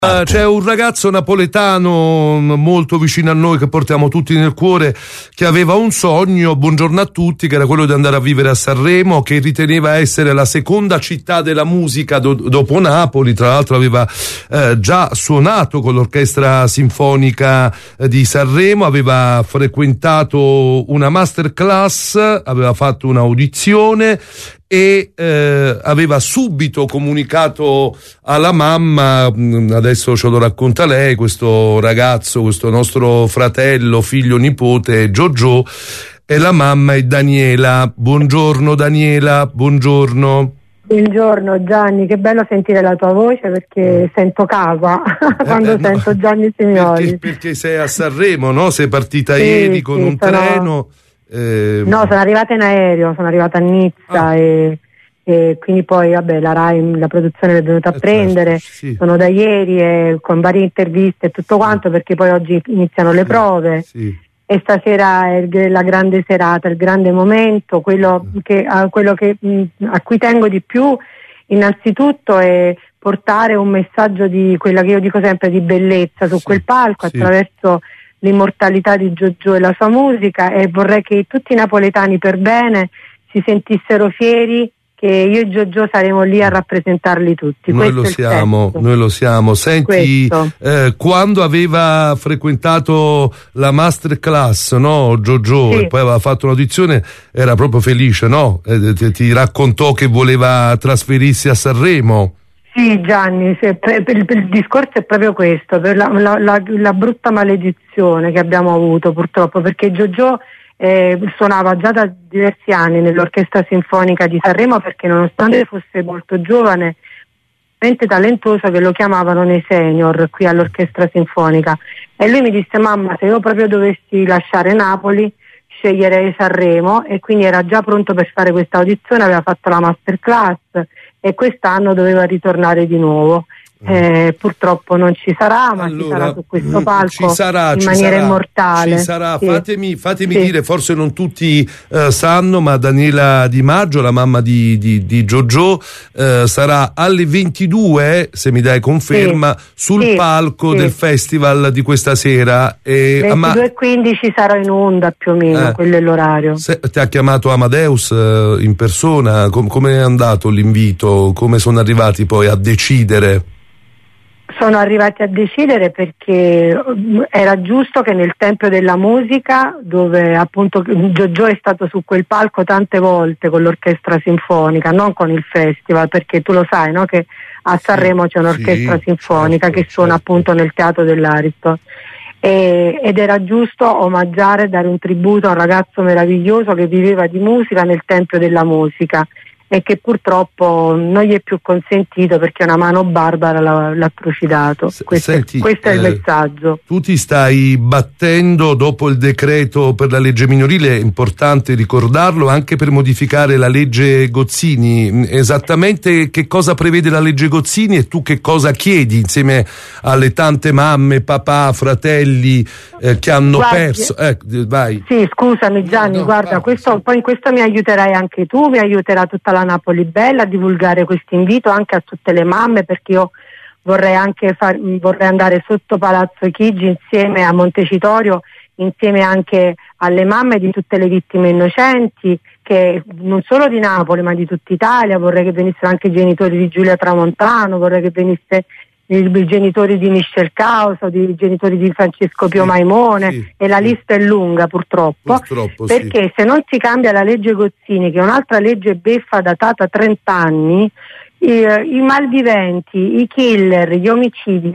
C'è un ragazzo napoletano molto vicino a noi che portiamo tutti nel cuore, che aveva un sogno, buongiorno a tutti, che era quello di andare a vivere a Sanremo, che riteneva essere la seconda città della musica dopo Napoli. Tra l'altro aveva già suonato con l'orchestra sinfonica di Sanremo, aveva frequentato una masterclass, aveva fatto un'audizione e aveva subito comunicato alla mamma. Adesso ce lo racconta lei, questo ragazzo, questo nostro fratello, figlio, nipote, Giorgio, e la mamma è Daniela. Buongiorno Daniela, buongiorno. Buongiorno Gianni, che bello sentire la tua voce, perché sento casa quando sento Gianni Signori. Perché sei a Sanremo, no? Sei partita ieri con un treno. No, sono arrivata in aereo, sono arrivata a Nizza e quindi poi la Rai, la produzione è venuta a prendere, sì. Sono da ieri con varie interviste e tutto quanto, perché poi oggi iniziano le prove, e stasera è la grande serata, il grande momento, quello a cui tengo di più innanzitutto è portare un messaggio di quella che io dico sempre, di bellezza su quel palco, attraverso l'immortalità di Giorgio e la sua musica, e vorrei che tutti i napoletani per bene si sentissero fieri che io e Giorgio saremo lì a rappresentarli tutti. Noi lo siamo. Senti, quando aveva frequentato la masterclass, no, Giorgio, e poi aveva fatto un'audizione, era proprio felice, no? Ti raccontò che voleva trasferirsi a Sanremo. Sì Gianni, il discorso è proprio questo, per la brutta maledizione che abbiamo avuto purtroppo, perché Giorgio suonava già da diversi anni nell'orchestra sinfonica di Sanremo, perché nonostante fosse molto giovane, veramente talentuoso, che lo chiamavano nei senior qui all'orchestra sinfonica, e lui mi disse: mamma, se io proprio dovessi lasciare Napoli sceglierei Sanremo, e quindi era già pronto per fare questa audizione, aveva fatto la masterclass e quest'anno doveva ritornare di nuovo. Purtroppo non ci sarà, ma ci sarà su questo palco in maniera immortale. Ci sarà. Fatemi dire, forse non tutti sanno, ma Daniela Di Maggio, la mamma di Giorgio, sarà alle 22, se mi dai conferma, sul palco del festival di questa sera. 22:15 sarò in onda più o meno, quello è l'orario. Ti ha chiamato Amadeus in persona? Come è andato l'invito? Come sono arrivati poi a decidere? Sono arrivati a decidere perché era giusto che nel Tempio della Musica, dove appunto Giorgio è stato su quel palco tante volte con l'orchestra sinfonica, non con il festival, perché tu lo sai, no, che a Sanremo c'è un'orchestra sinfonica che suona appunto nel Teatro dell'Ariston, ed era giusto omaggiare, dare un tributo a un ragazzo meraviglioso che viveva di musica nel Tempio della Musica, e che purtroppo non gli è più consentito perché una mano barbara l'ha trucidato. Questo è il messaggio. Tu ti stai battendo dopo il decreto per la legge minorile, è importante ricordarlo, anche per modificare la legge Gozzini. Esattamente che cosa prevede la legge Gozzini e tu che cosa chiedi insieme alle tante mamme, papà, fratelli che hanno perso? Vai. Sì, scusami Gianni, poi in questo mi aiuterai anche tu, mi aiuterà tutta la Napoli Bella a divulgare questo invito anche a tutte le mamme, perché io vorrei andare sotto Palazzo Chigi insieme a Montecitorio, insieme anche alle mamme di tutte le vittime innocenti, che non solo di Napoli ma di tutta Italia. Vorrei che venissero anche i genitori di Giulia Tramontano, vorrei che venisse i genitori di Michel Causa, i genitori di Francesco Pio Maimone, e la lista è lunga purtroppo perché se non si cambia la legge Gozzini, che è un'altra legge beffa datata 30 anni, i malviventi, i killer, gli omicidi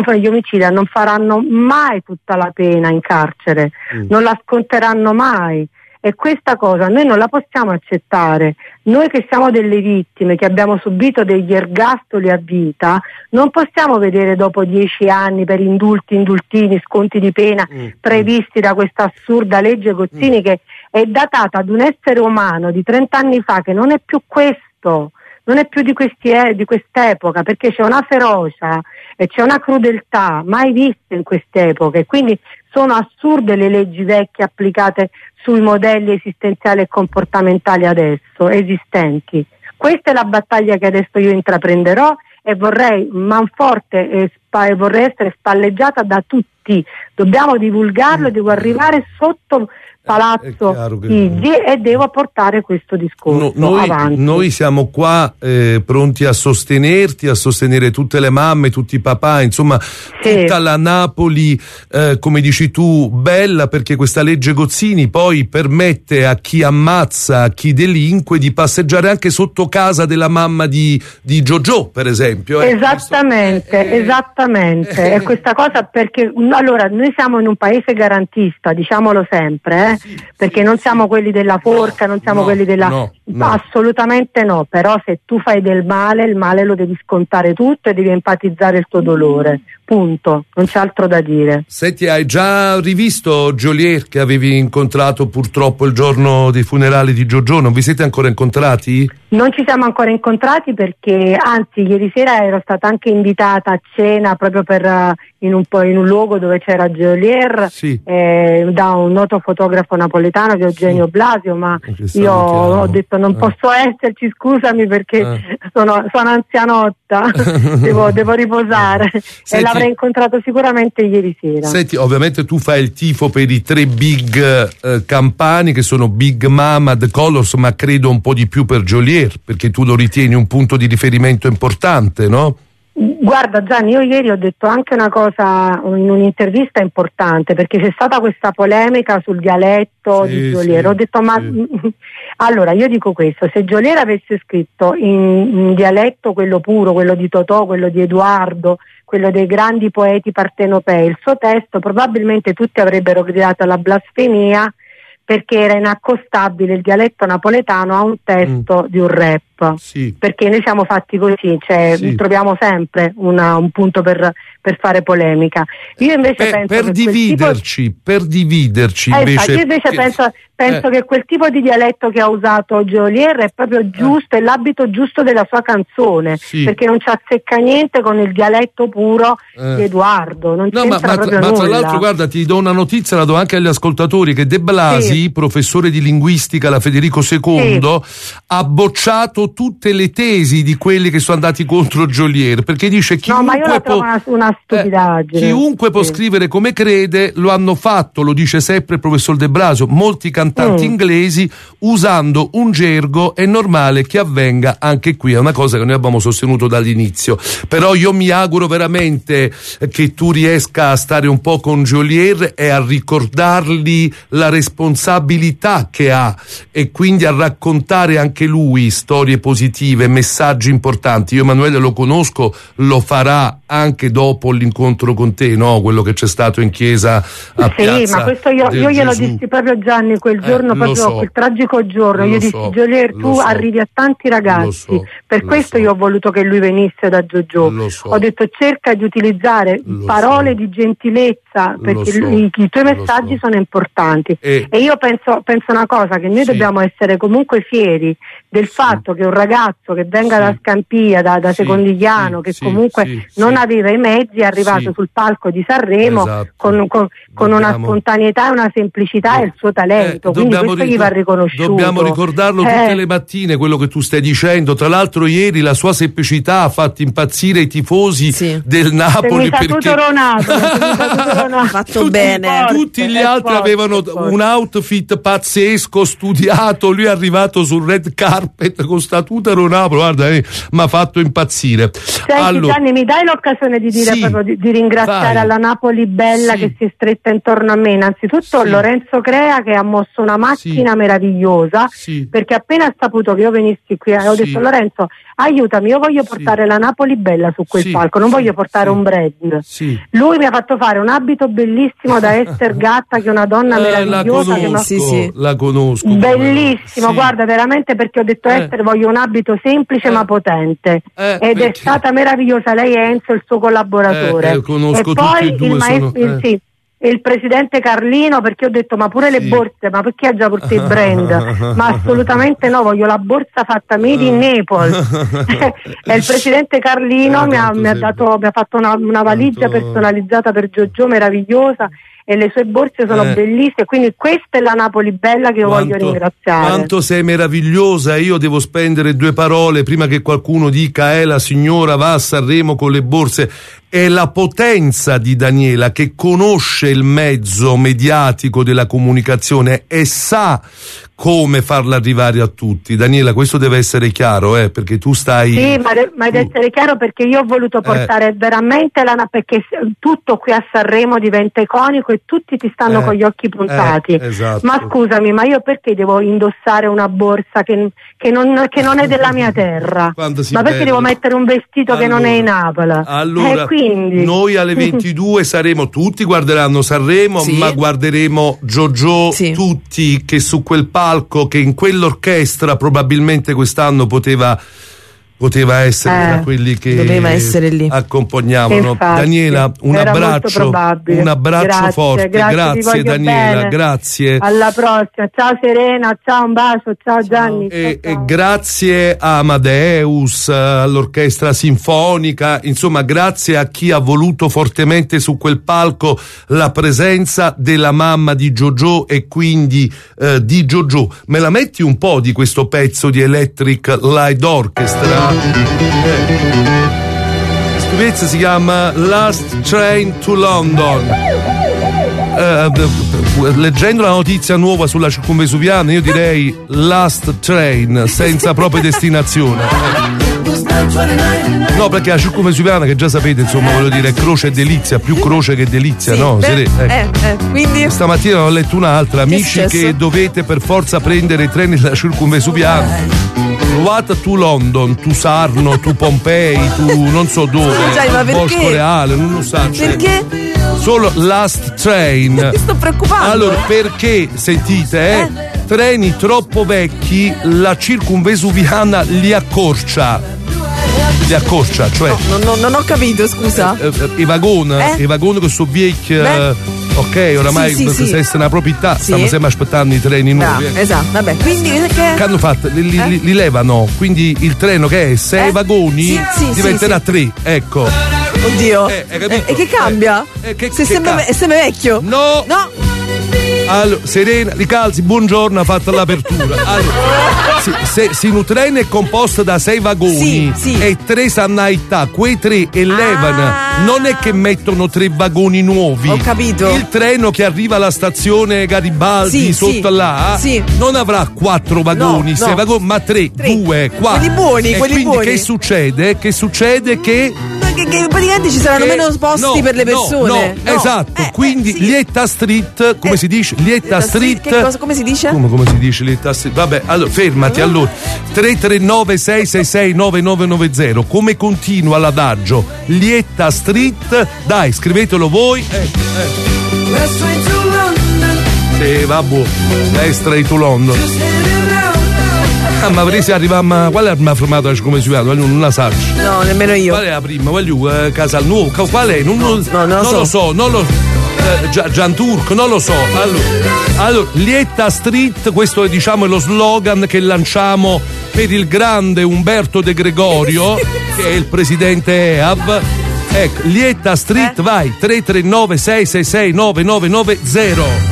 non faranno mai tutta la pena in carcere, non la sconteranno mai. E questa cosa noi non la possiamo accettare. Noi che siamo delle vittime, che abbiamo subito degli ergastoli a vita, non possiamo vedere dopo 10 anni per indultini, sconti di pena previsti da questa assurda legge Gozzini, che è datata ad un essere umano di 30 anni fa, che non è più questo. Non è più di quest'epoca, perché c'è una ferocia e c'è una crudeltà mai viste in quest'epoca, e quindi sono assurde le leggi vecchie applicate sui modelli esistenziali e comportamentali adesso esistenti. Questa è la battaglia che adesso io intraprenderò, e vorrei manforte vorrei essere spalleggiata da tutti. Dobbiamo divulgarlo, devo arrivare sotto Palazzo Chigi e devo portare questo discorso avanti. Noi siamo qua pronti a sostenerti, a sostenere tutte le mamme, tutti i papà, insomma tutta la Napoli, come dici tu, bella, perché questa legge Gozzini poi permette a chi ammazza, a chi delinque di passeggiare anche sotto casa della mamma di Giorgio, per esempio. Esattamente. E questa cosa, perché allora noi siamo in un paese garantista, diciamolo sempre, perché non siamo quelli della forca, non siamo quelli della... No. Assolutamente no, però se tu fai del male, il male lo devi scontare tutto e devi empatizzare il tuo dolore, punto, non c'è altro da dire. Senti, hai già rivisto Geolier che avevi incontrato purtroppo il giorno dei funerali di Giorgio? Non vi siete ancora incontrati? Non ci siamo ancora incontrati perché, anzi, ieri sera ero stata anche invitata a cena proprio in un luogo dove c'era Geolier, da un noto fotografo napoletano che è Eugenio Blasio, ma io ho detto non posso esserci, scusami, perché sono anzianotta, devo riposare. Senti, e l'avrei incontrato sicuramente ieri sera. Senti, ovviamente tu fai il tifo per i 3 big campani che sono Big Mama, The Colors, ma credo un po' di più per Geolier, perché tu lo ritieni un punto di riferimento importante, no? Guarda Gianni, io ieri ho detto anche una cosa in un'intervista importante, perché c'è stata questa polemica sul dialetto di Geolier. Ho detto allora io dico questo: se Geolier avesse scritto in dialetto quello puro, quello di Totò, quello di Edoardo, quello dei grandi poeti partenopei, il suo testo probabilmente tutti avrebbero gridato alla blasfemia, perché era inaccostabile il dialetto napoletano a un testo di un rap. Perché noi siamo fatti così, troviamo sempre un punto per fare polemica. Io invece penso per dividerci invece. Io invece penso che quel tipo di dialetto che ha usato Geolier è proprio giusto, è l'abito giusto della sua canzone, perché non ci azzecca niente con il dialetto puro di Edoardo, non c'entra proprio nulla. Ma tra l'altro, guarda, ti do una notizia, la do anche agli ascoltatori, che De Blasi, professore di linguistica alla Federico II, ha bocciato tutte le tesi di quelli che sono andati contro Geolier, perché dice chiunque ma io la trovo una stupidaggine. Chiunque può scrivere come crede, lo hanno fatto, lo dice sempre il professor De Blasio, molti cantanti inglesi usando un gergo, è normale che avvenga anche qui, è una cosa che noi abbiamo sostenuto dall'inizio. Però io mi auguro veramente che tu riesca a stare un po' con Geolier e a ricordargli la responsabilità che ha, e quindi a raccontare anche lui storie positive, messaggi importanti. Io Emanuele lo conosco, lo farà anche dopo l'incontro con te, no? Quello che c'è stato in chiesa a Piazza ma questo io glielo dissi proprio, Gianni, quel giorno, proprio quel tragico giorno. Io dissi: Geolier, tu arrivi a tanti ragazzi, per questo io ho voluto che lui venisse da Giorgio. Ho detto: cerca di utilizzare parole di gentilezza, perché i tuoi messaggi sono importanti. E io penso una cosa, che noi dobbiamo essere comunque fieri del fatto che un ragazzo che venga da Scampia, da Secondigliano, che comunque non aveva i mezzi, è arrivato sul palco di Sanremo con una spontaneità e una semplicità e il suo talento, quindi questo gli va riconosciuto. Dobbiamo ricordarlo tutte le mattine, quello che tu stai dicendo. Tra l'altro ieri la sua semplicità ha fatto impazzire i tifosi del Napoli, perché ha fatto bene. Tutti gli altri avevano un outfit pazzesco, studiato, lui è arrivato sul red carpet con sta tuta Napoli, guarda, mi ha fatto impazzire. Senti, Gianni, mi dai l'occasione di dire proprio di ringraziare alla Napoli bella che si è stretta intorno a me. Innanzitutto Lorenzo Crea, che ha mosso una macchina meravigliosa, perché appena ha saputo che io venissi qui ho detto: Lorenzo, aiutami, io voglio portare la Napoli bella su quel palco, non voglio portare un brand. Lui mi ha fatto fare un abito bellissimo da Esther Gatta, che è una donna meravigliosa, la conosco, bellissimo, guarda, veramente, perché ho detto: Esther, voglio un abito semplice ma potente, ed è stata meravillosa. Lei è Enzo, il suo collaboratore, conosco e poi tutti e due, il maestro e il presidente Carlino, perché ho detto: ma pure le borse, ma perché ha già portato il brand? Ma assolutamente no, voglio la borsa fatta made in Naples. E il presidente Carlino mi ha fatto una valigia personalizzata per Giorgio, meravigliosa, e le sue borse sono bellissime, quindi questa è la Napoli bella che io voglio ringraziare. Quanto sei meravigliosa. Io devo spendere 2 parole prima che qualcuno dica la signora va a Sanremo con le borse. è la potenza di Daniela, che conosce il mezzo mediatico della comunicazione e sa come farla arrivare a tutti. Daniela, questo deve essere chiaro, perché tu stai... Sì, ma deve essere chiaro, perché io ho voluto portare veramente perché tutto qui a Sanremo diventa iconico e tutti ti stanno con gli occhi puntati. Esatto. Ma scusami, ma io perché devo indossare una borsa che non è della mia terra? Ma perché devo mettere un vestito che non è in Napoli? Allora, quindi... noi alle 22 saremo, tutti guarderanno Sanremo, ma guarderemo JoJo, tutti, che su quel palco, che in quell'orchestra probabilmente quest'anno poteva essere da quelli che doveva essere lì, accompagnavano. Daniela, un abbraccio forte, grazie Daniela, bene. Grazie, alla prossima, ciao Serena, ciao, un bacio, ciao Gianni, e grazie a Amadeus, all'orchestra sinfonica, insomma grazie a chi ha voluto fortemente su quel palco la presenza della mamma di JoJo e quindi di JoJo. Me la metti un po' di questo pezzo di Electric Light Orchestra? Questo pezzo si chiama Last Train to London. Leggendo la notizia nuova sulla circumvesuviana, io direi Last Train, senza propria destinazione. No, perché la circumvesuviana, che già sapete, insomma, voglio dire, croce e delizia, più croce che delizia, no? Quindi stamattina ho letto un'altra, amici, che dovete per forza prendere i treni della circumvesuviana. What to London, tu Sarno, tu Pompei, tu non so dove, Bosco Reale, non lo so. Perché? Solo Last Train. Mi sto preoccupando. Allora, perché, sentite, treni troppo vecchi, la circumvesuviana li accorcia, cioè. No, non ho capito, scusa. I vagoni che sono vecchi. Ok, oramai se è una proprietà, stiamo sempre aspettando i treni nuovi. Esatto, vabbè, quindi che hanno fatto? Li levano, quindi il treno che è 6 vagoni diventerà 3, ecco. Oddio. E che cambia? Se sembra vecchio. No. Allora, Serena, ricalzi, buongiorno, ha fatto l'apertura. Allora, se un treno è composto da 6 vagoni e 3 sanno a età, quei 3 elevano, non è che mettono 3 vagoni nuovi. Ho capito. Il treno che arriva alla stazione Garibaldi sotto là non avrà 4 vagoni, 6 vagoni, ma 3, 2, 4. Quelli buoni, quindi buoni. Che succede? Che praticamente ci saranno meno posti per le persone. Esatto, quindi Lietta Street, come si dice? Lietta Street. Come si dice? Come si dice Lietta Street? Vabbè, allora fermati, allora 339 666 9990. Come continua l'adagio? Lietta Street, dai, scrivetelo voi. Sì, vabbè, Straight to London. Ma presi arriviamo. Qual è la fermata da come si chiama? Non la sa. No, nemmeno io. Qual è la prima? Casal Nuovo? Qual è? Non lo so. Gianturco, non lo so. Allora, Lietta Street, questo è, diciamo, è lo slogan che lanciamo per il grande Umberto De Gregorio, che è il presidente EAV. Ecco, Lietta Street, vai, 339 666 9990.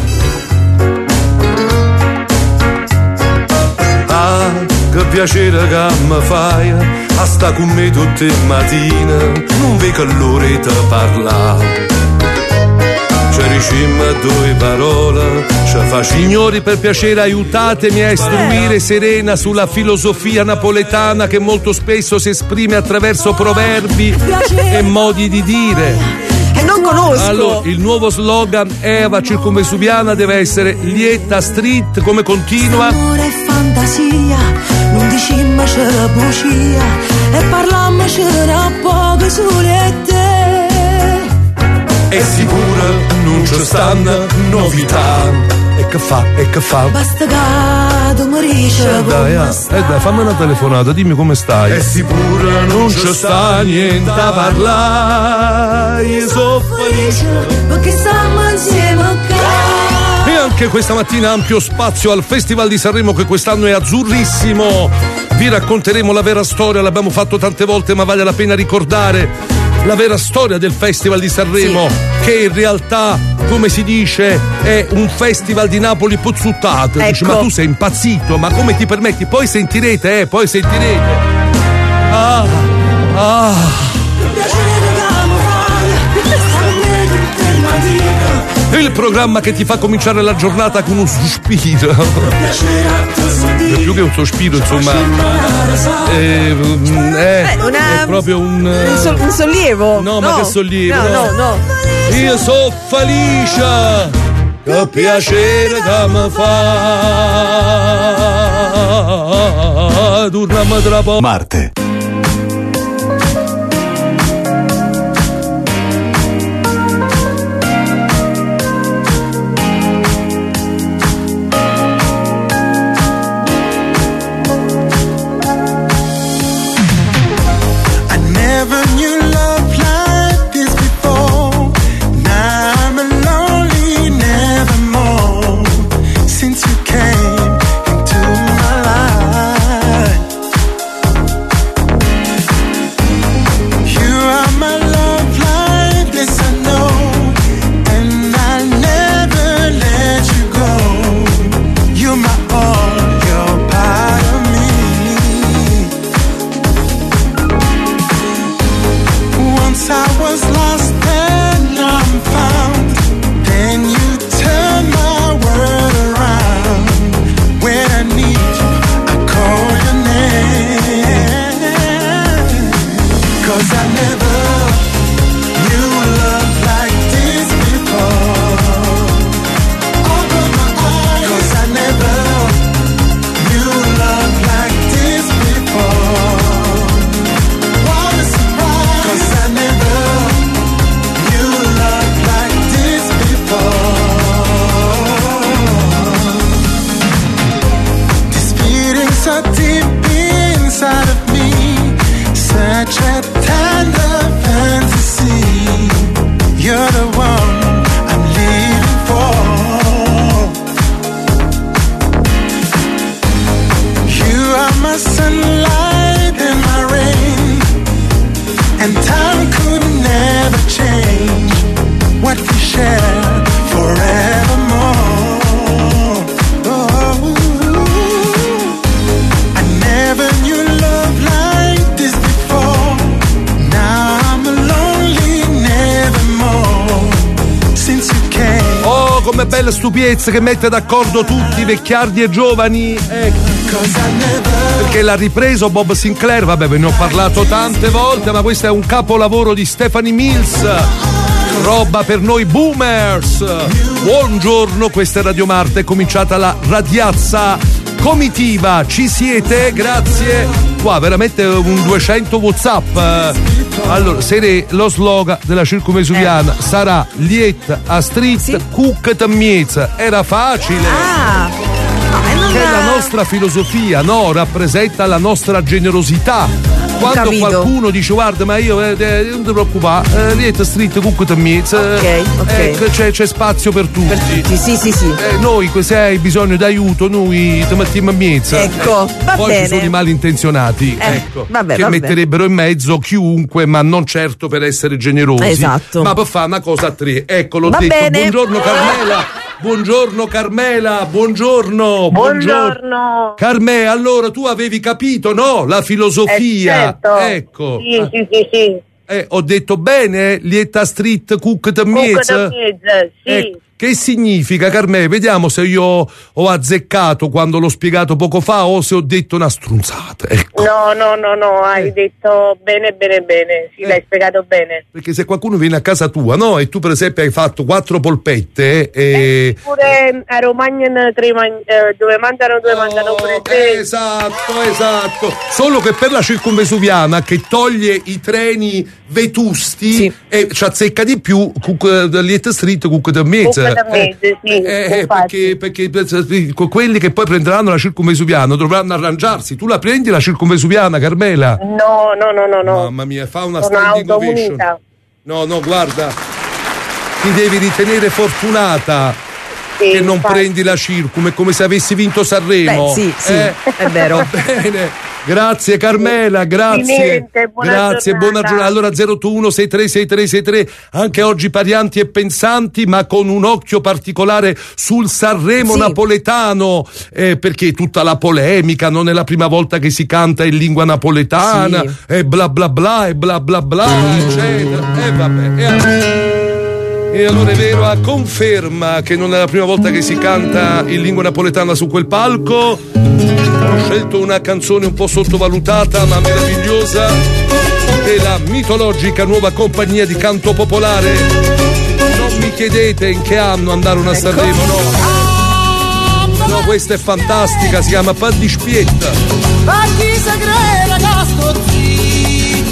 Che piacere che mi fai a sta con me tutte le mattine, non vedo l'ora di parlare. Ci dicemmo 2 parole, ci fa. Signori, per piacere aiutatemi a istruire Serena sulla filosofia napoletana, che molto spesso si esprime attraverso proverbi e modi di dire. E non conosco. Allora, il nuovo slogan Eva circumvesuviana deve essere Lietta Street. Come continua? Amore e fantasia, non dicimmo c'è la bugia e parlammo c'era poco sole te. È sicuro non ci stanno novità. E che fa? Basta che tu morisce. Dai, fammi una telefonata, dimmi come stai. È sicuro non ci sta niente a parlare. Io sono felice perché stiamo insieme a casa. E anche questa mattina ampio spazio al Festival di Sanremo, che quest'anno è azzurrissimo. Vi racconteremo la vera storia, l'abbiamo fatto tante volte, ma vale la pena ricordare la vera storia del Festival di Sanremo, che in realtà, come si dice, è un festival di Napoli pozzuttato. Ecco. Dici, ma tu sei impazzito, ma come ti permetti? Poi sentirete. il programma che ti fa cominciare la giornata con un sospiro. Più che un sospiro, insomma, è proprio un sollievo. No, ma che sollievo? No. Io so felice, che piacere che mi fa. Torniamo tra poco. Marte. Bella stupiezza che mette d'accordo tutti, vecchiardi e giovani, perché l'ha ripreso Bob Sinclair. Vabbè, ve ne ho parlato tante volte, ma questo è un capolavoro di Stephanie Mills, roba per noi boomers. Buongiorno, questa è Radio Marte, è cominciata la radiazza comitiva, ci siete? Grazie. Qua veramente un 200 WhatsApp. Allora, lo slogan della circumvesuviana sarà Liet a street cook tammiezza. Era facile. Che è la nostra filosofia, no? Rappresenta la nostra generosità. Quando qualcuno dice guarda ma io non ti preoccupare, Liet street cook tammiezza, c'è spazio per tutti. Sì. Noi se hai bisogno d'aiuto noi ti mettiamo in mezzo. Ecco, va poi bene. Ci sono i malintenzionati, che metterebbero in mezzo chiunque, ma non certo per essere generosi, esatto, ma per fare una cosa a tre. Ecco, l'ho va detto. Bene. Buongiorno Carmela. Buongiorno Carmela, buongiorno. Carmela, allora tu avevi capito, no? La filosofia. Certo. Ecco. Sì. Ho detto bene? Lieta street cook tammiezza? Sì. Che significa, Carmela? Vediamo se io ho azzeccato quando l'ho spiegato poco fa o se ho detto una strunzata. Ecco. No, hai detto bene. Sì, l'hai spiegato bene. Perché se qualcuno viene a casa tua, no? E tu per esempio hai fatto 4 polpette pure a Romagna dove mandano pure 3. Esatto. Solo che per la circumvesuviana che toglie i treni vetusti ci azzecca di più Liet Street cook tammiezza. Perché quelli che poi prenderanno la circumvesuviana dovranno arrangiarsi. Tu la prendi la circumvesuviana, Carmela? No. Mamma mia, fa una standing ovation. No, guarda, ti devi ritenere fortunata che non prendi la circum, è come se avessi vinto Sanremo. Sì, è vero. Va bene. Grazie Carmela, grazie. Buona giornata. Allora 081636363, anche oggi parianti e pensanti, ma con un occhio particolare sul Sanremo napoletano, perché tutta la polemica, non è la prima volta che si canta in lingua napoletana, e bla bla bla, e bla bla bla, eccetera. Vabbè. E allora è vero, a conferma che non è la prima volta che si canta in lingua napoletana su quel palco. Ho scelto una canzone un po' sottovalutata ma meravigliosa della mitologica nuova compagnia di canto popolare. Non mi chiedete in che anno andarono a Sanremo, no, questa è fantastica, si chiama Paddi Spietta. Paddi Sagrera Castozzi,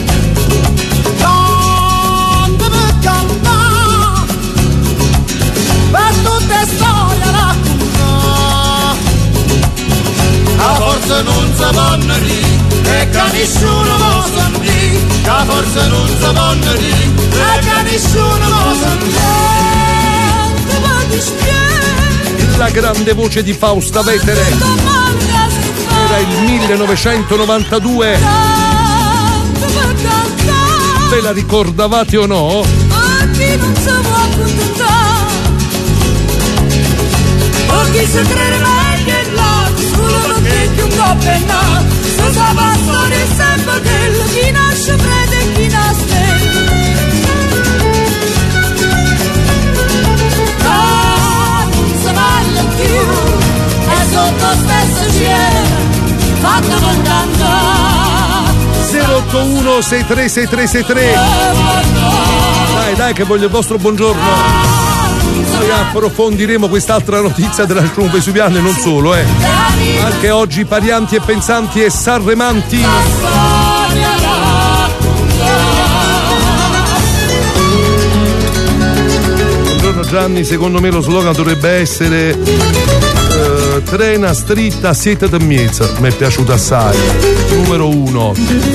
tanto per cantare, per tutte storie raccontare, a forza non si vanno e che nessuno lo sentì, che forza non si vanno e che nessuno lo sentì. La grande voce di Fausta Vetere, era il 1992, ve la ricordavate o no? Chi non si può accontentare, o chi si crede meglio là, solo perché più un po' pennato, se sa la storia è sempre quella, chi nasce prete e chi nasce. E sotto stesso cielo fatta con cantare 081 636363. Dai che voglio il vostro buongiorno. Poi approfondiremo quest'altra notizia della Shroom Vesuviana e non solo, anche oggi parianti e pensanti e sanremanti. Gianni, secondo me lo slogan dovrebbe essere trena stritta siete da miezza. Mi è piaciuto assai. Numero uno.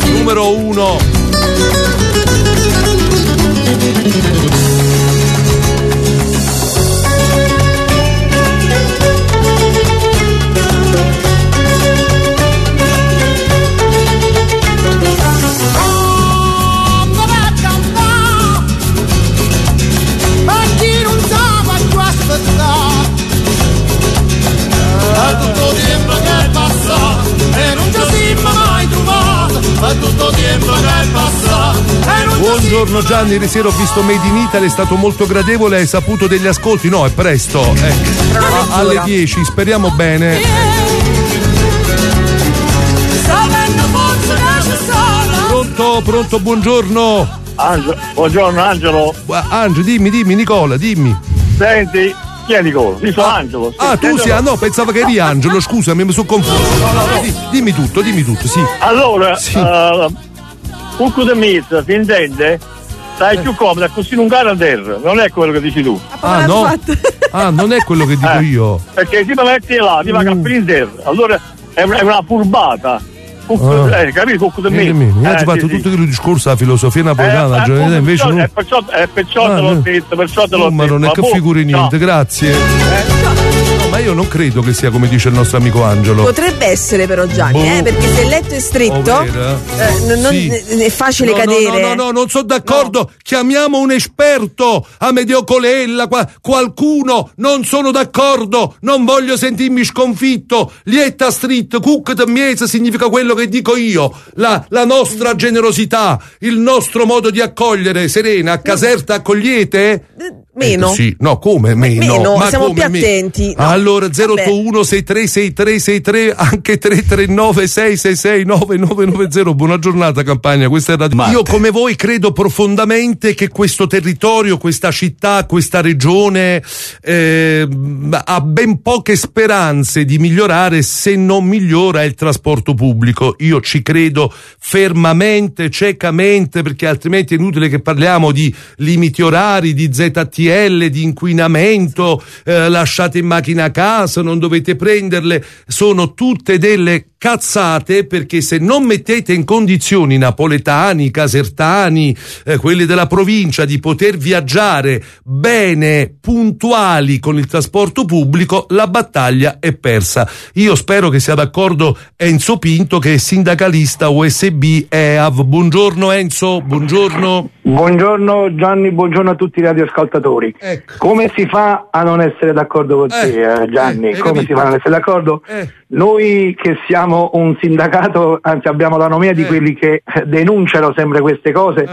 Buongiorno Gianni, ieri sera ho visto Made in Italy, è stato molto gradevole, hai saputo degli ascolti? No, è presto, alle 10, speriamo bene. Pronto, buongiorno. Buongiorno Angelo. Dimmi Nicola, dimmi. Senti, chi è Nicola? Io sono Angelo. Tu sei? No, pensavo che eri Angelo, scusami, mi sono confuso. No. Dimmi tutto, sì. Allora, Cucco de Mizza, si intende? Stai più comoda, così non cade a terra, non è quello che dici tu. No? Non è quello che dico io. Perché se mi metti là, ti va a cappare in terra, allora è una furbata. Capito? Cucco de Mizza. Hai fatto tutto il discorso alla filosofia napoletana, invece non... perciò te l'ho detto, ma non è che figuri niente, grazie. Ma io non credo che sia come dice il nostro amico Angelo. Potrebbe essere però Gianni, perché se il letto è stretto è facile cadere. No, non sono d'accordo. Chiamiamo un esperto, Amedeo Colella, qualcuno. Non sono d'accordo, non voglio sentirmi sconfitto. Lietta street, cook de miesa significa quello che dico io. La nostra generosità, il nostro modo di accogliere. Serena, a Caserta accogliete? Meno. Sì, no, come meno? Ma siamo più attenti. No. Allora 081 636363, anche 339 666 9990. Buona giornata Campania, questa è Radio. Io come voi credo profondamente che questo territorio, questa città, questa regione ha ben poche speranze di migliorare se non migliora il trasporto pubblico. Io ci credo fermamente, ciecamente, perché altrimenti è inutile che parliamo di limiti orari, di ZTL, di inquinamento, lasciate in macchina a casa, non dovete prenderle, sono tutte delle cazzate, perché se non mettete in condizioni napoletani, casertani, quelli della provincia di poter viaggiare bene, puntuali con il trasporto pubblico, la battaglia è persa. Io spero che sia d'accordo Enzo Pinto, che è sindacalista USB EAV. Buongiorno Enzo, buongiorno. Buongiorno Gianni, buongiorno a tutti i radioascoltatori. Ecco. Come si fa a non essere d'accordo con te, Gianni? Come si fa a non essere d'accordo? Noi che siamo un sindacato, anzi abbiamo la nomea di quelli che denunciano sempre queste cose,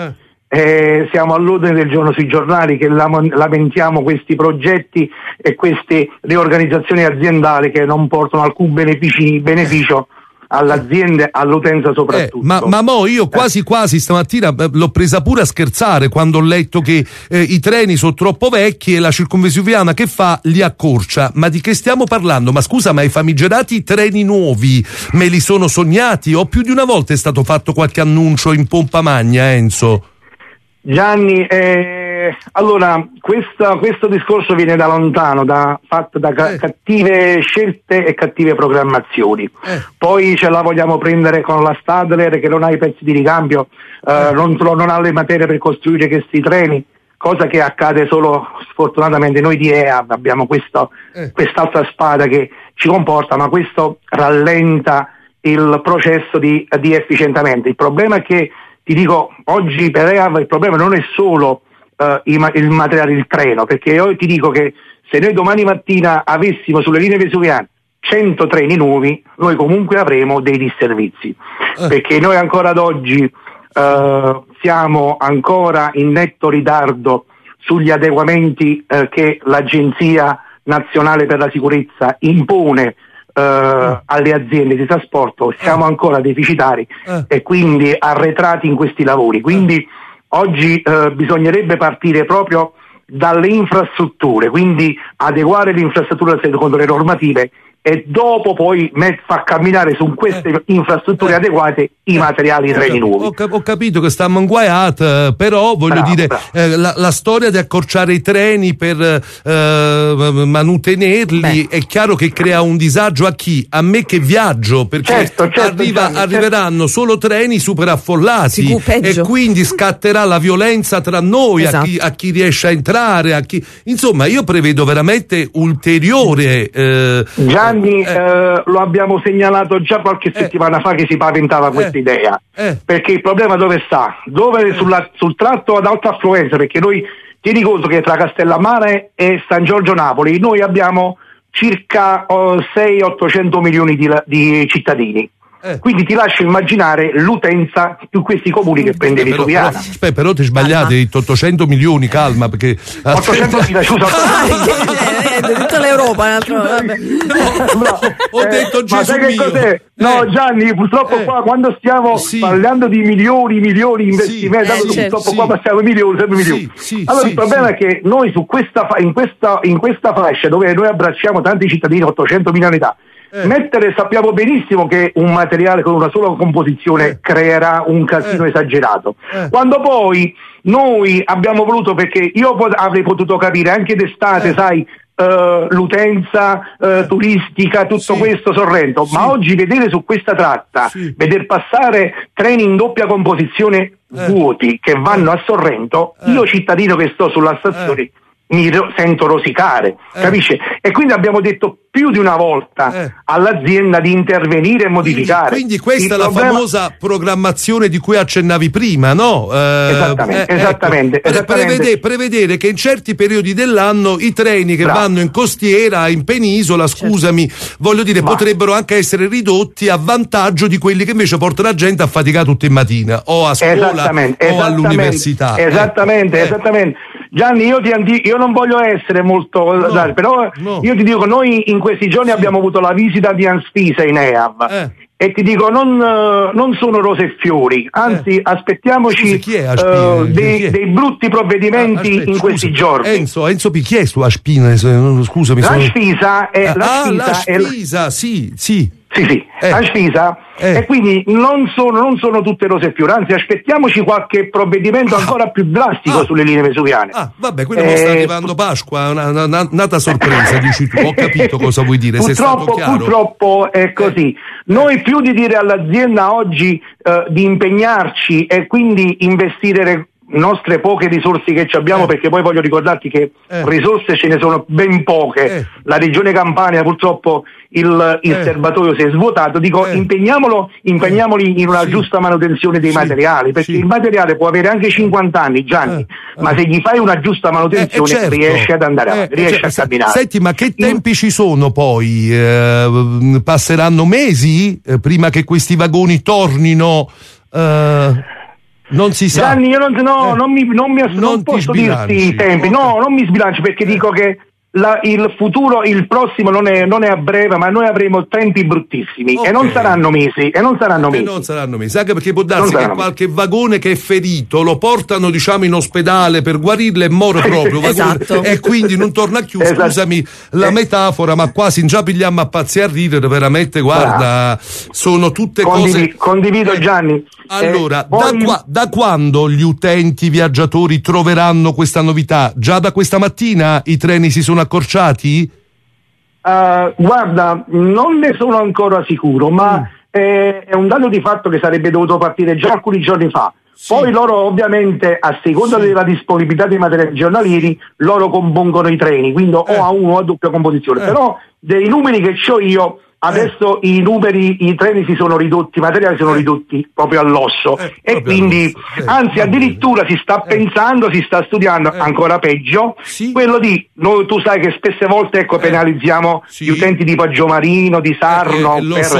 siamo all'ordine del giorno sui giornali che lamentiamo questi progetti e queste riorganizzazioni aziendali che non portano alcun beneficio all'azienda, all'utenza soprattutto. Ma io quasi stamattina l'ho presa pure a scherzare quando ho letto che i treni sono troppo vecchi e la circonvesuviana che fa li accorcia. Ma di che stiamo parlando? Ma scusa, ma i famigerati treni nuovi me li sono sognati? O più di una volta è stato fatto qualche annuncio in pompa magna, Enzo? Gianni, allora questo discorso viene da lontano, fatto da cattive scelte e cattive programmazioni. Poi ce la vogliamo prendere con la Stadler che non ha i pezzi di ricambio, non ha le materie per costruire questi treni, cosa che accade solo sfortunatamente noi di EAV abbiamo quest'altra spada che ci comporta, ma questo rallenta il processo di efficientamento. Il problema è che, ti dico, oggi per EAV il problema non è solo il materiale, il treno, perché io ti dico che se noi domani mattina avessimo sulle linee vesuviane 100 treni nuovi, noi comunque avremo dei disservizi, perché noi ancora ad oggi siamo ancora in netto ritardo sugli adeguamenti che l'Agenzia Nazionale per la Sicurezza impone alle aziende di trasporto. Siamo ancora deficitari e quindi arretrati in questi lavori, quindi oggi bisognerebbe partire proprio dalle infrastrutture, quindi adeguare l'infrastruttura secondo le normative e dopo poi far camminare su queste infrastrutture adeguate i materiali, i treni nuovi. Ho capito che stiamo inguaiati, però voglio dire, la storia di accorciare i treni per manutenerli è chiaro che crea un disagio a chi? A me che viaggio, perché arriveranno solo treni super affollati e quindi scatterà la violenza tra noi, a chi riesce a entrare, insomma io prevedo veramente ulteriore lo abbiamo segnalato già qualche settimana fa che si paventava questa idea, perché il problema dove sta? Sul tratto ad alta affluenza, perché noi tieni conto che tra Castellammare e San Giorgio Napoli noi abbiamo circa 600-800 milioni di cittadini. Quindi ti lascio immaginare l'utenza di questi comuni che prende Vesuviana. Però ti sbagliate, 800 milioni, calma, perché 800.000, scusa. Tutta l'Europa. Ho detto Gesù ma sai che cos'è? No, Gianni, purtroppo qua quando stiamo parlando di milioni di investimenti, purtroppo qua passiamo milioni. Allora il problema è che noi in questa fascia dove noi abbracciamo tanti cittadini, 800 milioni di età, sappiamo benissimo che un materiale con una sola composizione creerà un casino esagerato. Quando poi noi abbiamo voluto, perché io avrei potuto capire anche d'estate, sai, l'utenza turistica, tutto questo Sorrento, ma oggi vedere su questa tratta, veder passare treni in doppia composizione vuoti che vanno a Sorrento, io cittadino che sto sulla stazione mi sento rosicare, capisce? E quindi abbiamo detto più di una volta all'azienda di intervenire e modificare. Quindi questa è la famosa programmazione di cui accennavi prima, no? Esattamente. Prevedere che in certi periodi dell'anno i treni che vanno in costiera, in penisola, scusami, voglio dire, potrebbero anche essere ridotti a vantaggio di quelli che invece portano la gente affaticata tutta in mattina, o a scuola o all'università. Esattamente. Gianni, io non voglio essere molto, però io ti dico, noi in questi giorni abbiamo avuto la visita di Anspisa in EAV e ti dico, non sono rose e fiori, anzi aspettiamoci dei brutti provvedimenti in questi giorni. Enzo, chi è su Aspina? Scusami. L'Anspisa è sì. Anspisa, e quindi non sono tutte rose e fiori, anzi aspettiamoci qualche provvedimento ancora più drastico sulle linee vesuviane. Vabbè, quindi sta arrivando Pasqua, una nata sorpresa, dici tu, ho capito cosa vuoi dire. Purtroppo è così. Noi più di dire all'azienda oggi di impegnarci e quindi investire nostre poche risorse che ci abbiamo, perché poi voglio ricordarti che risorse ce ne sono ben poche. La regione Campania purtroppo il serbatoio si è svuotato, dico impegniamoli in una giusta manutenzione dei materiali, perché il materiale può avere anche 50 anni, Gianni, ma se gli fai una giusta manutenzione riesce ad andare avanti, riesce a camminare. Senti, ma che tempi ci sono poi? Passeranno mesi prima che questi vagoni tornino? Non si sa. Gianni, io non posso dirti i tempi, non mi sbilanci perché dico che il futuro, il prossimo non è a breve, ma noi avremo tempi bruttissimi e non saranno mesi. Non saranno mesi, anche perché può darsi che qualche vagone che è ferito lo portano, diciamo, in ospedale per guarirlo e muore proprio. Esatto. E quindi non torna a chiudere. Esatto. Scusami la metafora, ma quasi già pigliamo a pazzi a ridere, veramente, guarda, sono tutte cose. Condivido, Gianni. Allora, da quando gli utenti viaggiatori troveranno questa novità? Già da questa mattina i treni si sono accorciati? Guarda, non ne sono ancora sicuro, ma è un dato di fatto che sarebbe dovuto partire già alcuni giorni fa. Sì. Poi loro ovviamente, a seconda della disponibilità dei materiali giornalieri, loro compongono i treni, quindi o a uno o a doppia composizione. Però dei numeri che ho io, adesso i treni si sono ridotti, i materiali sono ridotti proprio all'osso e quindi, anzi addirittura si sta pensando, si sta studiando, ancora peggio, quello di, tu sai che spesse volte penalizziamo gli utenti di Poggio Marino, di Sarno,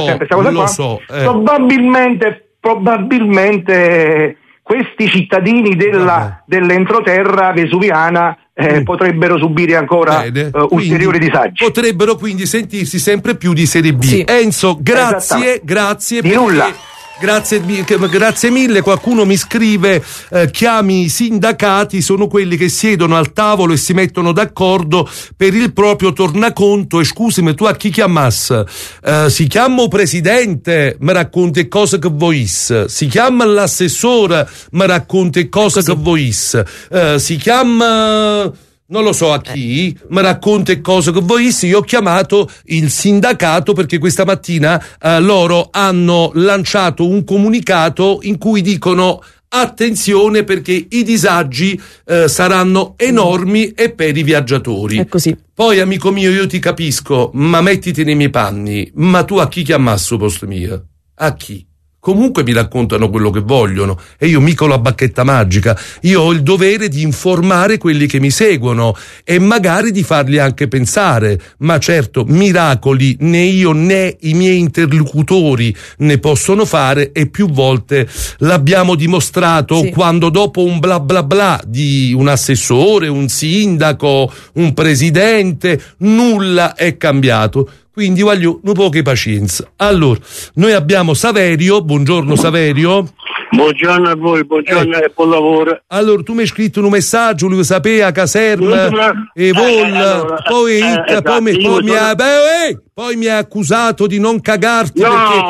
probabilmente questi cittadini dell'entroterra vesuviana potrebbero subire ancora ulteriori disagi. Potrebbero quindi sentirsi sempre più di serie B. Sì. Enzo, grazie. Di nulla. Grazie mille. Qualcuno mi scrive chiami i sindacati, sono quelli che siedono al tavolo e si mettono d'accordo per il proprio tornaconto. E scusami, tu a chi chiamas? Si chiama presidente, mi racconti cosa che vois. Si chiama l'assessore, mi racconti cosa che vois. Si chiama... non lo so a chi, mi racconta cose che voi. Io ho chiamato il sindacato perché questa mattina loro hanno lanciato un comunicato in cui dicono attenzione perché i disagi saranno enormi e per i viaggiatori. È così. Poi, amico mio, io ti capisco, ma mettiti nei miei panni, ma tu a chi chiamassi posto mio? A chi? Comunque mi raccontano quello che vogliono e io mica ho la bacchetta magica. Io ho il dovere di informare quelli che mi seguono e magari di farli anche pensare, ma certo miracoli né io né i miei interlocutori ne possono fare e più volte l'abbiamo dimostrato quando dopo un bla bla bla di un assessore, un sindaco, un presidente, nulla è cambiato. Quindi voglio un po' di pazienza. Allora, noi abbiamo Saverio. Buongiorno Saverio. Buongiorno a voi, buongiorno e buon lavoro. Allora, tu mi hai scritto un messaggio, lui sapeva, caserma, e poi mi ha accusato di non cagarti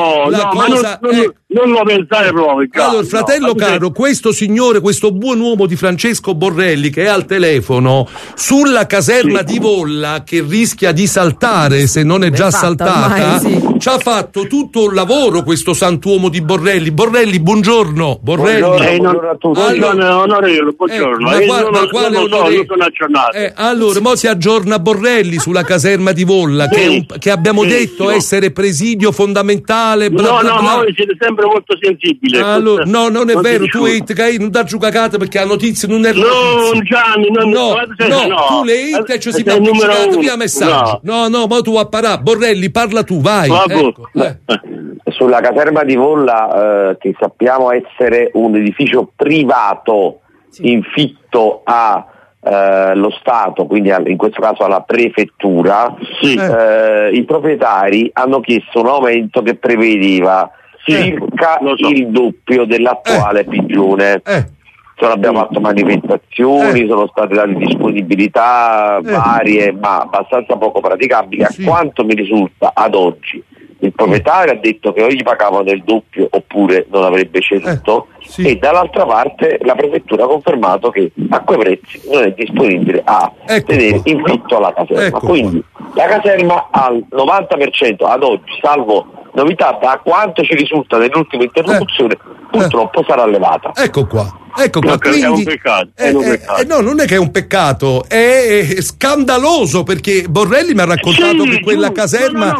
non lo pensare proprio. Allora, fratello caro, questo signore, questo buon uomo di Francesco Borrelli che è al telefono sulla caserma di Volla che rischia di saltare se non è già saltata, ci ha fatto tutto un lavoro questo santuomo di Borrelli. Borrelli, buongiorno. Buongiorno a tutti. Buongiorno. Sono aggiornato. Allora, mo si aggiorna Borrelli sulla caserma di Volla che abbiamo detto essere presidio fondamentale. Voi siete sempre molto sensibile. Allora, no, non è vero, tu non dà giù cagata perché la notizia non è Gianni, tu le hit e ci si va via messaggi. No, ma tu a parà. Borrelli, parla tu, vai. Sulla caserma di Volla, che sappiamo essere un edificio privato infitto a lo Stato, quindi in questo caso alla prefettura, i proprietari hanno chiesto un aumento che prevedeva circa il doppio dell'attuale prigione. Abbiamo fatto manifestazioni, sono state date disponibilità varie ma abbastanza poco praticabili. A quanto mi risulta ad oggi il proprietario ha detto che o gli pagavano il doppio oppure non avrebbe ceduto e dall'altra parte la prefettura ha confermato che a quei prezzi non è disponibile a tenere in fitto la caserma. Quindi la caserma al 90% ad oggi, salvo novità da quanto ci risulta nell'ultima interlocuzione, purtroppo sarà levata. Ecco qua. Quindi, è un peccato. No, non è che è un peccato, è scandaloso perché Borrelli mi ha raccontato che quella caserma,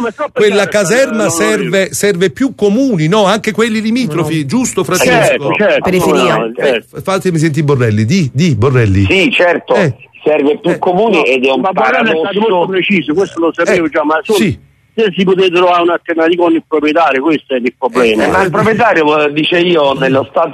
serve più comuni, no? Anche quelli limitrofi, giusto Francesco? Certo. Periferia. Fatemi sentire Borrelli, di Borrelli. Sì, certo, serve più comuni ed è un paradosso. Ma è stato molto preciso, questo lo sapevo già, ma se si potete trovare un'alternativa con il proprietario, questo è il problema. Ma il proprietario, dice io, nello stato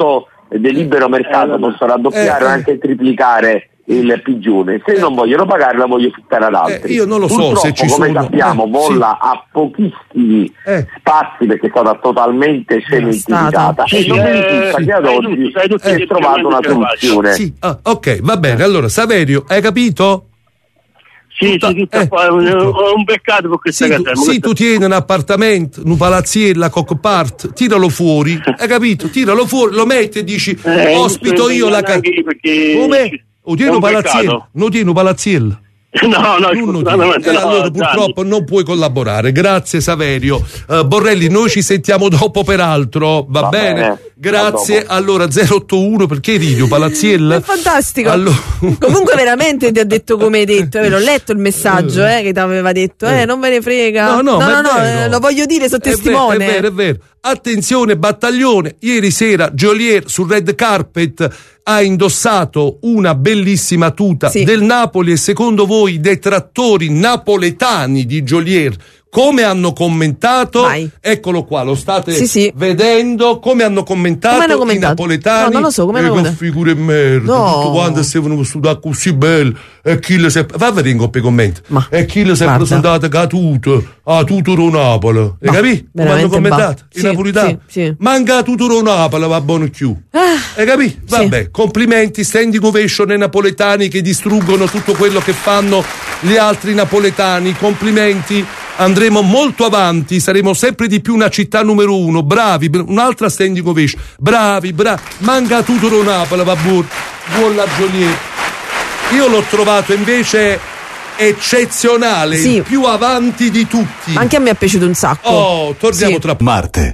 del libero mercato possono raddoppiare o anche triplicare il pigione. Se non vogliono pagare, la voglio fittare ad altri. Io non lo Purtroppo, so se ci come sono. sappiamo, Volla ha pochissimi spazi perché è stata totalmente cementificata e non mi risulta che ad oggi si è trovata una soluzione. Sì. Ok, va bene. Allora, Saverio, hai capito? Sì, ho un peccato per questa casa. Sì, tu tieni un appartamento, un palazziello a Cockpart, tiralo fuori, hai capito? Tiralo fuori, lo metti e dici ospito io la casa. Come? O tieni un palazziello? Non tieni un palazziello? No, allora purtroppo non puoi collaborare. Grazie Saverio. Borrelli, noi ci sentiamo dopo peraltro, va bene? Grazie. Allora 081, perché ridi, Palazziella? È fantastico. Allora... Comunque veramente ti ha detto come hai detto, l'ho letto il messaggio che ti aveva detto, non me ne frega. No, lo voglio dire, sono testimone. È vero. Attenzione battaglione, ieri sera Geolier sul red carpet ha indossato una bellissima tuta del Napoli, e secondo voi i detrattori napoletani di Geolier come hanno commentato? Vai. Eccolo qua, lo state vedendo come hanno commentato i napoletani? No, non lo so, come hanno commentato? Figure merda, tutto quanto stavano studiando così bello, e chi le si è... va a vedere in coppia commenti, e chi le si è presentato a tutto Napoli, hai capito? Come hanno commentato i napolitani? Sì. Manca tutto Napoli, va buono più, hai capito? Vabbè, complimenti, standing ovation ai napoletani che distruggono tutto quello che fanno gli altri napoletani, complimenti. Andremo molto avanti, saremo sempre di più una città numero uno. Bravi, un'altra standing ovation. Bravi. Manca tutto Napoli, va buon la Geolier. Io l'ho trovato invece eccezionale, il più avanti di tutti. Anche a me è piaciuto un sacco. Torniamo tra Marte.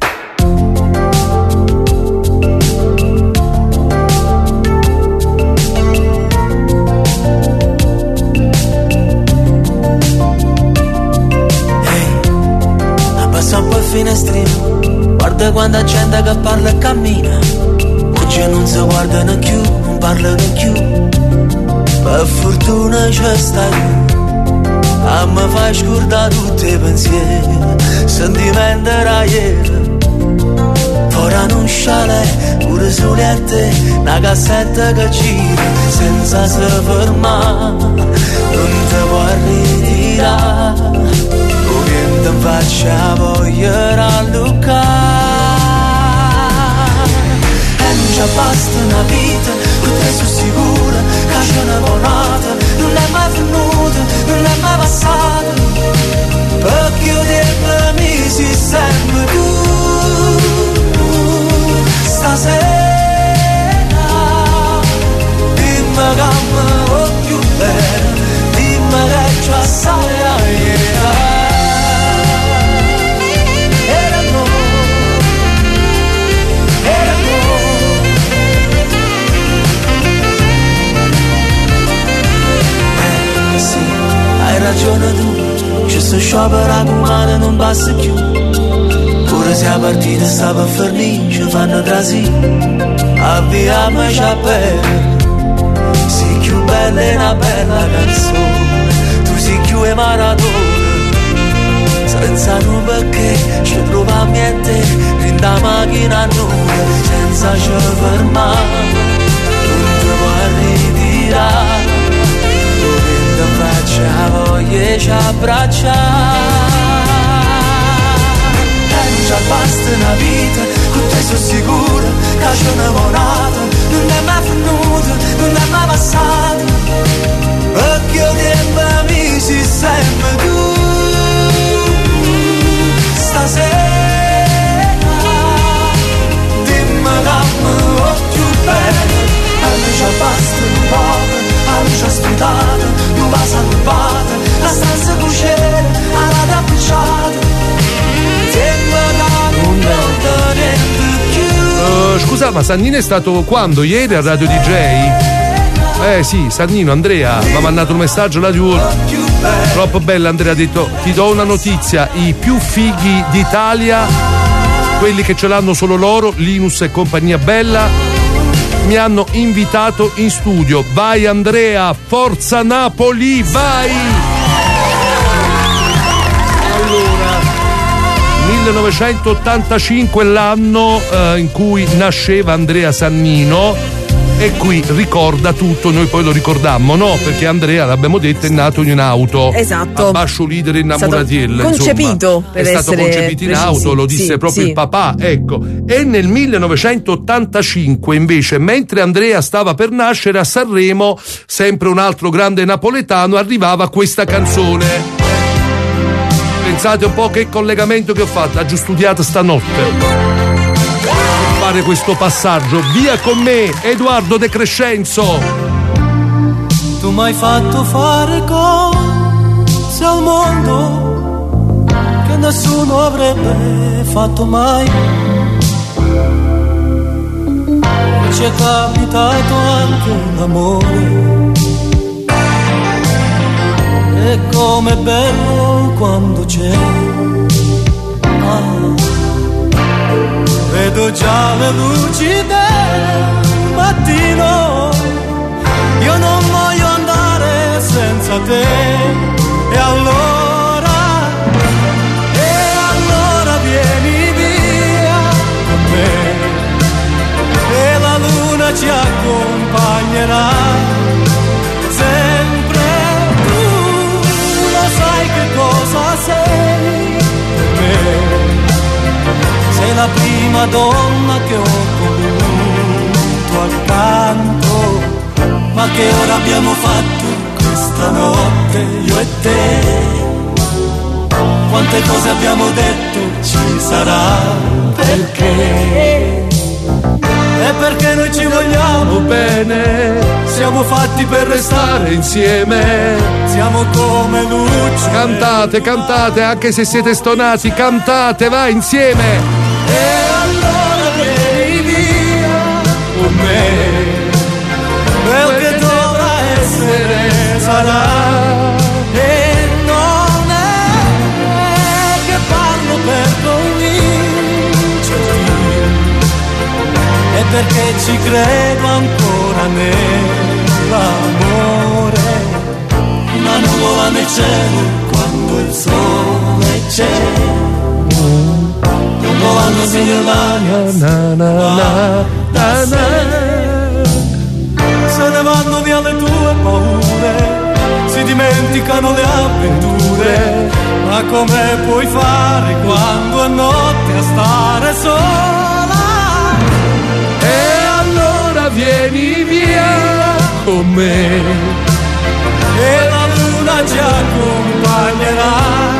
Finestrino, guarda quanta gente che parla e cammina, oggi non si guardano più, non parlano più, per fortuna c'è stai tu, a me fai scordare tutti i pensieri, sentimenti da ieri, ora non sciale, pure sole a te, una cassetta che gira, senza se fermare, non ti puoi ritirare. Non faccia voglia rallucare, e non ci basta una vita, tutte sono sicura che c'è una buonata, non è mai venuta, non è mai passata, perché io dentro mi si sempre tu, stasera, dimmi che mi vuoi più bene, dimmi che ci assai a ieri. Hai ragione tu, ci sto sciopera con mano non passa più, pure se la partita sta per finire ci fanno trasì, avviamoci a bere, sei più bella è una bella canzone, tu sei più e maratona, senza nu perché ci proviamo niente, in da macchina nuda, senza ci fermare, non ti puoi ritirare. Faccia voglia ci abbracciare, e non ci basta una vita, con te sono sicura che c'è una volata, non è mai venuta, non è mai passata, perché io tempo mi si sempre tu, stasera, dimmi che mi vuoi più bene, e non ci basta un po'. La luce sputata, non va salvata, la stanza cucera, alla tappisciata, non niente più. Scusa, ma Sannino è stato quando? Ieri a Radio DJ? Sì, Sannino, Andrea mi ha mandato un messaggio là di troppo bella. Andrea ha detto: ti do una notizia, i più fighi d'Italia, quelli che ce l'hanno solo loro, Linus e compagnia bella, mi hanno invitato in studio. Vai Andrea, forza Napoli, vai! Allora, 1985 l'anno in cui nasceva Andrea Sannino. E qui ricorda tutto, noi poi lo ricordammo, no? Perché Andrea, l'abbiamo detto, è nato in un'auto. Esatto. A Bascio Leader in Namuratiella. Concepito, insomma, è stato concepito in auto, lo disse proprio il papà, ecco. E nel 1985 invece, mentre Andrea stava per nascere a Sanremo, sempre un altro grande napoletano, arrivava questa canzone. Pensate un po' che collegamento che ho fatto, ha già studiato stanotte. Fare questo passaggio. Via con me, Edoardo De Crescenzo. Tu mi hai fatto fare cose al mondo che nessuno avrebbe fatto mai. Ci è capitato anche l'amore. E com'è bello quando c'è. Vedo già le luci del mattino, io non voglio andare senza te. E allora vieni via con me, e la luna ci accompagnerà sempre. Tu lo sai che cosa sei per me. Sei la prima donna che ho voluto accanto, ma che ora abbiamo fatto questa notte io e te. Quante cose abbiamo detto ci sarà, perché? E perché noi ci vogliamo bene, siamo fatti per restare insieme, siamo come luci. Cantate, cantate, anche se siete stonati, cantate, vai insieme. E allora vieni via con me, quel che dovrà essere sarà. E non è che parlo per convincerti, è perché ci credo ancora nell'amore. Una nuvola nel cielo quando il sole c'è. Quando si se ne vanno via le tue paure, si dimenticano le avventure, ma come puoi fare quando è notte a stare sola? E allora vieni via con me, e la luna ci accompagnerà.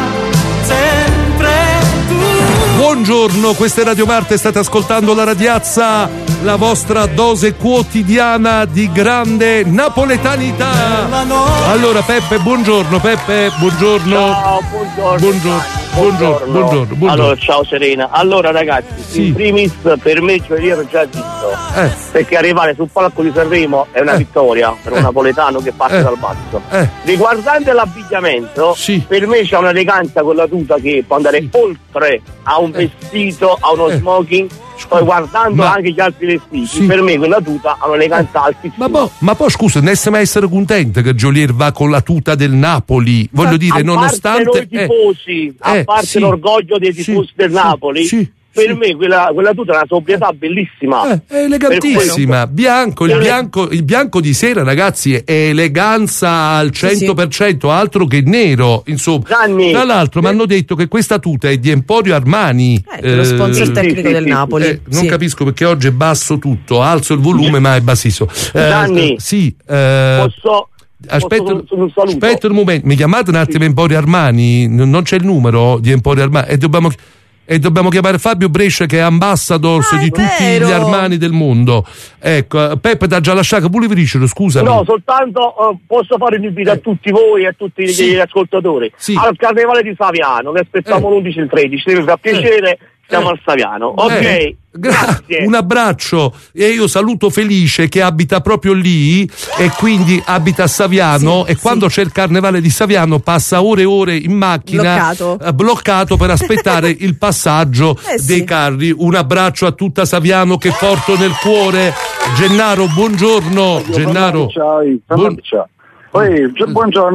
Buongiorno, questa è Radio Marte, state ascoltando La Radiazza, la vostra dose quotidiana di grande napoletanità. Allora Peppe, buongiorno Peppe, buongiorno. Ciao, buongiorno. Allora, ciao Serena. Allora ragazzi, in primis per me giovedì l'ho già vinto, perché arrivare sul palco di Sanremo è una vittoria per un napoletano che parte dal basso. Riguardante l'abbigliamento, per me c'è un'eleganza con la tuta che può andare oltre a un vestito, a uno smoking. Poi guardando anche gli altri vestiti, per me quella tuta ha un'eleganza altissima. Ma poi scusa, non essere mai essere contenta che Jolier va con la tuta del Napoli? Voglio dire, nonostante noi tifosi, a parte l'orgoglio dei tifosi del Napoli, per me quella tuta è una sobrietà bellissima, è elegantissima. Il bianco di sera, ragazzi, è eleganza al 100%, altro che nero, insomma. Tra l'altro mi hanno detto che questa tuta è di Emporio Armani, lo sponsor tecnico del Napoli. Non capisco perché oggi è basso tutto, alzo il volume ma è bassissimo. Gianni, posso aspetta un momento, mi chiamate un attimo Emporio Armani, non c'è il numero di Emporio Armani e dobbiamo chiamare Fabio Brescia, che è ambassador di tutti gli Armani del mondo. Ecco, Peppe t'ha già lasciato pure Vricero, scusami. No, soltanto posso fare un invito a tutti voi e a tutti gli ascoltatori al Carnevale di Saviano, che aspettiamo l'11 e il 13, se vi fa piacere. Siamo al Saviano, ok? Grazie. Un abbraccio, e io saluto Felice che abita proprio lì e quindi abita a Saviano, e quando c'è il Carnevale di Saviano passa ore e ore in macchina bloccato per aspettare il passaggio dei carri. Un abbraccio a tutta Saviano che porto nel cuore. Gennaro, buongiorno. Gennaro, buongiorno.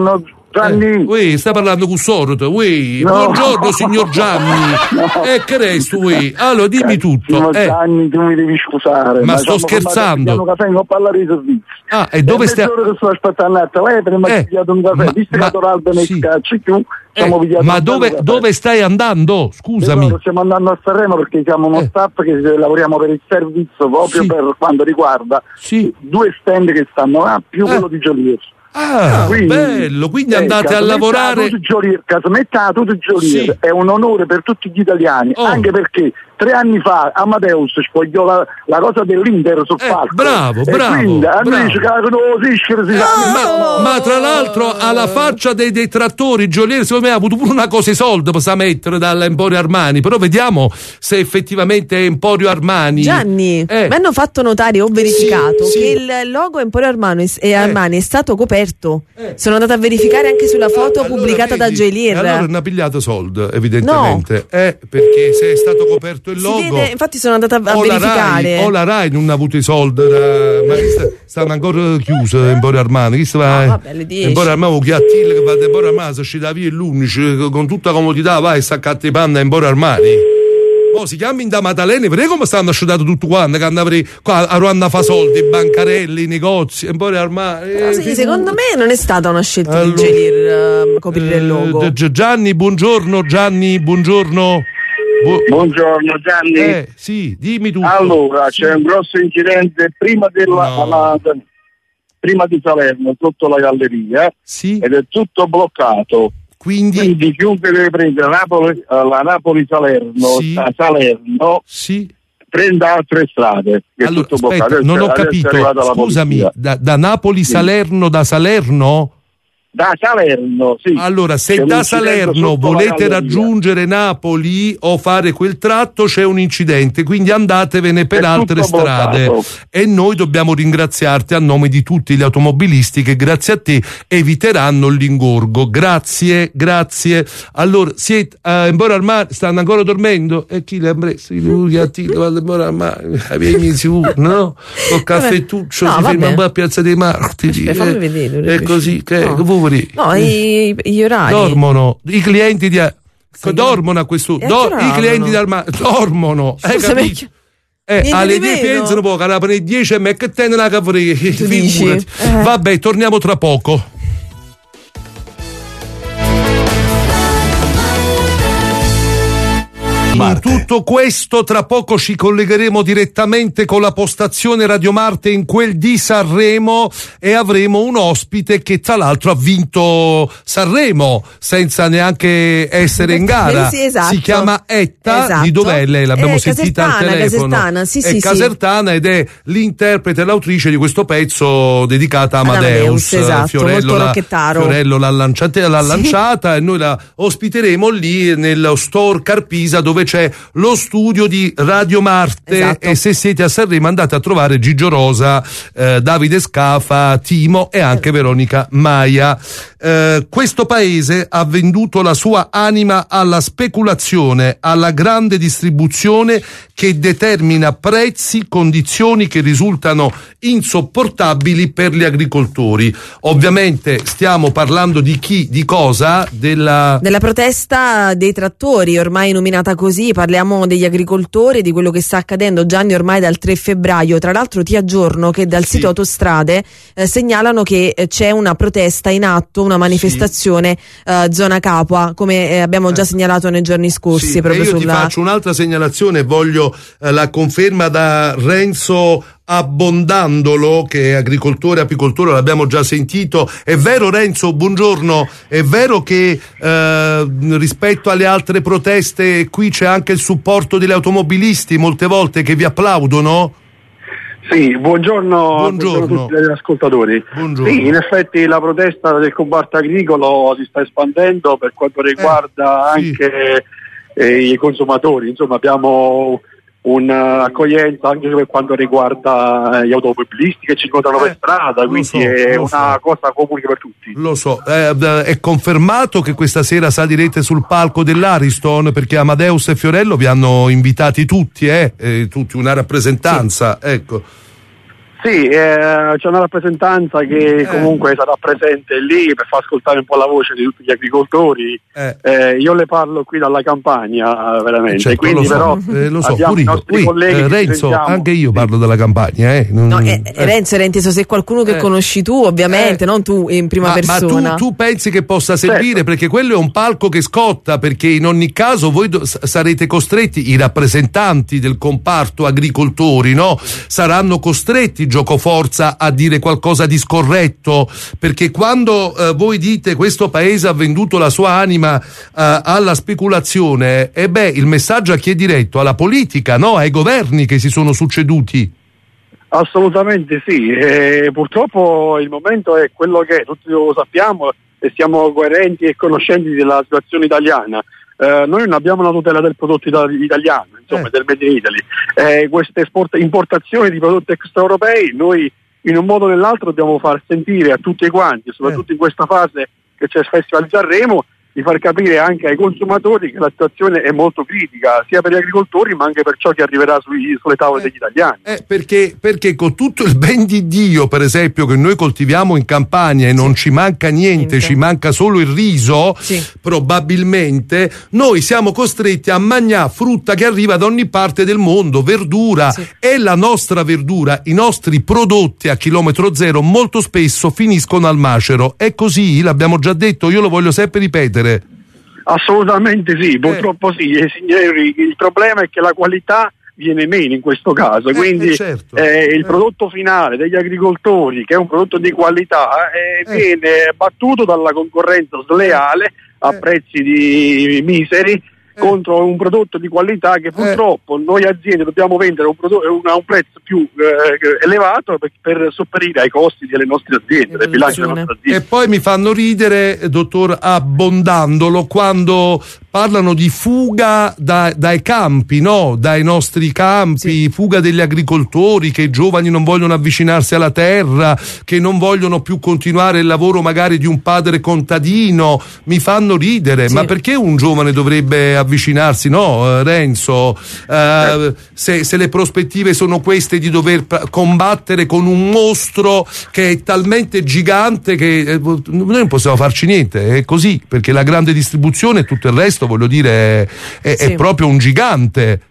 Gianni. Sta parlando con sordo. No. Buongiorno signor Gianni. Che resto, allora dimmi tutto. Gianni, tu mi devi scusare. Ma sto scherzando. Non caffè, non parlare di servizio. E dove stai? Che sto aspettando a te, mi ha pigliato un caffè. Visto che l'alba ne scacci più. Ma dove stai andando? Scusami. Stiamo andando a Sanremo perché siamo uno staff che lavoriamo per il servizio proprio per quanto riguarda 2 stand che stanno là più quello di Joliet. Quindi, bello, quindi andate a lavorare. Casametta tutti i giorni è un onore per tutti gli italiani, anche perché 3 anni fa Amadeus spogliò la cosa dell'Inter sul palco. Bravo. Quindi dice ma tra l'altro alla faccia dei detrattori Joliet secondo me ha avuto pure una cosa i soldi per mettere dall'Emporio Armani, però vediamo se effettivamente è Emporio Armani. Gianni, mi hanno fatto notare, ho verificato che il logo Emporio Armani è stato coperto. Sono andata a verificare anche sulla foto pubblicata da Joliet. Allora non ha pigliato soldi evidentemente, perché se è stato coperto il logo, vede, infatti sono andata a verificare. La Rai non ha avuto i soldi, ma stanno ancora chiuse Emporio Armani. Emporio Armani che attilla che va da Emporio Armani si uscita via l'11 con tutta comodità, vai e staccate i panna a Emporio Armani. Si chiama in da Maddalene, vedete come stanno asciugati tutto quanto, che andava qua a Ruanda fa soldi, bancarelli, negozi, Emporio Armani. Secondo me non è stata una scelta di Joliet coprire il logo. Gianni, buongiorno. Buongiorno Gianni. Sì, dimmi tutto. Allora, c'è un grosso incidente prima di Salerno, sotto la galleria, ed è tutto bloccato. Quindi chiunque deve prendere la Napoli-Salerno, Salerno, prenda altre strade. Allora, aspetta, non ho capito. Scusami, da Napoli-Salerno, da Salerno? Da Salerno, sì. Allora, se da Salerno volete raggiungere Napoli o fare quel tratto, c'è un incidente, quindi andatevene per altre strade. Bloccato. E noi dobbiamo ringraziarti a nome di tutti gli automobilisti che grazie a te eviteranno l'ingorgo. Grazie. Allora, siete a Emporio Armani, stanno ancora dormendo? E chi le ha preso? Lui a Emporio Armani, vieni sicuro, no? Col caffettuccio si ferma un po' a Piazza dei Martiri. È così che gli orari dormono i clienti dormono a questo i clienti di Armani dormono, capito? Alle 10 pensano poco, alla 10 e che te nella caffè. Vabbè, torniamo tra poco. In tutto questo tra poco ci collegheremo direttamente con la postazione Radio Marte in quel di Sanremo e avremo un ospite che tra l'altro ha vinto Sanremo senza neanche essere in gara. Esatto. Si chiama Etta, di dov'è lei? L'abbiamo sentita al telefono. Casertana ed è l'interprete e l'autrice di questo pezzo dedicato a Amadeus. Esatto, Fiorello l'ha lanciata e noi la ospiteremo lì nello store Carpisa dove c'è lo studio di Radio Marte, e se siete a Sanremo andate a trovare Gigio Rosa, Davide Scafa, Timo e anche Veronica Maia. Questo paese ha venduto la sua anima alla speculazione, alla grande distribuzione che determina prezzi, condizioni che risultano insopportabili per gli agricoltori. Ovviamente stiamo parlando di chi, di cosa? Della protesta dei trattori, ormai nominata così. Parliamo degli agricoltori, di quello che sta accadendo, Gianni, ormai dal 3 febbraio. Tra l'altro ti aggiorno che dal sito Autostrade segnalano che c'è una protesta in atto, una manifestazione zona Capua, come abbiamo già segnalato nei giorni scorsi. Proprio io ti faccio un'altra segnalazione, voglio la conferma da Renzo Abbondandolo, che è agricoltore e apicoltore, l'abbiamo già sentito. È vero, Renzo, buongiorno, è vero che rispetto alle altre proteste qui c'è anche il supporto degli automobilisti molte volte che vi applaudono? Sì, buongiorno a tutti gli ascoltatori. Buongiorno. Sì, in effetti la protesta del comparto agricolo si sta espandendo per quanto riguarda anche i consumatori. Insomma, abbiamo un'accoglienza anche per quanto riguarda gli automobilisti che ci incontrano per strada, quindi è una cosa comune per tutti. Lo so, è confermato che questa sera salirete sul palco dell'Ariston, perché Amadeus e Fiorello vi hanno invitati tutti, tutti una rappresentanza, ecco. Sì, c'è una rappresentanza che comunque sarà presente lì per far ascoltare un po' la voce di tutti gli agricoltori. Io le parlo qui dalla Campania, veramente. Certo, quindi lo so, pure io. Renzo, anche io parlo dalla Campania. Renzo era inteso se qualcuno che conosci tu, ovviamente, non tu in prima persona. Ma tu pensi che possa servire? Certo. Perché quello è un palco che scotta, perché in ogni caso voi sarete costretti, i rappresentanti del comparto agricoltori, no? Saranno costretti giocoforza a dire qualcosa di scorretto, perché quando voi dite questo paese ha venduto la sua anima alla speculazione, il messaggio a chi è diretto? Alla politica, no? Ai governi che si sono succeduti. Assolutamente sì, purtroppo il momento è quello che tutti lo sappiamo e siamo coerenti e conoscenti della situazione italiana. Noi non abbiamo una tutela del prodotto italiano, insomma, del Made in Italy. Queste importazioni di prodotti extraeuropei noi in un modo o nell'altro dobbiamo far sentire a tutti quanti, soprattutto in questa fase che c'è il Festival di Sanremo, di far capire anche ai consumatori che la situazione è molto critica, sia per gli agricoltori ma anche per ciò che arriverà sulle tavole degli italiani. Perché con tutto il ben di Dio, per esempio, che noi coltiviamo in Campania e non ci manca niente, ci manca solo il riso, probabilmente noi siamo costretti a mangiare frutta che arriva da ogni parte del mondo, verdura, e la nostra verdura, i nostri prodotti a chilometro zero molto spesso finiscono al macero. È così, l'abbiamo già detto, io lo voglio sempre ripetere. Assolutamente sì, purtroppo sì, signori, il problema è che la qualità viene meno in questo caso, quindi il prodotto finale degli agricoltori, che è un prodotto di qualità, viene battuto dalla concorrenza sleale a prezzi di miseri contro un prodotto di qualità che purtroppo noi aziende dobbiamo vendere a un prezzo più elevato per sopperire ai costi delle nostre aziende, del bilancio delle nostre aziende. E poi mi fanno ridere, dottor Abbondandolo, quando parlano di fuga dai campi, no? Dai nostri campi, fuga degli agricoltori, che i giovani non vogliono avvicinarsi alla terra, che non vogliono più continuare il lavoro magari di un padre contadino. Mi fanno ridere, ma perché un giovane dovrebbe avvicinarsi, no, Renzo? Se le prospettive sono queste di dover combattere con un mostro che è talmente gigante che noi non possiamo farci niente, è così, perché la grande distribuzione e tutto il resto, voglio dire, è proprio un gigante.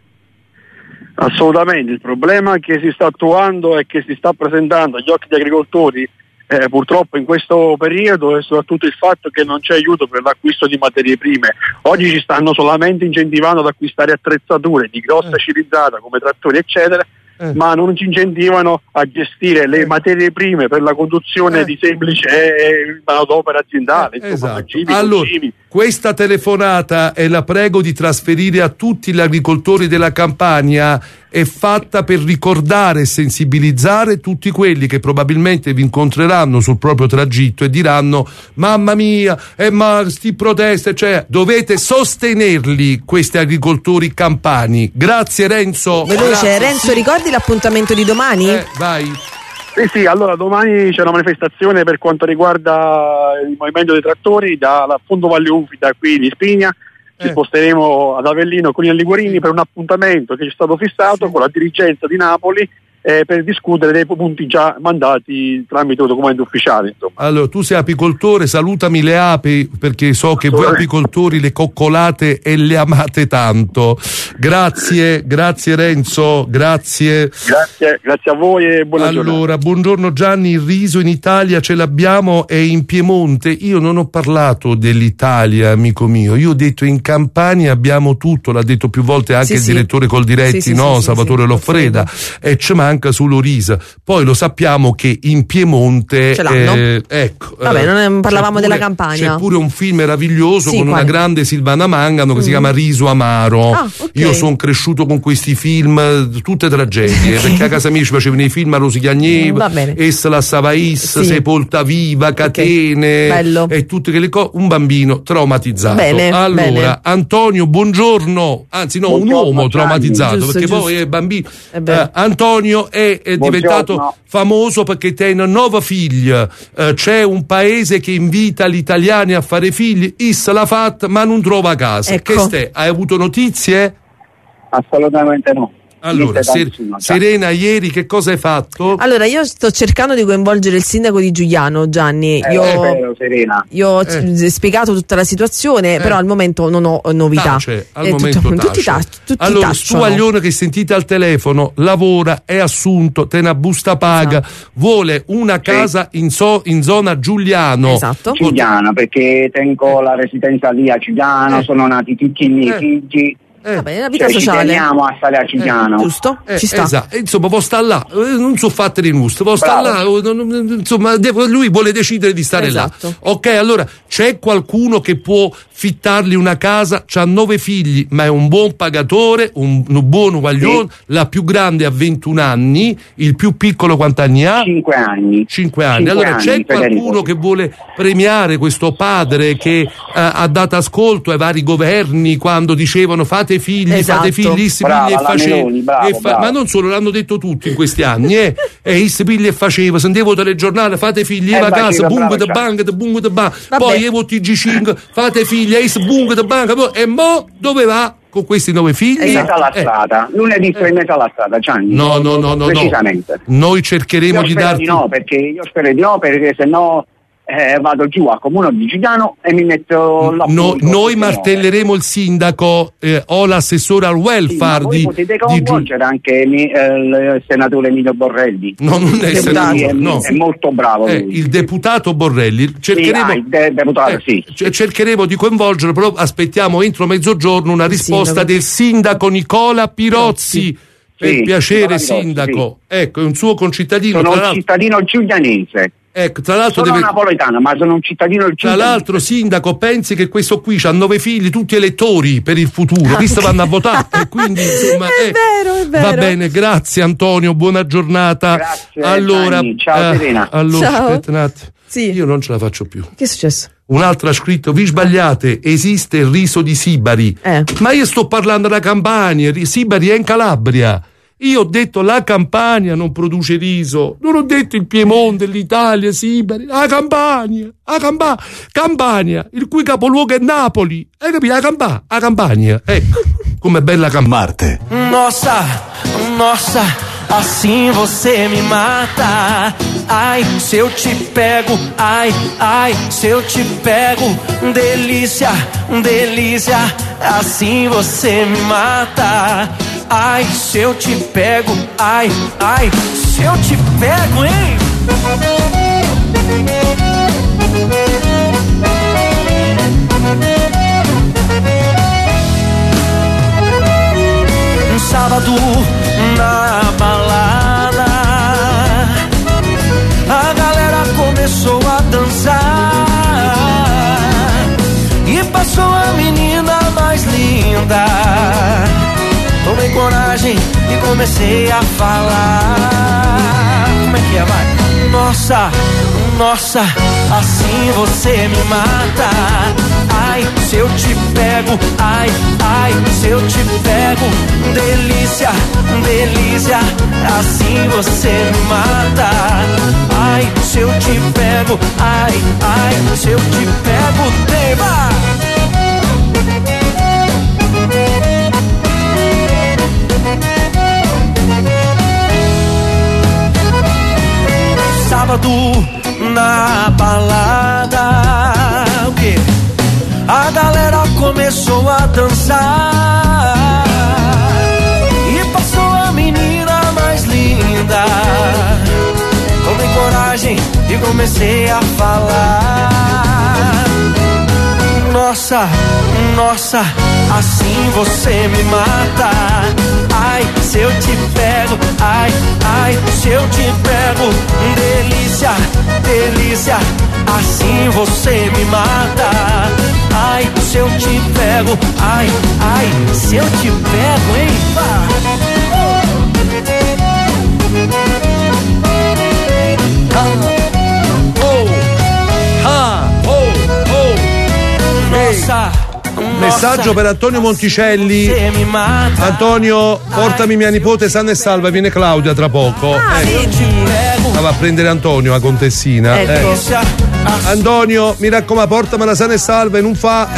Assolutamente, il problema che si sta attuando e che si sta presentando agli occhi degli agricoltori purtroppo in questo periodo è soprattutto il fatto che non c'è aiuto per l'acquisto di materie prime. Oggi ci stanno solamente incentivando ad acquistare attrezzature di grossa cilizzata come trattori eccetera, ma non ci incentivano a gestire le materie prime per la conduzione di semplice manodopera aziendale. Insomma, allora, questa telefonata, e la prego di trasferire a tutti gli agricoltori della Campania, è fatta per ricordare e sensibilizzare tutti quelli che probabilmente vi incontreranno sul proprio tragitto e diranno: mamma mia, ma sti proteste, cioè dovete sostenerli, questi agricoltori campani. Grazie Renzo. Veloce, Renzo, ricordi l'appuntamento di domani? Vai. Sì, allora domani c'è una manifestazione per quanto riguarda il movimento dei trattori da Fondo Valle Ufita qui di Spigna. Ci sposteremo ad Avellino con i Liguorini per un appuntamento che ci è stato fissato con la dirigenza di Napoli per discutere dei punti già mandati tramite un documento ufficiale, insomma. Allora, tu sei apicoltore, salutami le api, perché so che voi apicoltori le coccolate e le amate tanto. Grazie Renzo, grazie a voi e buona giornata. Allora, buongiorno Gianni, il riso in Italia ce l'abbiamo, è in Piemonte. Io non ho parlato dell'Italia, amico mio, io ho detto in Campania abbiamo tutto, l'ha detto più volte anche il direttore Coldiretti, Salvatore Loffreda, e ci manca solo riso. Poi lo sappiamo che in Piemonte ce l'hanno. Vabbè, non parlavamo della Campania. C'è pure un film meraviglioso con una grande Silvana Mangano che si chiama Riso Amaro. Io sono cresciuto con questi film, tutte tragedie, perché a casa mia ci facevano i film a Rosicagneva, Essa la Savais, Sepolta Viva, Catene e tutte quelle cose. Un bambino traumatizzato. Allora, Antonio, buongiorno. Anzi no, un uomo traumatizzato, perché poi è bambino. Antonio è diventato famoso perché tiene una nuova figlia. C'è un paese che invita gli italiani a fare figli, Issa l'ha fatta ma non trova casa. Che stai? Hai avuto notizie? Assolutamente no. Allora, Serena, ieri che cosa hai fatto? Allora, io sto cercando di coinvolgere il sindaco di Giugliano, Gianni. Io ho spiegato tutta la situazione, però al momento non ho novità. Tutti allora, su Aglione che sentite al telefono, lavora, è assunto, te una busta paga, vuole una casa in zona Giugliano. Esatto. Giugliano, perché tengo la residenza lì a Giugliano, sono nati tutti i miei figli. Vabbè, la vita sociale. Ci teniamo a stare a Giugliano. Giusto? Ci sta. Esatto. Insomma, può stare là, non so fatte di nusto, può stare là, insomma, lui vuole decidere di stare là. Ok, allora c'è qualcuno che può fittargli una casa, c'ha 9 figli, ma è un buon pagatore, un buon uguaglione, la più grande ha 21 anni, il più piccolo quanti anni ha? 5 anni. 5 anni. Allora c'è qualcuno che vuole premiare questo padre che ha dato ascolto ai vari governi quando dicevano fate figli, fate figli, pigli e faceva, ma non solo, l'hanno detto tutti in questi anni, pigli e faceva, sentivo telegiornale, fate figli, la casa, bunga de banca, poi evo TG5, fate figli, bunga de banca, e mo dove va? Con questi 9 figli? In mezzo alla strada, lunedì in mezzo alla strada, Gianni. No. Precisamente. Noi cercheremo di darti. Io spero di no, perché se no vado giù al comune di Giugliano e mi metto là. Noi martelleremo il sindaco o l'assessore al welfare voi potete coinvolgere anche il senatore Emilio Borrelli. No, non è senatore, è molto bravo lui. Il deputato Borrelli. Cercheremo di coinvolgerlo, però aspettiamo entro mezzogiorno una risposta del sindaco Nicola Pirozzi. Per piacere, sindaco. Ecco, è un suo concittadino. Sono un cittadino giuglianese. Ecco, tra l'altro sono napoletano, ma sono un cittadino giuglianese. Tra l'altro, sindaco, pensi che questo qui c'ha 9 figli, tutti elettori per il futuro, questi vanno a votare e quindi insomma è vero. Va bene, grazie Antonio, buona giornata. Grazie. Allora, ciao Serena. Allora, ciao. Aspetta un attimo. Sì. Io non ce la faccio più. Che è successo? Un'altra ha scritto: vi sbagliate, esiste il riso di Sibari. Ma io sto parlando della Campania, Sibari è in Calabria. Io ho detto la Campania non produce riso, non ho detto il Piemonte, l'Italia, Sibari, la Campania, il cui capoluogo è Napoli, hai capito? La Campania, ecco, com'è bella Marte. Nossa, assim você me mata. Ai, se eu te pego, ai, se eu te pego, delícia, assim você me mata. Ai, se eu te pego, ai, se eu te pego, hein? Um sábado na balada, a galera começou a dançar e passou a menina mais linda. Tomei coragem e comecei a falar. Como é que é, vai? Nossa, assim você me mata. Ai, se eu te pego, ai, se eu te pego, delícia, assim você me mata. Ai, se eu te pego, ai, se eu te pego, tema. Sábado na balada, o quê? A galera começou a dançar e passou a menina mais linda. Tomei coragem e comecei a falar. Nossa, assim você me mata. Ai, se eu te pego, ai, se eu te pego, delícia, assim você me mata. Ai, se eu te pego, ai, se eu te pego, hein? Nossa. Messaggio per Antonio Monticelli. Antonio, portami mia nipote sana e salva, viene Claudia tra poco. Va a prendere Antonio, la contessina. Ecco. Antonio, mi raccomando, portamela sana e salva, non fa.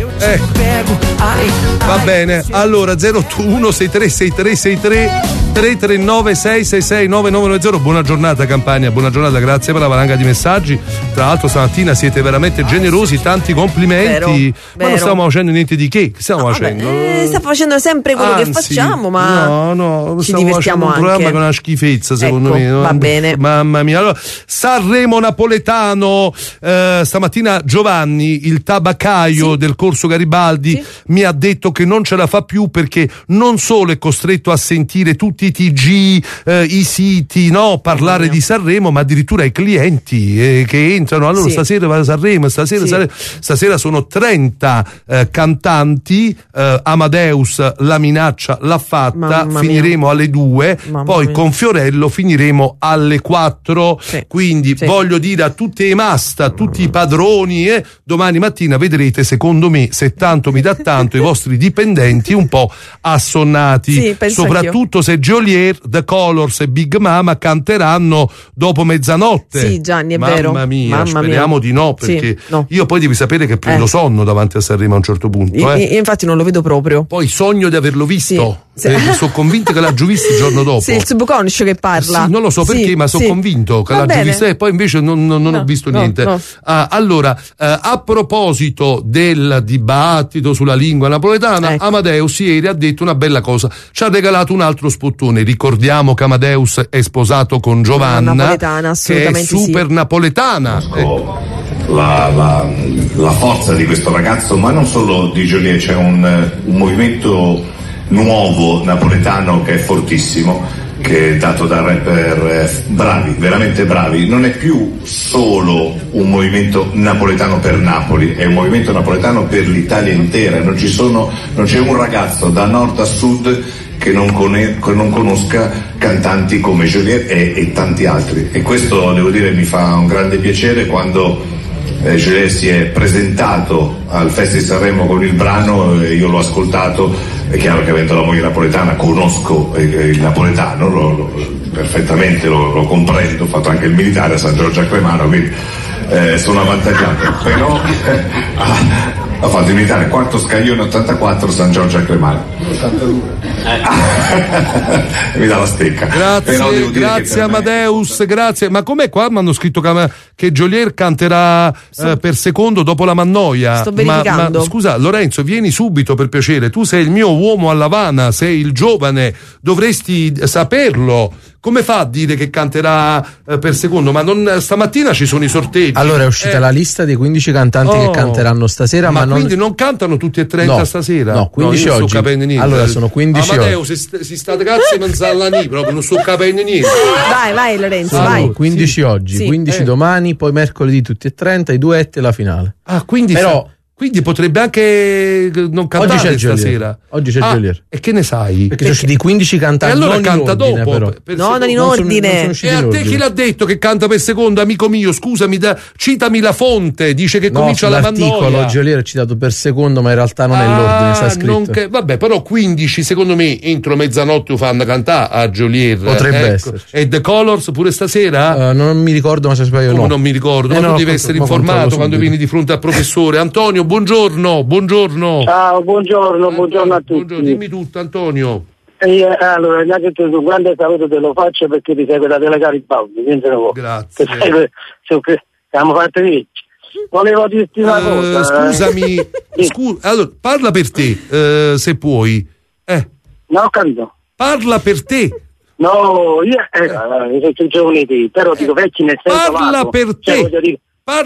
Va bene. Allora 081 636363 339 666 9990. Buona giornata Campania, buona giornata, grazie per la valanga di messaggi. Tra l'altro stamattina siete veramente generosi, tanti complimenti. Ma non stiamo facendo niente di che stiamo facendo? Stiamo facendo sempre quello che facciamo, ma ci divertiamo un anche. programma con una schifezza, secondo me. Va bene. Mamma mia. Allora, Sanremo napoletano, stamattina Giovanni, il tabaccaio del corso Garibaldi, mi ha detto che non ce la fa più perché non solo è costretto a sentire tutti i TG, i siti, parlare di Sanremo, ma addirittura i clienti che entrano. Allora stasera va a Sanremo, stasera sono 30 cantanti, Amadeus la minaccia l'ha fatta, finiremo alle 2, poi con Fiorello finiremo alle 4, quindi voglio dire a tutte le masta, a tutti i padroni, domani mattina vedrete, secondo me, se tanto mi dà tanto, i vostri dipendenti un po' assonnati, soprattutto se Geolier, The Colors e Big Mama canteranno dopo mezzanotte. Sì, Gianni, è vero. Mamma mia, speriamo di no, perché io poi devi sapere che prendo sonno davanti a Sanremo a un certo punto. Io infatti non lo vedo proprio. Poi sogno di averlo visto. Sono convinto che l'ha già visto il giorno dopo. Sì, il subconscio che parla. Non lo so perché, ma sono convinto che l'ha già visto e poi invece non ho visto niente. Allora, a proposito del dibattito sulla lingua napoletana, Amadeus ieri ha detto una bella cosa, ci ha regalato un altro spottone. Ricordiamo che Amadeus è sposato con Giovanna, che è super napoletana. La forza di questo ragazzo, ma non solo di Geolier, c'è un movimento nuovo napoletano che è fortissimo, che è dato da rapper bravi, veramente bravi. Non è più solo un movimento napoletano per Napoli, è un movimento napoletano per l'Italia intera. Non c'è un ragazzo da nord a sud che non conosca cantanti come Geolier e tanti altri, e questo devo dire mi fa un grande piacere. Quando Geolier si è presentato al Festival di Sanremo con il brano, io l'ho ascoltato, è chiaro che avendo la moglie napoletana conosco il napoletano, perfettamente lo comprendo, ho fatto anche il militare a San Giorgio a Cremano, quindi sono avvantaggiato, però ho fatto il militare, quarto scaglione 84 San Giorgio a Cremano. 82. Mi dà la stecca. Grazie Amadeus, grazie. Ma com'è qua? Mi hanno scritto che Geolier canterà per secondo dopo la Mannoia. Sto verificando. Ma scusa Lorenzo, vieni subito per piacere, tu sei il mio uomo all'Havana, sei il giovane, dovresti saperlo. Come fa a dire che canterà per secondo? Ma stamattina ci sono i sorteggi. Allora è uscita la lista dei 15 cantanti che canteranno stasera, ma quindi non cantano tutti e 30 stasera? No, 15 oggi. Non sto capendo niente. Allora sono 15 Amadeo, si sta cazzo e manzalla lì, proprio non sto capendo niente. Vai Lorenzo, sono vai. 15 oggi, 15 domani, poi mercoledì tutti e 30, i duetti e la finale. Quindi potrebbe anche non cantare stasera. Oggi c'è Geolier. E che ne sai? Perché sono usciti 15 cantanti. E allora non canta in ordine, dopo. Non in ordine. E a te chi l'ha detto che canta per secondo, amico mio? Scusami, citami la fonte. Dice che comincia la Mannoia. L'articolo Geolier è citato per secondo, ma in realtà non è l'ordine, sta scritto. Vabbè, però 15 secondo me entro mezzanotte lo fanno cantare a Geolier. Potrebbe essere. E The Colors pure stasera? Non mi ricordo, ma se sbaglio no. Non mi ricordo, ma tu devi essere informato quando vieni di fronte al professore. Antonio, buongiorno. Ciao, buongiorno a tutti. Buongiorno, dimmi tutto Antonio. Allora, innanzitutto un grande saluto te lo faccio perché ti segue da Telegaribaldi, grazie. Siamo fatti ricci. Volevo dirti una cosa. Scusami, allora, parla per te, se puoi. No, ho capito. Parla per te. No, io sono giovane te, però dico vecchi nel senso parla per te.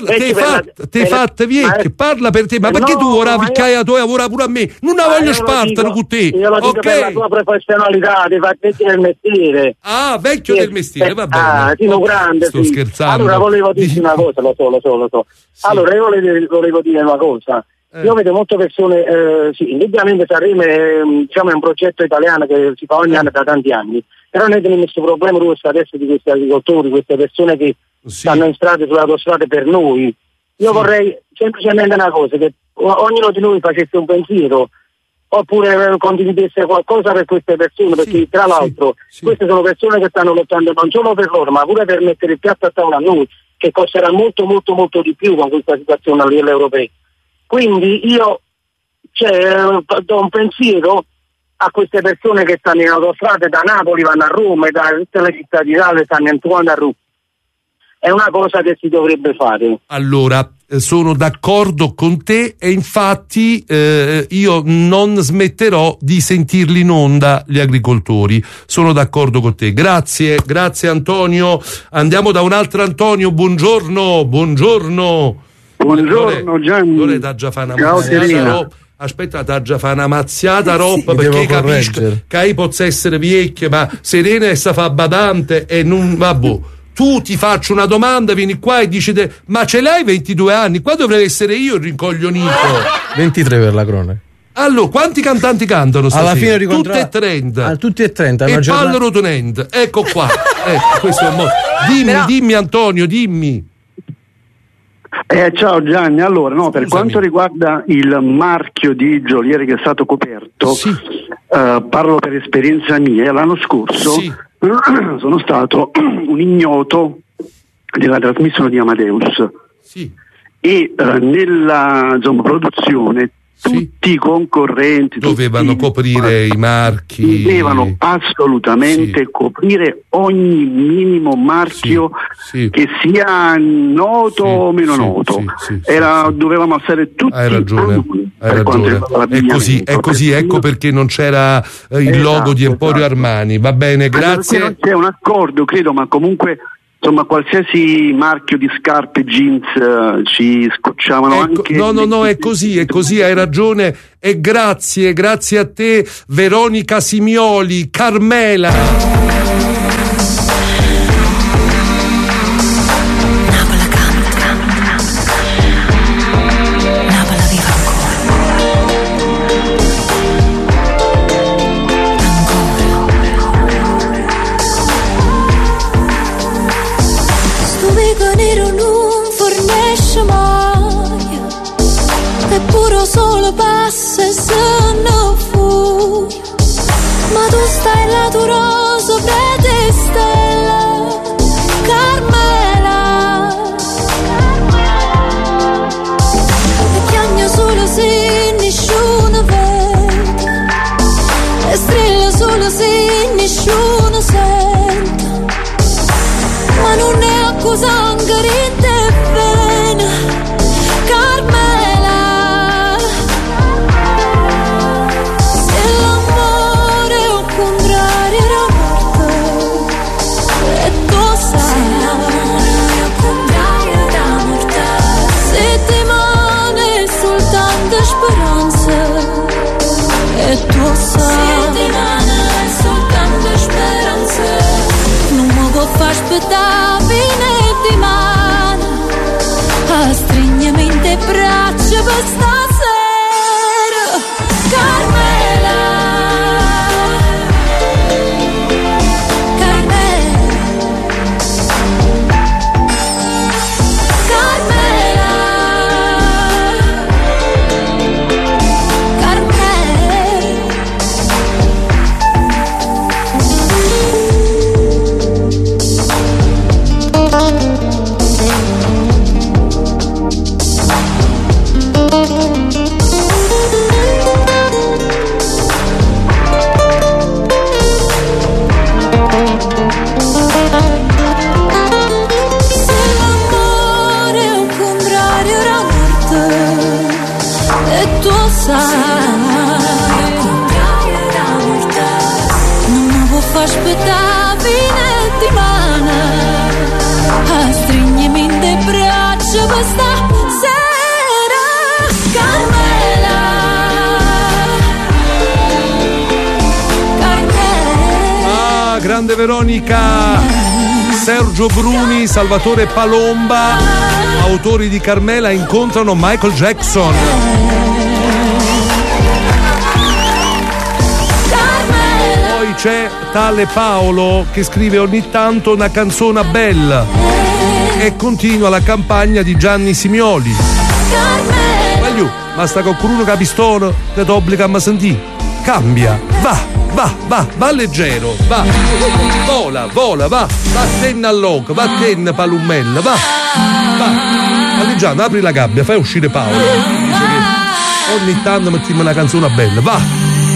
Te fatte vecchie, parla per te, ma perché tu ora picchiai a tua lavora pure a me? Non la voglio spartano con te. Io lo dico per la tua professionalità, ti fai vecchio del mestiere. Ah, vecchio del mestiere, va bene. Sono grande. Sto scherzando. Allora volevo dirti una cosa, lo so. Sì. Allora io volevo dire una cosa. Io vedo molte persone, indubbiamente Sanremo è un progetto italiano che si fa ogni anno da tanti anni, però noi abbiamo questo problema adesso di questi agricoltori, queste persone che stanno in strada, sulle autostrade per noi. Io vorrei semplicemente una cosa, che ognuno di noi facesse un pensiero, oppure condividesse qualcosa per queste persone, perché tra l'altro queste sono persone che stanno lottando non solo per loro, ma pure per mettere il piatto a tavola a noi, che costerà molto molto molto di più con questa situazione a livello europeo. Quindi io do un pensiero a queste persone che stanno in autostrada da Napoli, vanno a Roma, e da tutte le città d'Italia stanno entrando a Roma. È una cosa che si dovrebbe fare. Allora, sono d'accordo con te e infatti io non smetterò di sentirli in onda gli agricoltori. Sono d'accordo con te. Grazie Antonio. Andiamo da un altro Antonio. Buongiorno. Buongiorno Gianni. Ciao Serena. Aspetta, t'ha già fa una mazziata roba perché capisco che può essere vecchia, ma Serena è sta fa badante e non vabbè. Tu ti faccio una domanda, vieni qua e dici ma ce l'hai 22 anni? Qua dovrei essere io il rincoglionito. 23 per la cronaca. Allora, quanti cantanti cantano stasera? Alla fine tutte e 30. Tutti e 30. E Paolo Rotonente. Ecco qua. Questo è il modo. Dimmi Antonio, dimmi. Ciao Gianni, allora per quanto riguarda il marchio di Geolier che è stato coperto, parlo per esperienza mia, l'anno scorso sono stato un ignoto della trasmissione di Amadeus e nella produzione tutti i concorrenti dovevano coprire i marchi, dovevano assolutamente coprire ogni minimo marchio che sia noto o meno noto. Dovevamo essere tutti. Hai ragione. È così, ecco perché non c'era il logo di Emporio Armani. Va bene, grazie. Non c'è un accordo, credo, ma comunque qualsiasi marchio di scarpe jeans ci scocciavano anche. No, è così, hai ragione. E grazie a te, Veronica Simioli, Carmela. Solo passa e se non fu, ma tu stai là tu sopra te stella, Carmela, e chiagna solo se nessuno vede, e strilla solo se nessuno sente, ma non è accusando che te bene, Carmela. E tu sai, soltanto speranze, non mi può far aspettare fine di mano, a stringermi in te braccia per stasera, Carmela. Non mi può far aspettare fine di mano, a stringermi in te braccia per stasera, Carmela. Ah, grande Veronica. Sergio Bruni, Salvatore Palomba, autori di Carmela, incontrano Michael Jackson. C'è tale Paolo che scrive ogni tanto una canzone bella e continua la campagna di Gianni Simioli. Ma sta con qualcuno che ha pistola che ti obbliga a sentire. cambia, va leggero, va, vola, va ten all'oc, va ten palummella, va. Alleggiano, apri la gabbia, fai uscire Paolo. Dice che ogni tanto mettiamo una canzone bella, va.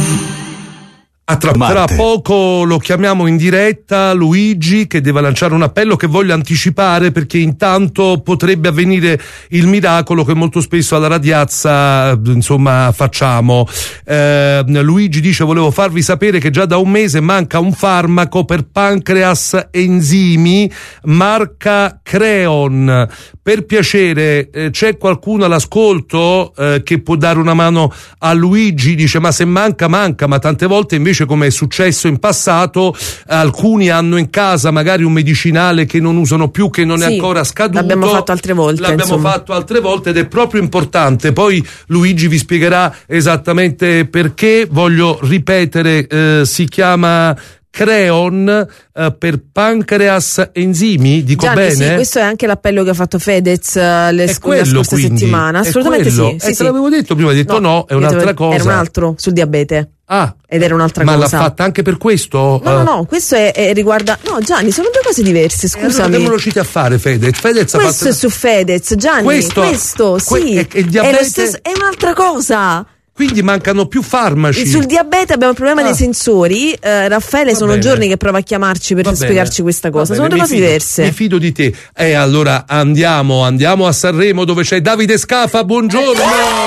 Tra poco lo chiamiamo in diretta Luigi, che deve lanciare un appello che voglio anticipare, perché intanto potrebbe avvenire il miracolo che molto spesso alla Radiazza insomma facciamo. Luigi dice: volevo farvi sapere che già da un mese manca un farmaco per pancreas enzimi marca Creon. Per piacere, c'è qualcuno all'ascolto che può dare una mano a Luigi? Dice: ma se manca, ma tante volte invece, come è successo in passato, alcuni hanno in casa magari un medicinale che non usano più, che non è ancora scaduto. L'abbiamo fatto altre volte ed è proprio importante. Poi Luigi vi spiegherà esattamente perché. Voglio ripetere, si chiama Creon per pancreas enzimi, dico Gianni, bene? Sì, questo è anche l'appello che ha fatto Fedez la scorsa settimana. Assolutamente sì. Te l'avevo detto prima, hai detto no, è un'altra cosa. Era un altro sul diabete. Ed era un'altra cosa. Ma l'ha fatta anche per questo? No, questo è riguarda. No, Gianni, sono due cose diverse, scusami. Allora, che riuscite a fare, Fedez? Questo è su Fedez, Gianni. Questo sì. Il diabete è un'altra cosa. Quindi mancano più farmaci. Sul diabete abbiamo il problema dei sensori. Raffaele, sono giorni che prova a chiamarci per spiegarci questa cosa. Sono due cose diverse. Mi fido di te. Allora andiamo a Sanremo, dove c'è Davide Scafa. Buongiorno.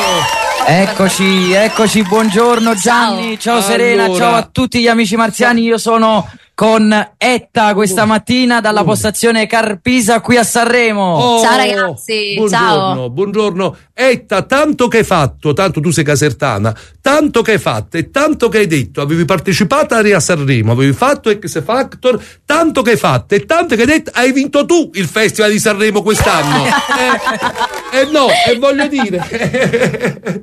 Eccoci, buongiorno Gianni, ciao Serena, ciao a tutti gli amici marziani. Io sono con Etta questa mattina dalla postazione Carpisa qui a Sanremo. Ciao ragazzi, buongiorno. Etta, tanto che hai fatto, tanto tu sei casertana, tanto che hai fatto e tanto che hai detto, avevi partecipato a Sanremo, avevi fatto X Factor, tanto che hai fatto e tanto che hai detto, hai vinto tu il Festival di Sanremo quest'anno. No, voglio dire.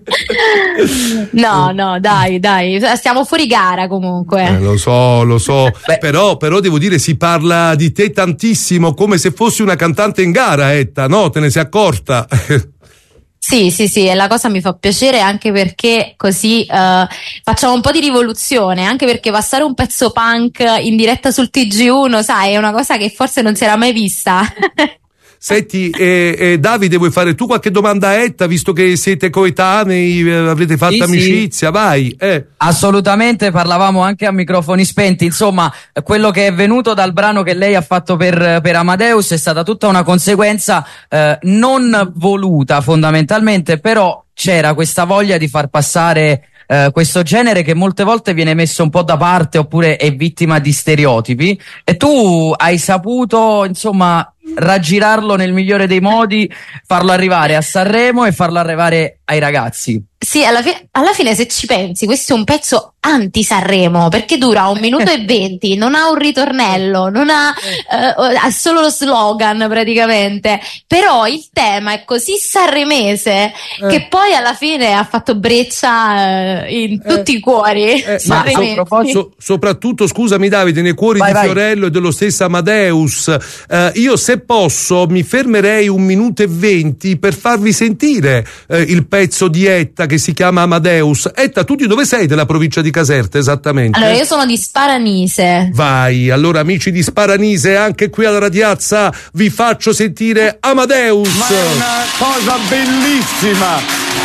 No, dai, stiamo fuori gara comunque. Lo so. Però devo dire, si parla di te tantissimo, come se fossi una cantante in gara, Etta, no? Te ne sei accorta? Sì, e la cosa mi fa piacere anche perché così facciamo un po' di rivoluzione, anche perché passare un pezzo punk in diretta sul TG1, sai, è una cosa che forse non si era mai vista. Senti, Davide, vuoi fare tu qualche domanda a Etta, visto che siete coetanei, avrete fatto amicizia? Sì. Vai. Assolutamente, parlavamo anche a microfoni spenti. Insomma, quello che è venuto dal brano che lei ha fatto per Amadeus è stata tutta una conseguenza non voluta fondamentalmente, però c'era questa voglia di far passare questo genere che molte volte viene messo un po' da parte oppure è vittima di stereotipi, e tu hai saputo insomma raggirarlo nel migliore dei modi, farlo arrivare a Sanremo e farlo arrivare ai ragazzi. Sì, alla fine se ci pensi, questo è un pezzo anti-Sanremo, perché dura 1 minuto e 20, non ha un ritornello, non ha solo lo slogan praticamente, però il tema è così sanremese che poi alla fine ha fatto breccia in tutti i cuori sanremesi. Soprattutto, scusami Davide, nei cuori di Fiorello e dello stesso Amadeus. Io, se posso, mi fermerei 1 minuto e 20 per farvi sentire il pezzo di Etta che si chiama Amadeus. Etta, tu di dove sei? Della provincia di Caserta, esattamente? Allora, io sono di Sparanise. Vai, allora amici di Sparanise, anche qui alla Radiazza vi faccio sentire Amadeus. Ma è una cosa bellissima.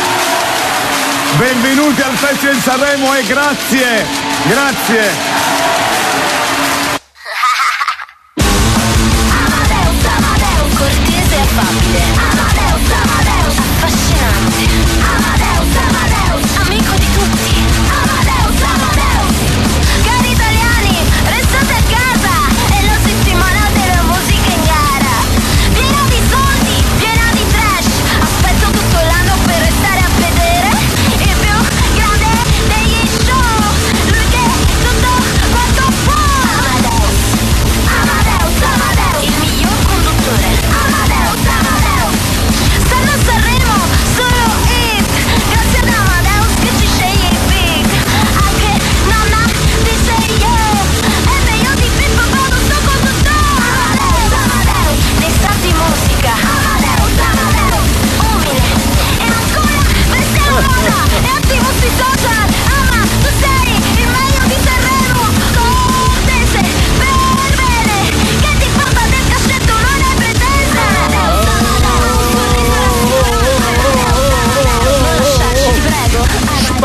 Benvenuti al Festival di Sanremo e grazie.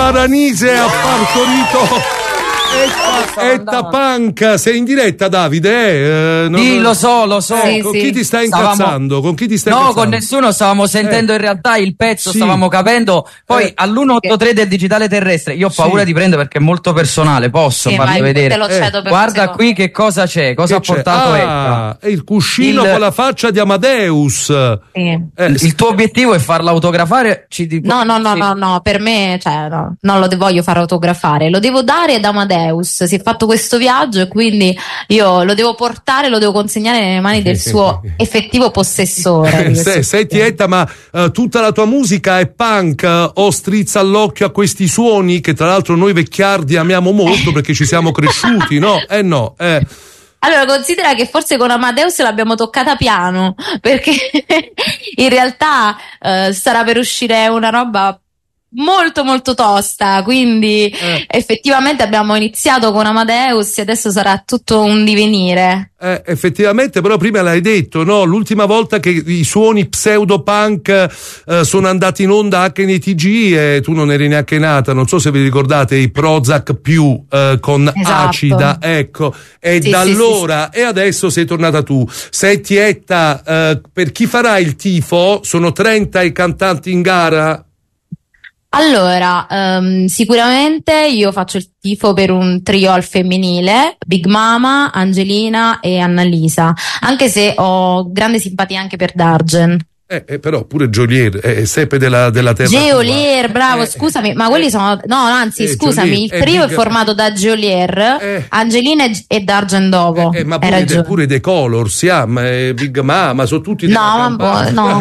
Varanise ha partorito Etta Panca. Sei in diretta, Davide? Sì, lo so. Con chi ti stai incazzando? Con chi ti stai incazzando? Con nessuno, stavamo sentendo in realtà il pezzo, stavamo capendo. Poi all'183 del digitale terrestre, io ho paura di prendere perché è molto personale, posso farlo vedere? Guarda qui che cosa c'è, cosa ha portato Etta. È il cuscino con la faccia di Amadeus. Il tuo obiettivo è farla autografare? No, per me, non lo voglio far autografare, lo devo dare ad Amadeus. Si è fatto questo viaggio e quindi io lo devo portare, lo devo consegnare nelle mani del suo effettivo possessore. Senti Etta, ma tutta la tua musica è punk o strizza all'occhio a questi suoni che tra l'altro noi vecchiardi amiamo molto perché ci siamo cresciuti, no? Allora, considera che forse con Amadeus l'abbiamo toccata piano, perché in realtà sarà per uscire una roba molto molto tosta, quindi effettivamente abbiamo iniziato con Amadeus e adesso sarà tutto un divenire. Effettivamente, però prima l'hai detto, no? L'ultima volta che i suoni pseudo-punk sono andati in onda anche nei TG e tu non eri neanche nata, non so se vi ricordate i Prozac più con Acida, ecco, e da allora e adesso sei tornata tu. Senti Etta, per chi farà il tifo? Sono 30 i cantanti in gara? Allora, sicuramente io faccio il tifo per un trio al femminile, Big Mama, Angelina e Annalisa, anche se ho grande simpatia anche per Dargen. Però pure Geolier, Seppe della terra. Geolier, bravo, scusami, ma quelli sono. No, anzi, scusami, Geolier, il trio è formato da Geolier, Angelina e Dargen Dovo. Ma pure dei Colors, Big Mama, sono tutti. No, non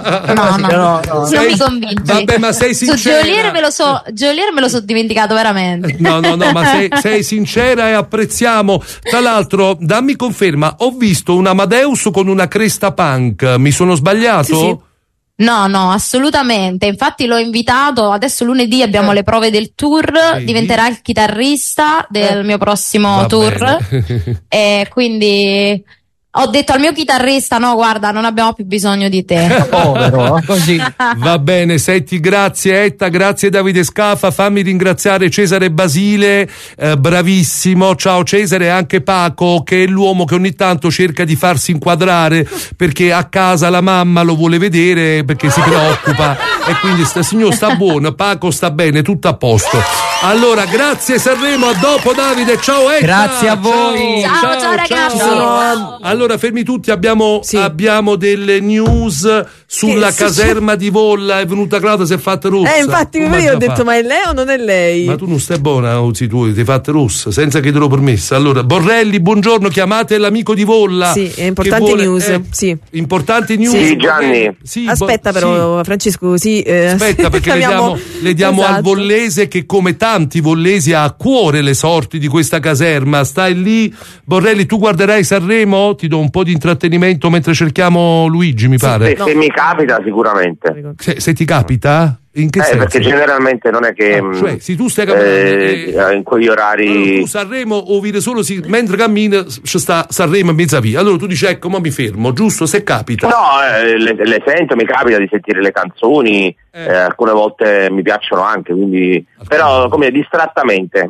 mi convinci. Vabbè, ma sei sincera. Su Geolier me lo so dimenticato veramente. No, ma sei sincera e apprezziamo. Tra l'altro, dammi conferma, ho visto un Amadeus con una cresta punk, mi sono sbagliato? Sì. No, assolutamente. Infatti l'ho invitato. Adesso lunedì abbiamo le prove del tour. Diventerà il chitarrista del mio prossimo tour. E quindi ho detto al mio chitarrista: no, guarda, non abbiamo più bisogno di te. Povero, così. Va bene, senti, grazie Etta, grazie Davide Scafa. Fammi ringraziare Cesare Basile, bravissimo. Ciao Cesare, e anche Paco, che è l'uomo che ogni tanto cerca di farsi inquadrare perché a casa la mamma lo vuole vedere perché si preoccupa e quindi signor sta buono, Paco sta bene, tutto a posto. Allora, grazie Sanremo, a dopo Davide, ciao Etta. Grazie a voi. Ciao ragazzi. Allora, fermi tutti, abbiamo delle news sulla caserma di Volla. È venuta Claudia, si è fatta rossa. Infatti io ho detto, ma è lei o non è lei? Ma tu non stai buona, Uzi, tu ti hai fatta rossa senza che te lo permessa. Allora, Borrelli, buongiorno, chiamate l'amico di Volla. Sì, è importante news. Sì. Importanti news. Sì, Gianni. Aspetta però, Francesco, aspetta, perché le diamo al vollese che come tanti vollesi ha a cuore le sorti di questa caserma. Stai lì, Borrelli, tu guarderai Sanremo? Ti do un po' di intrattenimento mentre cerchiamo Luigi, mi pare. Se mi capita sicuramente. Se ti capita? In che senso? Perché generalmente non è che se tu stai camminando in quegli orari tu Sanremo o vire solo mentre cammina c'è sta Sanremo in mezza via, allora tu dici ecco ma mi fermo, giusto, se capita. Le sento, mi capita di sentire le canzoni, alcune volte mi piacciono anche, quindi però come distrattamente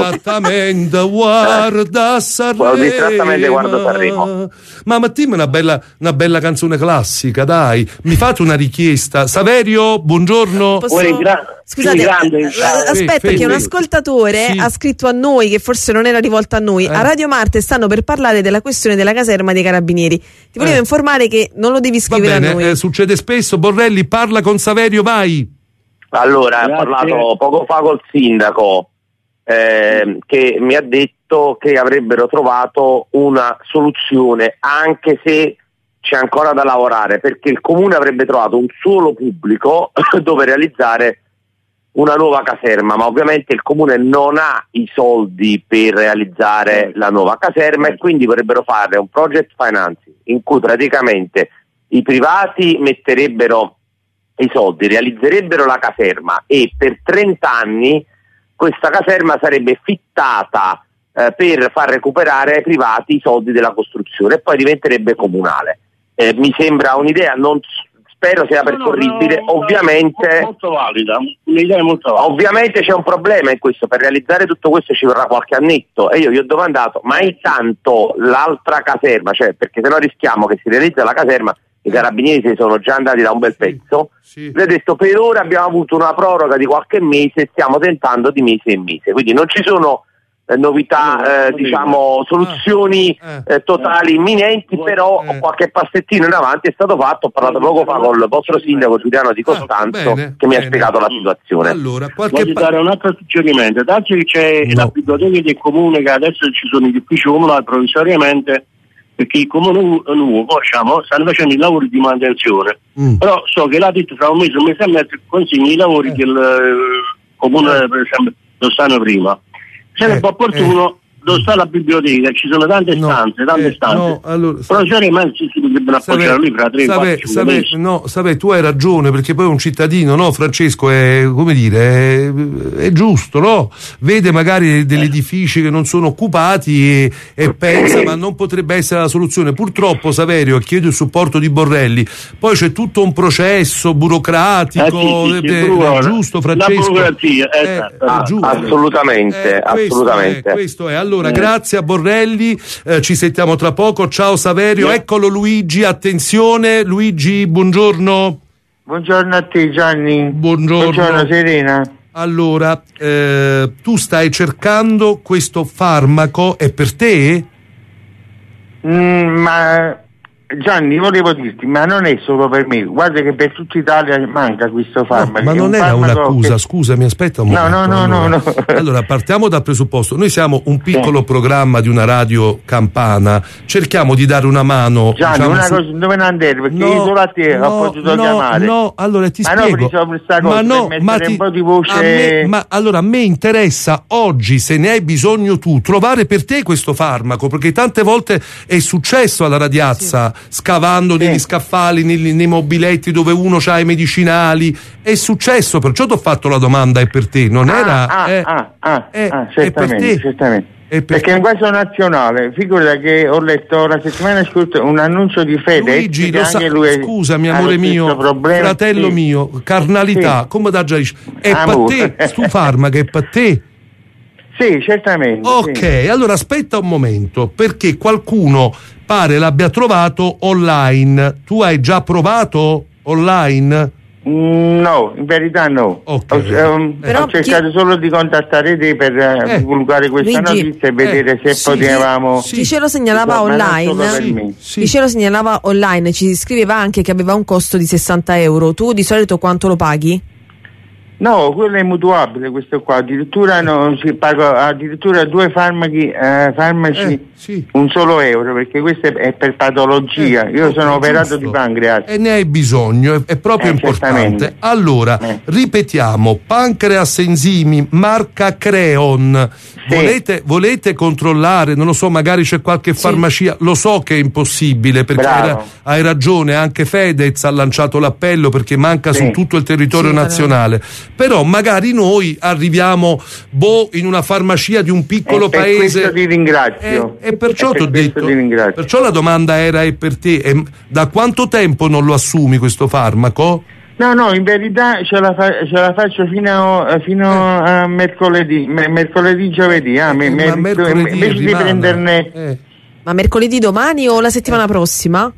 guarda Sanremo. Distrattamente guardo Sanremo. Ma dimmi una bella canzone classica, dai, mi fate una richiesta. Saverio, buongiorno. Scusate, aspetta, perché un ascoltatore ha scritto a noi, che forse non era rivolto a noi, a Radio Marte stanno per parlare della questione della caserma dei Carabinieri. Ti volevo informare che non lo devi scrivere a noi. Succede spesso. Borrelli, parla con Saverio, vai. Allora, ho parlato poco fa col sindaco che mi ha detto che avrebbero trovato una soluzione, anche se c'è ancora da lavorare, perché il comune avrebbe trovato un suolo pubblico dove realizzare una nuova caserma, ma ovviamente il comune non ha i soldi per realizzare la nuova caserma e quindi vorrebbero fare un project financing in cui praticamente i privati metterebbero i soldi, realizzerebbero la caserma e per 30 anni questa caserma sarebbe fittata per far recuperare ai privati i soldi della costruzione e poi diventerebbe comunale. Mi sembra un'idea, non spero sia percorribile. Ovviamente molto valida, un'idea molto valida. Ovviamente c'è un problema in questo, per realizzare tutto questo ci vorrà qualche annetto, e io gli ho domandato: ma intanto l'altra caserma, cioè, perché se no rischiamo che si realizza la caserma, i carabinieri si sono già andati da un bel pezzo. Lui ha detto: per ora abbiamo avuto una proroga di qualche mese e stiamo tentando di mese in mese, quindi non ci sono novità, diciamo, soluzioni totali imminenti, però qualche passettino in avanti è stato fatto. Ho parlato poco fa con il vostro sindaco Giuliano Di Costanzo, che mi ha spiegato la situazione. Allora, voglio dare un altro suggerimento. Dato che c'è la biblioteca del comune, che adesso ci sono gli uffici comunali provvisoriamente, perché il comune nuovo, diciamo, stanno facendo i lavori di manutenzione, però so che l'ha detto tra un mese e mezzo consegna i lavori che il comune, per esempio, lo stanno prima. Sarebbe opportuno dove sta la biblioteca, ci sono tante stanze, allora, però si dovrebbero appoggiare lì fra 3-4 mesi. No, tu hai ragione, perché poi un cittadino, no, Francesco, è, come dire, è giusto, no? Vede magari degli edifici che non sono occupati e pensa, ma non potrebbe essere la soluzione. Purtroppo, Saverio, chiedo il supporto di Borrelli, poi c'è tutto un processo burocratico, è giusto, Francesco? La burocrazia, assolutamente. Questo è. Allora, grazie a Borrelli, ci sentiamo tra poco. Ciao Saverio, eccolo Luigi, attenzione. Luigi, buongiorno. Buongiorno a te, Gianni. Buongiorno Serena. Allora, tu stai cercando questo farmaco, è per te? Ma Gianni, volevo dirti, ma non è solo per me, guarda che per tutta Italia manca questo farmaco. Ma non era un'accusa, scusami, aspetta un momento. No. Allora, partiamo dal presupposto. Noi siamo un piccolo programma di una radio campana, cerchiamo di dare una mano. Gianni, diciamo, una cosa, dove non andare, perché solo a te ho potuto chiamare. No, allora ti spiego. Un po' di voce. Allora, a me interessa oggi, se ne hai bisogno tu, trovare per te questo farmaco, perché tante volte è successo alla radiazza, scavando negli scaffali, nei mobiletti dove uno c'ha i medicinali, è successo, perciò ti ho fatto la domanda, è per te, non era? Certamente. Perché in questo nazionale, figura che ho letto la settimana scorsa un annuncio di FedEx. Luigi, scusami amore mio, fratello mio, carnalità, come da già dice, è per te, stu farmaco è per te? Sì, certamente. Ok, allora aspetta un momento, perché qualcuno pare l'abbia trovato online. Tu hai già provato online? No, in verità no. Ho cercato solo di contattare te per divulgare questa notizia e vedere se potevamo. Chi ce lo segnalava online? Chi ce lo segnalava online ci scriveva anche che aveva un costo di 60 euro. Tu di solito quanto lo paghi? No, quello è mutuabile, questo qua, addirittura si paga addirittura 2 farmaci un solo euro, perché questo è per patologia. Io sono operato di pancreas e ne hai bisogno, è proprio importante. Allora, ripetiamo, pancreas enzimi marca Creon. Volete controllare, non lo so, magari c'è qualche farmacia, lo so che è impossibile, perché hai ragione, anche Fedez ha lanciato l'appello perché manca su tutto il territorio nazionale. Però magari noi arriviamo in una farmacia di un piccolo paese. Questo ti ringrazio. E perciò ti ho detto, perciò la domanda era: è per te? Da quanto tempo non lo assumi questo farmaco? No, in verità ce la faccio fino a mercoledì, giovedì. Invece di prenderne. Ma mercoledì domani o la settimana prossima?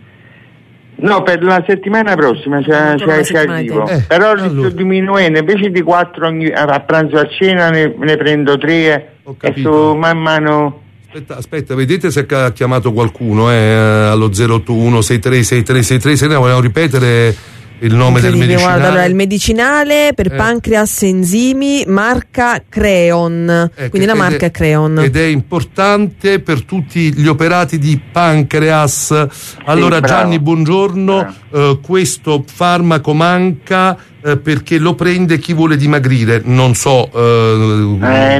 No, per la settimana prossima ci arrivo. Però sto diminuendo, invece di 4 a pranzo a cena ne prendo 3 e su man mano. Aspetta, vedete se ha chiamato qualcuno allo 081 636363, se ne vogliamo ripetere il nome del medicinale. Guarda, allora, il medicinale per pancreas enzimi marca Creon, quindi la marca è Creon, ed è importante per tutti gli operati di pancreas. Allora Gianni, buongiorno. Questo farmaco manca perché lo prende chi vuole dimagrire, non so. Non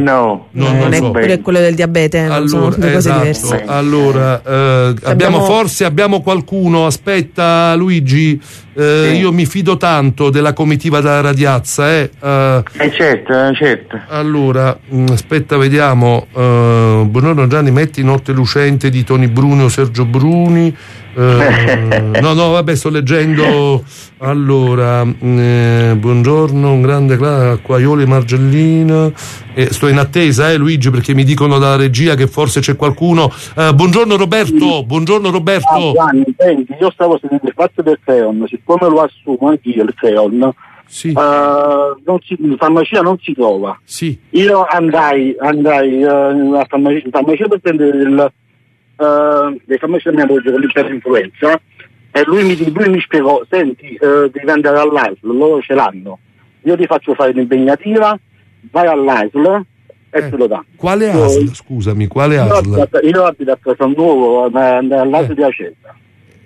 è quello del diabete, allora, sono due cose diverse. Allora abbiamo qualcuno, aspetta Luigi, Io mi fido tanto della comitiva da Radiazza, certo. Allora, aspetta, vediamo. Buongiorno Gianni, metti Notte Lucente di Toni Bruni o Sergio Bruni. No, vabbè, sto leggendo. Allora, buongiorno, un grande Acquaioli Margellina. Sto in attesa, Luigi, perché mi dicono dalla regia che forse c'è qualcuno. Buongiorno Roberto. Gianni, senti, io stavo sentendo il fatto del Creon, siccome lo assumo anch'io il Creon. Sì. In farmacia non si trova. Sì. Io andai in farmacia per prendere le farmacie mia moglie con l'iperinfluenza e lui mi spiegò: senti, devi andare all'ASL, loro ce l'hanno, io ti faccio fare l'impegnativa, vai all'ASL e te lo dà. Quale ASL? Scusami, quale ASL? Io abito a Casalnuovo, all'ASL di Acerra.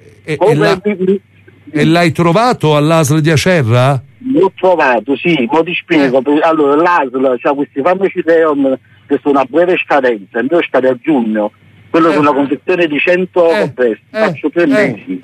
E l'hai trovato all'ASL di Acerra? L'ho trovato, sì, ma ti spiego. Allora, l'ASL c'ha questi farmaci Creon che sono a breve scadenza, il mio scade a giugno, quello con una confezione di 100 compresse, faccio 3 mesi.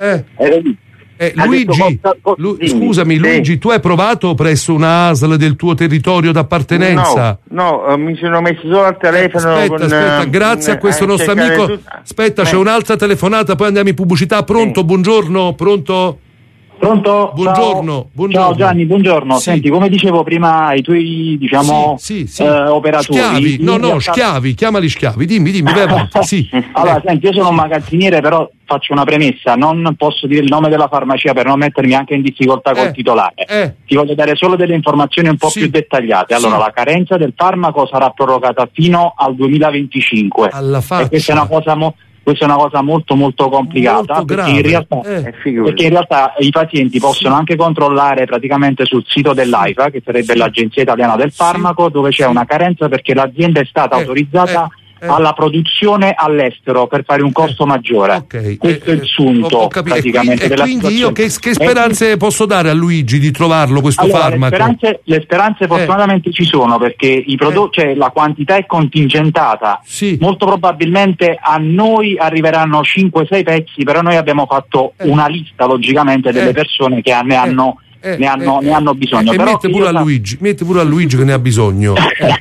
Luigi, scusami, Luigi, tu hai provato presso una ASL del tuo territorio d'appartenenza? No, mi sono messo solo al telefono. Aspetta, grazie a questo nostro amico. Aspetta, c'è un'altra telefonata, poi andiamo in pubblicità. Pronto? Buongiorno, pronto? Pronto? Buongiorno. Ciao Gianni, buongiorno. Sì. Senti, come dicevo prima ai tuoi, operatori. Schiavi, schiavi, chiamali schiavi, dimmi, vai avanti. Sì. Allora, senti, io sono un magazziniere, però faccio una premessa, non posso dire il nome della farmacia per non mettermi anche in difficoltà col titolare. Ti voglio dare solo delle informazioni un po' più dettagliate. Allora, la carenza del farmaco sarà prorogata fino al 2025. E questa è una cosa molto molto complicata, perché in realtà i pazienti possono anche controllare praticamente sul sito dell'AIFA, che sarebbe l'Agenzia Italiana del Farmaco, dove c'è una carenza perché l'azienda è stata autorizzata alla produzione all'estero per fare un costo maggiore. Questo è il sunto praticamente della quindi io che speranze posso dare a Luigi di trovarlo questo farmaco? Le speranze fortunatamente ci sono, perché i prodotti, cioè la quantità è contingentata. Molto probabilmente a noi arriveranno 5-6 pezzi, però noi abbiamo fatto una lista logicamente delle persone che ne hanno bisogno. Però mette pure a Luigi che ne ha bisogno.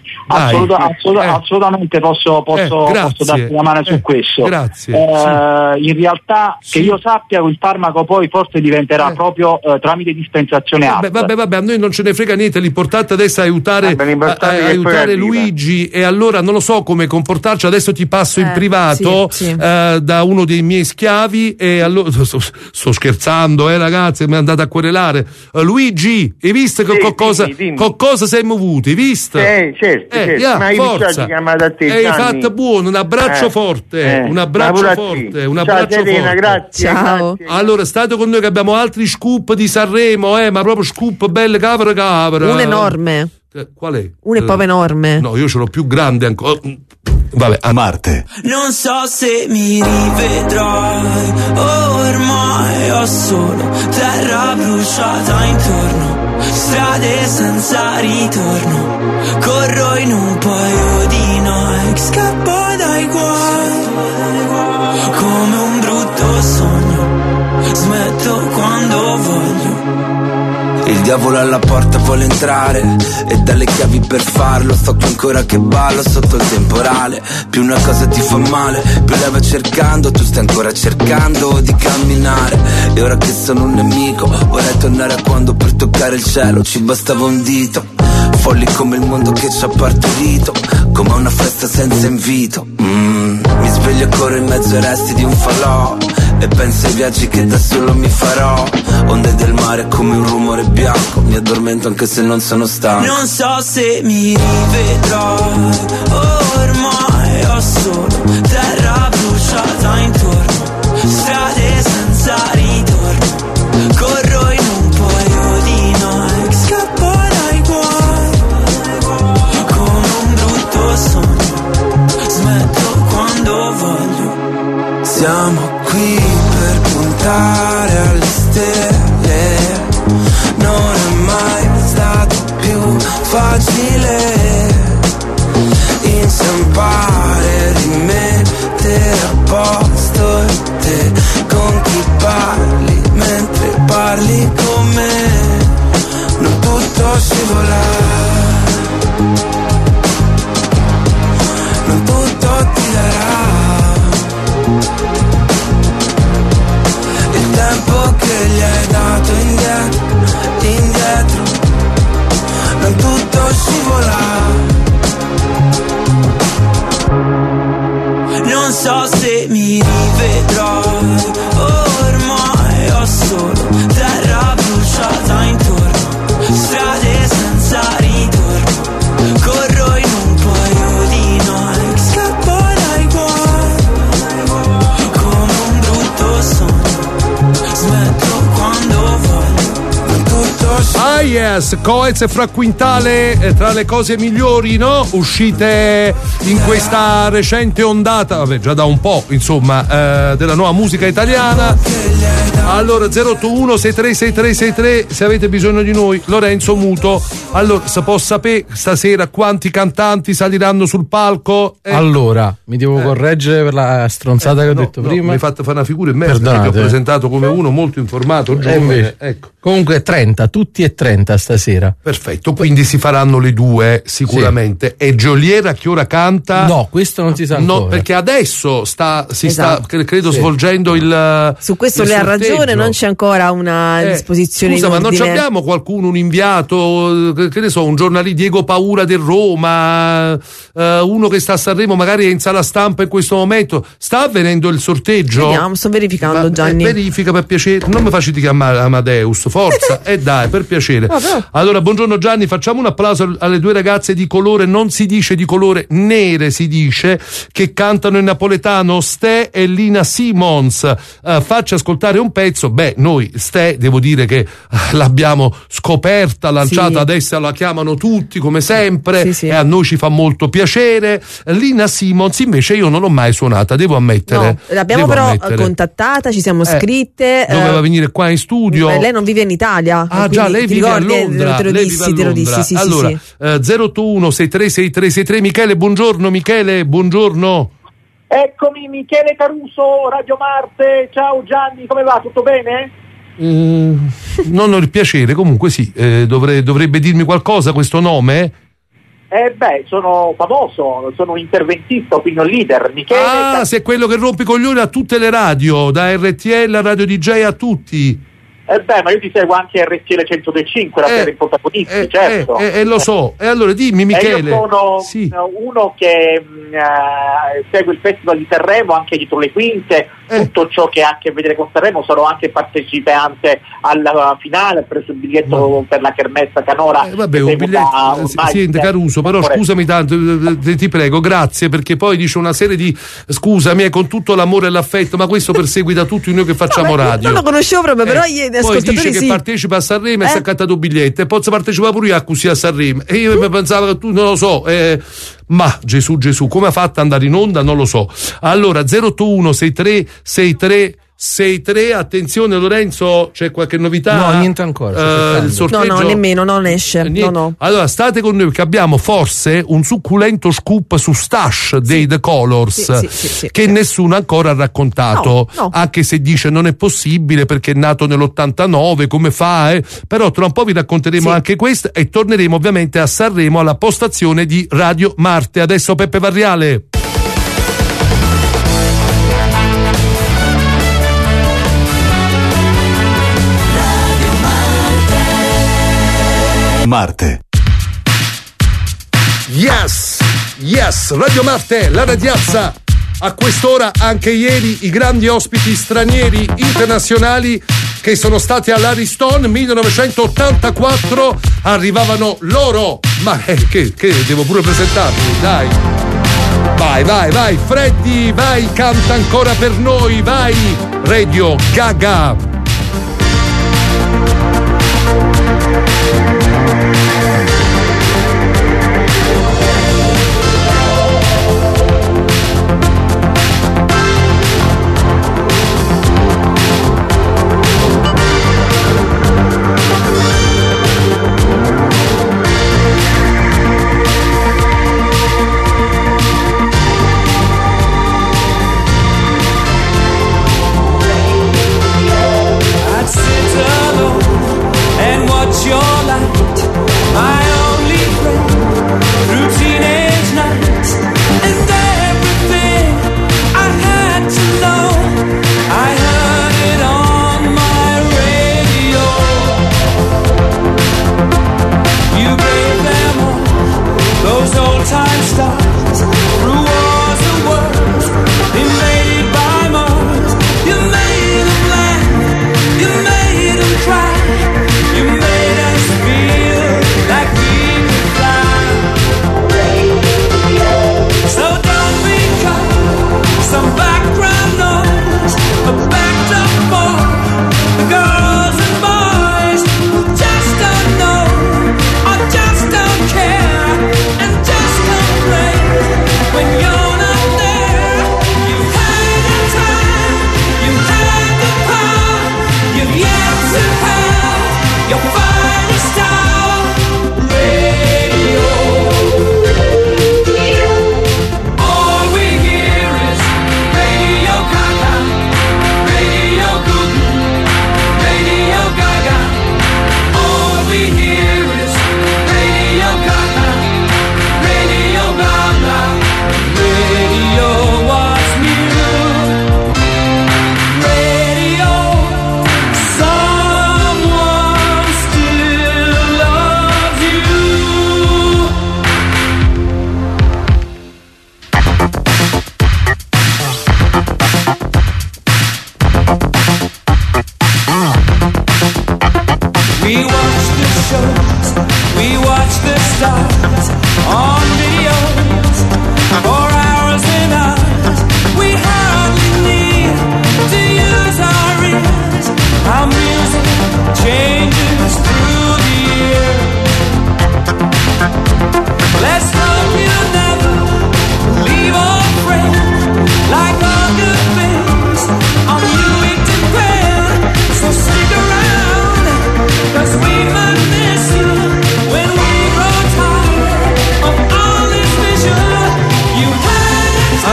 Assolutamente posso darti una mano su questo. Grazie. In realtà, che io sappia, il farmaco poi forse diventerà proprio tramite dispensazione ASL. Vabbè, a noi non ce ne frega niente, l'importante adesso è aiutare Luigi, e allora non lo so come comportarci. Adesso ti passo in privato da uno dei miei schiavi, e allora sto scherzando, ragazzi, mi è andata a querelare. Luigi, hai visto cosa sei movuto? Hai visto? Certo. Ma forza. Hai fatto buono, un abbraccio forte, un abbraccio forte. Grazie. Ciao. Allora, state con noi che abbiamo altri scoop di Sanremo, ma proprio scoop belle cavra. Un enorme. Qual è? Un è proprio enorme. No, io ce l'ho più grande ancora. Vabbè, a Marte. Non so se mi rivedrai, ormai ho solo terra bruciata intorno, strade senza ritorno, corro in un paio di Nike, scappo dai guai, come un brutto sogno, smetto quando voglio. Il diavolo alla porta vuole entrare e dalle chiavi per farlo. Sto qui ancora che ballo sotto il temporale. Più una cosa ti fa male, più lei va cercando. Tu stai ancora cercando di camminare. E ora che sono un nemico vorrei tornare a quando per toccare il cielo ci bastava un dito. Folli come il mondo che ci ha partorito, come una festa senza invito. Mi sveglio e corro in mezzo ai resti di un falò e penso ai viaggi che da solo mi farò. Onde del mare come un rumore bianco, mi addormento anche se non sono stanco. Non so se mi rivedrai, ormai ho solo terra bruciata intorno, strade senza ritorno, corro in un paio di Nike, scappo dai guai, come un brutto sogno, smetto quando voglio. Siamo qui per puntare alle stelle, non è mai stato più facile in somebody rimettere a posto te, con chi parli mentre parli con me, non tutto scivola, non tutto ti darà il tempo che gli hai dato indietro, indietro, non tutto scivola. Non so se mi rivedrai, ormai ho solo terra bruciata intorno, strade senza ritorno, corro in un paio di Nike, scappo dai guai, come un brutto sogno, smetto quando voglio, non tutto scivola. Ah yes, Coez e Fra Quintale, tra le cose migliori, no? Uscite in questa recente ondata, vabbè già da un po', insomma, della nuova musica italiana. Allora 081 636363, se avete bisogno di noi, Lorenzo Muto. Allora, se può sapere stasera quanti cantanti saliranno sul palco? Allora, mi devo correggere per la stronzata che ho detto prima. Mi hai fatto fare una figura in merda, perché ho presentato come uno molto informato, giovane. Ecco. Comunque 30, tutti e 30 stasera. Perfetto, quindi si faranno le due sicuramente. Sì. E Geolier a che ora canta? No, questo non si sa ancora. No, perché adesso sta credo svolgendo il su questo il le ha sorteggio. Ragione, non c'è ancora una disposizione scusa, in ma non ordine. abbiamo qualcuno, un inviato, che ne so, un giornalista, Diego Paura del Roma, uno che sta a Sanremo, magari è in sala stampa in questo momento. Sta avvenendo il sorteggio? Vediamo, sto verificando, Gianni. Verifica per piacere, non mi facci chiamare Amadeus, forza, dai, per piacere. Allora, buongiorno Gianni, facciamo un applauso alle due ragazze di colore, non si dice di colore, nere si dice, che cantano in napoletano, Ste e Lina Simons. Facci ascoltare un pezzo. Beh, noi Ste, devo dire che l'abbiamo scoperta, lanciata, adesso la chiamano tutti come sempre, e a noi ci fa molto piacere. Lina Simons invece io non l'ho mai suonata, devo ammettere. No, l'abbiamo però contattata, ci siamo scritte. Doveva venire qua in studio. Lei non vive in Italia. Ah già, lei vive a Londra. Te lo dissi, sì, allora, 081 636363. Michele, buongiorno. Michele, buongiorno. Eccomi, Michele Caruso, Radio Marte. Ciao Gianni, come va? Tutto bene? Non ho il piacere, comunque sì. Dovrebbe dirmi qualcosa questo nome? Sono famoso, sono un interventista, opinion leader. Michele sei quello che rompe i coglioni a tutte le radio, da RTL a Radio DJ a tutti. Ma io ti seguo anche RTL 105, la serie protagonisti, certo. Lo so. E allora dimmi, Michele. Io sono uno che segue il Festival di Sanremo, anche dietro le quinte, tutto ciò che ha a che vedere con Sanremo. Sono anche partecipante alla finale, ho preso il biglietto per la Kermessa Canora. Vabbè, un biglietto, senti Caruso, però scusami tanto, ti prego, grazie, perché poi dice una serie di scusami, con tutto l'amore e l'affetto, ma questo perseguita tutti noi che facciamo radio. Non lo conoscevo proprio, però poi dice che partecipa a Sanremo e si è accattato un biglietto, e poi partecipare pure io così a Sanremo, e io pensavo che tu non lo so, ma Gesù, come ha fatto ad andare in onda non lo so. Allora 081 6363, attenzione Lorenzo, c'è qualche novità? No, niente ancora. Il sorteggio? No, nemmeno, non esce. No. Allora state con noi, perché abbiamo forse un succulento scoop su Stash dei The Colors, che nessuno ancora ha raccontato, no. Anche se dice non è possibile perché è nato nell'89, come fa? Però tra un po' vi racconteremo anche questo, e torneremo ovviamente a Sanremo alla postazione di Radio Marte. Adesso Peppe Varriale. Marte. Yes, Radio Marte, la radiazza. A quest'ora anche ieri i grandi ospiti stranieri internazionali che sono stati all'Ariston 1984 arrivavano loro. Ma che devo pure presentarli, dai. Vai, Freddy, vai, canta ancora per noi, vai, Radio Gaga.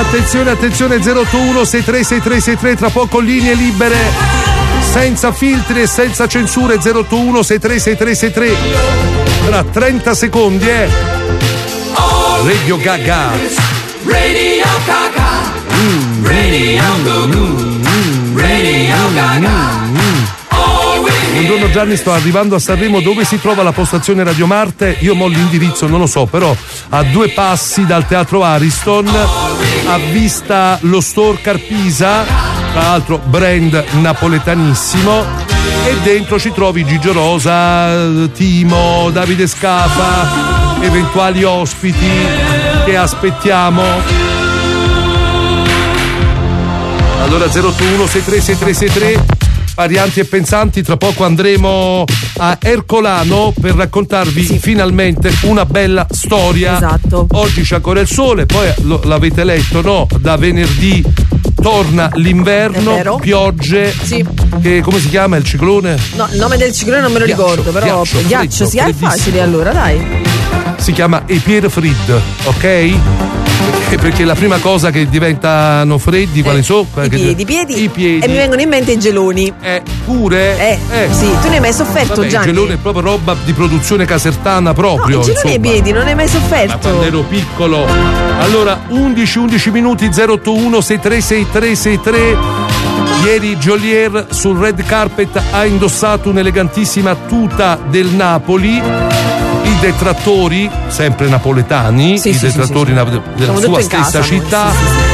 Attenzione, 081 636363, tra poco linee libere, senza filtri e senza censure. 081 636363, tra 30 secondi Radio Gaga. Radio Gaga. Radio Gaga. Buongiorno Gianni, sto arrivando a Sanremo. Dove si trova la postazione Radio Marte? Io mo l'indirizzo non lo so, però a 2 passi dal Teatro Ariston, a vista lo store Carpisa, tra l'altro brand napoletanissimo, e dentro ci trovi Gigio Rosa, Timo, Davide Scafa, eventuali ospiti che aspettiamo. Allora 081 636363, varianti e pensanti. Tra poco andremo a Ercolano per raccontarvi finalmente una bella storia. Esatto. Oggi c'è ancora il sole, poi l'avete letto, no? Da venerdì torna l'inverno, piogge. Sì. Che, come si chiama il ciclone? No, il nome del ciclone non me lo ricordo, però ghiaccio, sì, è facile allora, dai. Si chiama Epier Frid, ok? Perché la prima cosa che diventano freddi, quali sono? I piedi. E mi vengono in mente i geloni. Pure? Sì, tu ne hai mai sofferto, Vabbè, Gianni? Il gelone è proprio roba di produzione casertana proprio. No, i geloni ai piedi, non ne hai mai sofferto? Ma quando ero piccolo. Allora, 11 minuti, 081 636363. Ieri Geolier sul red carpet ha indossato un'elegantissima tuta del Napoli. I detrattori, sempre napoletani, della sua stessa città,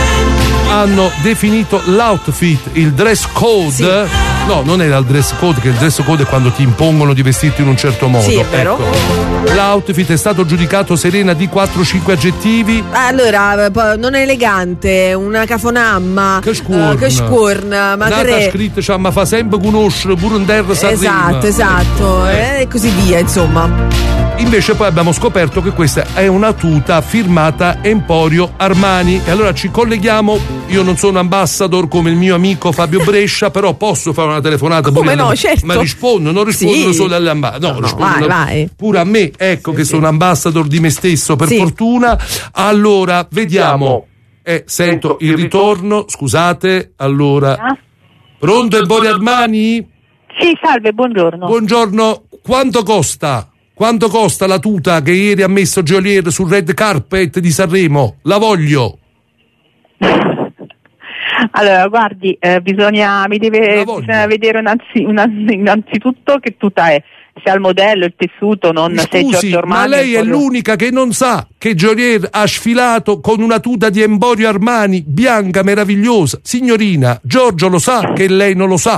hanno definito l'outfit, il dress code. No, non era il dress code, che il dress code è quando ti impongono di vestirti in un certo modo. Sì, è vero. L'outfit è stato giudicato, Serena, di 4-5 aggettivi. Allora, non elegante, una cafonamma, che scorn, ma nata scritta, cioè, ma fa sempre conoscere pure un terra Sanremo. Esatto, e così via, insomma. Invece poi abbiamo scoperto che questa è una tuta firmata Emporio Armani, e allora ci colleghiamo. Io non sono ambassador come il mio amico Fabio Brescia, però posso fare una telefonata pure certo. Ma non rispondono solo alle ambassador, vai. Pure a me, ecco, che sono ambassador di me stesso, per fortuna. Allora, vediamo. Sento il ritorno, scusate, allora. Pronto, Emporio Armani? Sì, salve, buongiorno. Buongiorno, quanto costa? Quanto costa la tuta che ieri ha messo Geolier sul red carpet di Sanremo? La voglio. Allora, guardi, bisogna vedere innanzitutto che tuta è. Se ha il modello, il tessuto, non se è Giorgio Armani. Ma lei è l'unica che non sa che Geolier ha sfilato con una tuta di Emporio Armani bianca, meravigliosa. Signorina, Giorgio lo sa che lei non lo sa.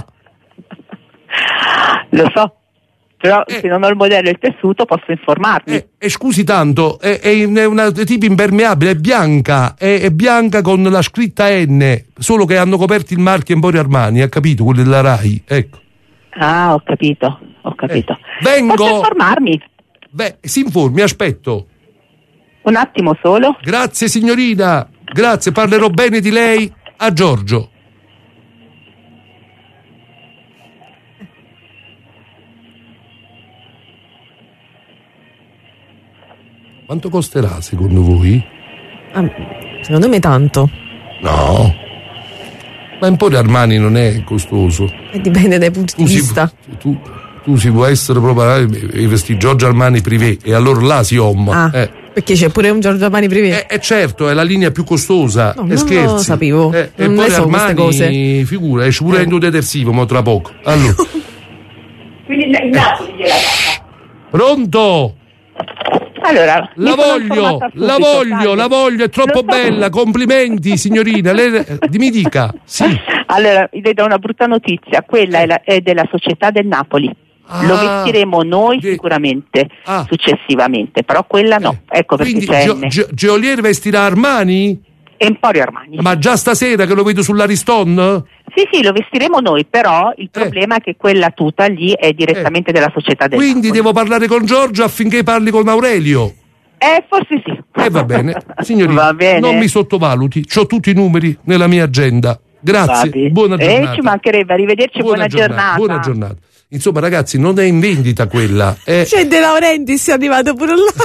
Lo so. Però se non ho il modello e il tessuto posso informarmi. Scusi tanto, è una tipo impermeabile, è bianca con la scritta N, solo che hanno coperto il marchio Emporio Armani, ha capito? Quello della Rai, ecco. Ah, ho capito. Vengo. Posso informarmi? Si informi, aspetto. Un attimo solo. Grazie signorina, grazie, parlerò bene di lei a Giorgio. Quanto costerà secondo voi? Secondo me tanto. No. Ma Emporio Armani non è costoso. Dipende dai punti di vista. Tu si può essere proprio i vestiti Giorgio Armani privé, e allora là si omma. Perché c'è pure un Giorgio Armani privé. Certo, è la linea più costosa. No, non lo sapevo. Non poi Armani, cose. Figura, esce pure in detersivo, ma tra poco. Allora. Quindi in Napoli gliela data. Pronto? Allora, la voglio, è troppo bella, complimenti signorina, lei mi dica. Sì. Allora, le do una brutta notizia, quella è della società del Napoli. Lo vestiremo noi sicuramente successivamente, però quella no. Ecco perché quindi Geolier vestirà Armani? Emporio Armani. Ma già stasera che lo vedo sull'Ariston? Sì, lo vestiremo noi, però il problema è che quella tuta lì è direttamente della società del Quindi Napoli. Devo parlare con Giorgio affinché parli con Aurelio? Forse sì. Va bene, signorina, va bene. Non mi sottovaluti, c'ho tutti i numeri nella mia agenda. Grazie, buona giornata. Ci mancherebbe, arrivederci, buona giornata. Buona giornata. Insomma, ragazzi, non è in vendita quella. C'è De Laurentiis, è arrivato pure là.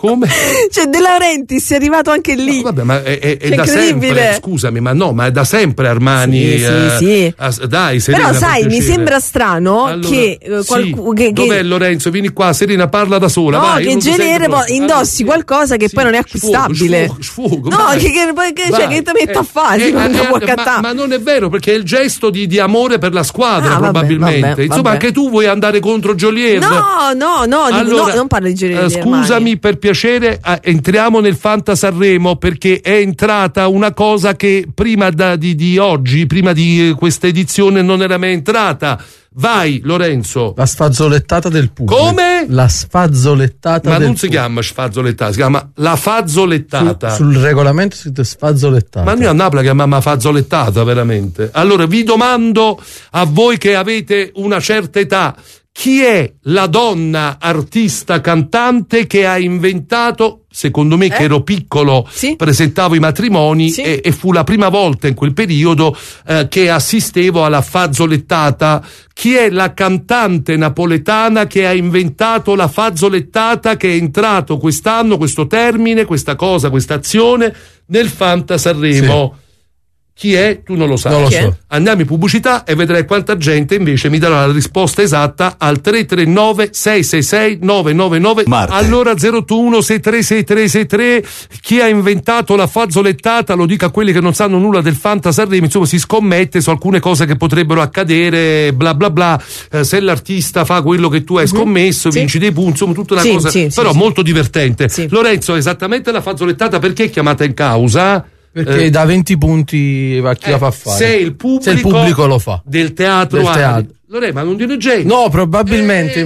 Come? Cioè De Laurentiis è arrivato anche lì. No, vabbè, ma è da sempre, scusami, ma è da sempre Armani. Sì. Dai, Serena, però sai, mi sembra strano che dov'è Lorenzo? Vieni qua, Serena, parla da sola. No, vai, che genere indossi qualcosa che poi non è acquistabile. Sfogo, no, che ti metto a fare, ma non è vero, perché è il gesto di amore per la squadra, probabilmente. Vabbè. Insomma, anche tu vuoi andare contro Joliet? No, allora, non parlo di Joliet. Scusami, per piacere, entriamo nel Fanta Sanremo, perché è entrata una cosa che prima di oggi, prima di questa edizione, non era mai entrata. Vai, Lorenzo. La sfazzolettata del pubblico. Come? La sfazzolettata ma del non si chiama sfazzolettata, si chiama la fazzolettata. Sul regolamento si dice sfazzolettata. Ma noi a Napoli chiamiamo fazzolettata, veramente. Allora vi domando a voi che avete una certa età, chi è la donna artista cantante che ha inventato, secondo me che ero piccolo, presentavo i matrimoni e fu la prima volta in quel periodo che assistevo alla fazzolettata. Chi è la cantante napoletana che ha inventato la fazzolettata, che è entrato quest'anno, questo termine, questa cosa, questa azione nel Fanta Sanremo? Chi è? Tu non lo sai. Non lo so. Andiamo in pubblicità e vedrai quanta gente invece mi darà la risposta esatta al 339 666 999. Allora 021 636363. Chi ha inventato la fazzolettata? Lo dica a quelli che non sanno nulla del Fanta Sanremo. Insomma, si scommette su alcune cose che potrebbero accadere, bla bla bla. Se l'artista fa quello che tu hai scommesso, vinci dei punti, insomma, tutta una cosa però molto divertente. Lorenzo, esattamente la fazzolettata perché è chiamata in causa? Perché da 20 punti a chi la fa fare? Se il pubblico lo fa. Del teatro. Ma non dire gente. No, probabilmente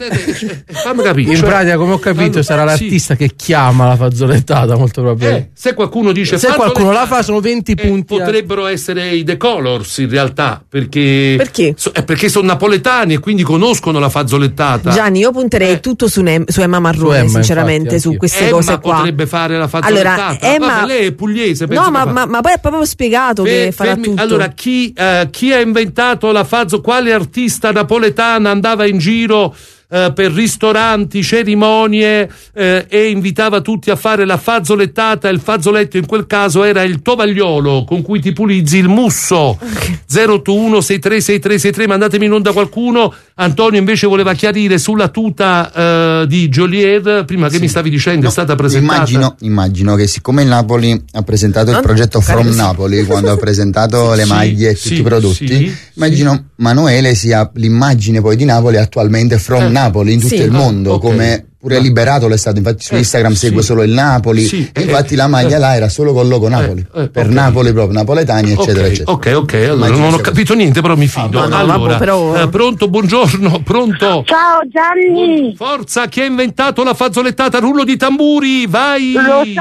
fammi capire. In pratica, come ho capito, sarà l'artista che chiama la fazzolettata, molto probabilmente. Se qualcuno dice qualcuno la fa, sono 20 punti. Potrebbero essere i The Colors in realtà, perché sono napoletani e quindi conoscono la fazzolettata. Gianni, io punterei tutto su Emma Marrone, sinceramente, infatti, su queste cose qua. Potrebbe fare la fazzolettata. Allora, lei è pugliese. No, ma poi è proprio spiegato che farà tutto. Allora, chi ha inventato la fazzolettata? Quale artista napoletana andava in giro per ristoranti, cerimonie e invitava tutti a fare la fazzolettata? Il fazzoletto in quel caso era il tovagliolo con cui ti pulizzi il musso. 021 636363. Mandatemi in onda qualcuno. Antonio invece voleva chiarire sulla tuta di Joliet, prima che mi stavi dicendo è stata presentata. Immagino che siccome il Napoli ha presentato il progetto From Napoli quando ha presentato le maglie e tutti i prodotti, immagino Manuele sia l'immagine poi di Napoli attualmente From Napoli in tutto il mondo, come pure Liberato l'è stato, infatti su Instagram segue solo il Napoli, e infatti la maglia là era solo col logo Napoli, per Napoli proprio, napoletani eccetera eccetera. Ok, allora non ho capito niente, però mi fido. Pronto, buongiorno, pronto? Ciao Gianni. Forza, chi ha inventato la fazzolettata? Rullo di tamburi, vai.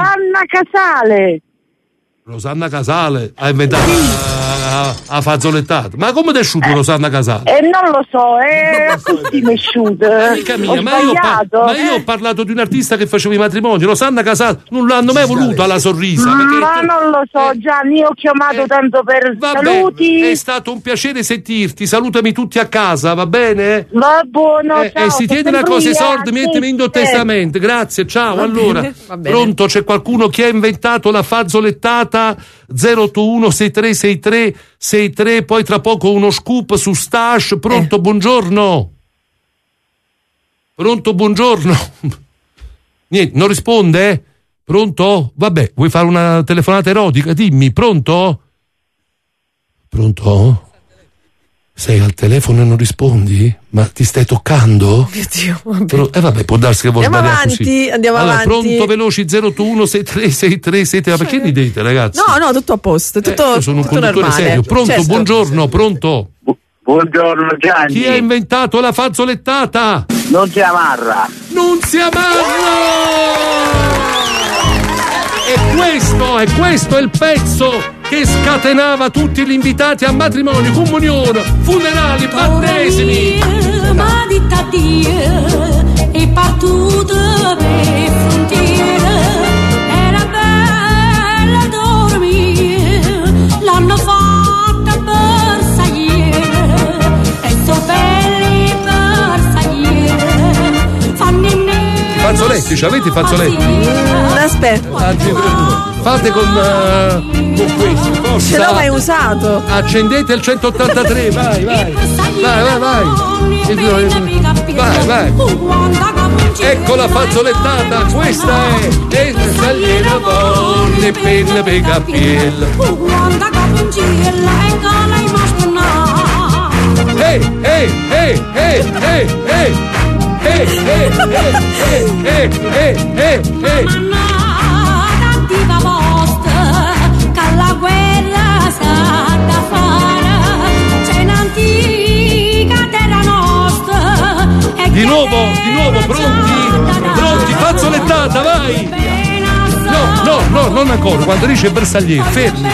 Rosanna Casale ha inventato la fazzolettata. Ma come ti è asciutto Rosanna Casale? Non lo so, è così mi è asciutto. Ma io ho parlato di un artista che faceva i matrimoni. Rosanna Casale non l'hanno mai voluto alla sorrisa. Ma non lo so, Gianni, ho chiamato tanto per saluti. È stato un piacere sentirti. Salutami tutti a casa, va bene? Va buono, ciao. E si tiene una cosa, i soldi, mettimi in testamento. Grazie, ciao. Allora, pronto, c'è qualcuno che ha inventato la fazzolettata? 021 636363. Poi tra poco uno scoop su Stash. Pronto, buongiorno. Niente, non risponde? Pronto? Vabbè, vuoi fare una telefonata erotica? Dimmi, pronto? Sei al telefono e non rispondi? Ma ti stai toccando? Dio, vabbè. Vabbè, può darsi che vuoi sbagliare così. Andiamo avanti. Pronto, veloci, 021 636363. Ma perché ridete, ragazzi? No, tutto a posto, tutto io sono un conduttore normale. serio. Pronto, buongiorno, pronto. Buongiorno Gianni. Chi ha inventato la fazzolettata? Nunzia Marra. E questo è il pezzo che scatenava tutti gli invitati a matrimoni, comunione, funerali, battesimi. Ma di Dio è partito per frontiere, era bella dormire, l'hanno fatta bersagliere, e so belli bersagliere, fanno in nero. Fazzoletto. fantastici. Avete i fazzoletti? Aspetta. Fate con questo, forza. Ce l'ho mai usato. Accendete il 183, vai. Vai. Ecco la fazzolettata, questa è Bersagliera volle penna per cappiella. La guerra sa da fare, c'è un'antica terra nostra. Di nuovo, pronti, fazzolettata, vai! No, non ancora, quando dice Bersagliere, fermi.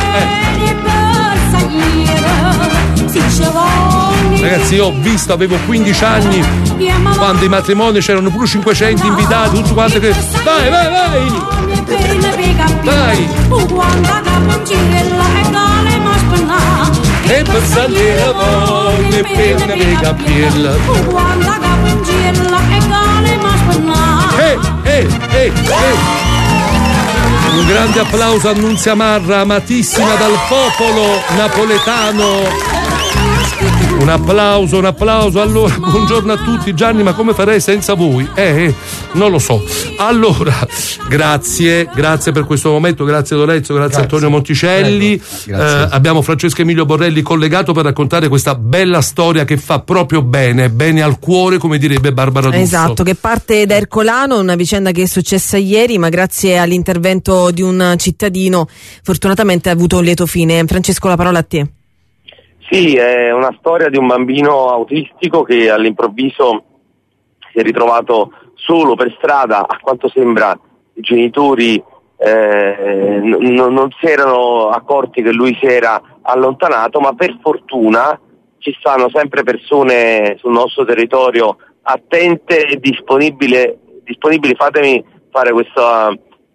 Ragazzi, io ho visto, avevo 15 anni, quando i matrimoni c'erano pure 500 invitati, tutto quanto che... Vai! E Bersagliera volle penna per cappiella. Un grande applauso a Nunzia Marra, amatissima dal popolo napoletano. Un applauso. Allora, buongiorno a tutti. Gianni, ma come farei senza voi? Non lo so. Allora, grazie per questo momento, grazie Lorenzo, grazie Antonio Monticelli. Grazie. Abbiamo Francesco Emilio Borrelli collegato per raccontare questa bella storia che fa proprio bene al cuore, come direbbe Barbara D'Urso. Esatto, che parte da Ercolano, una vicenda che è successa ieri, ma grazie all'intervento di un cittadino fortunatamente ha avuto un lieto fine. Francesco, la parola a te. Sì, è una storia di un bambino autistico che all'improvviso si è ritrovato solo per strada. A quanto sembra i genitori non si erano accorti che lui si era allontanato, ma per fortuna ci stanno sempre persone sul nostro territorio attente e disponibili, fatemi fare questa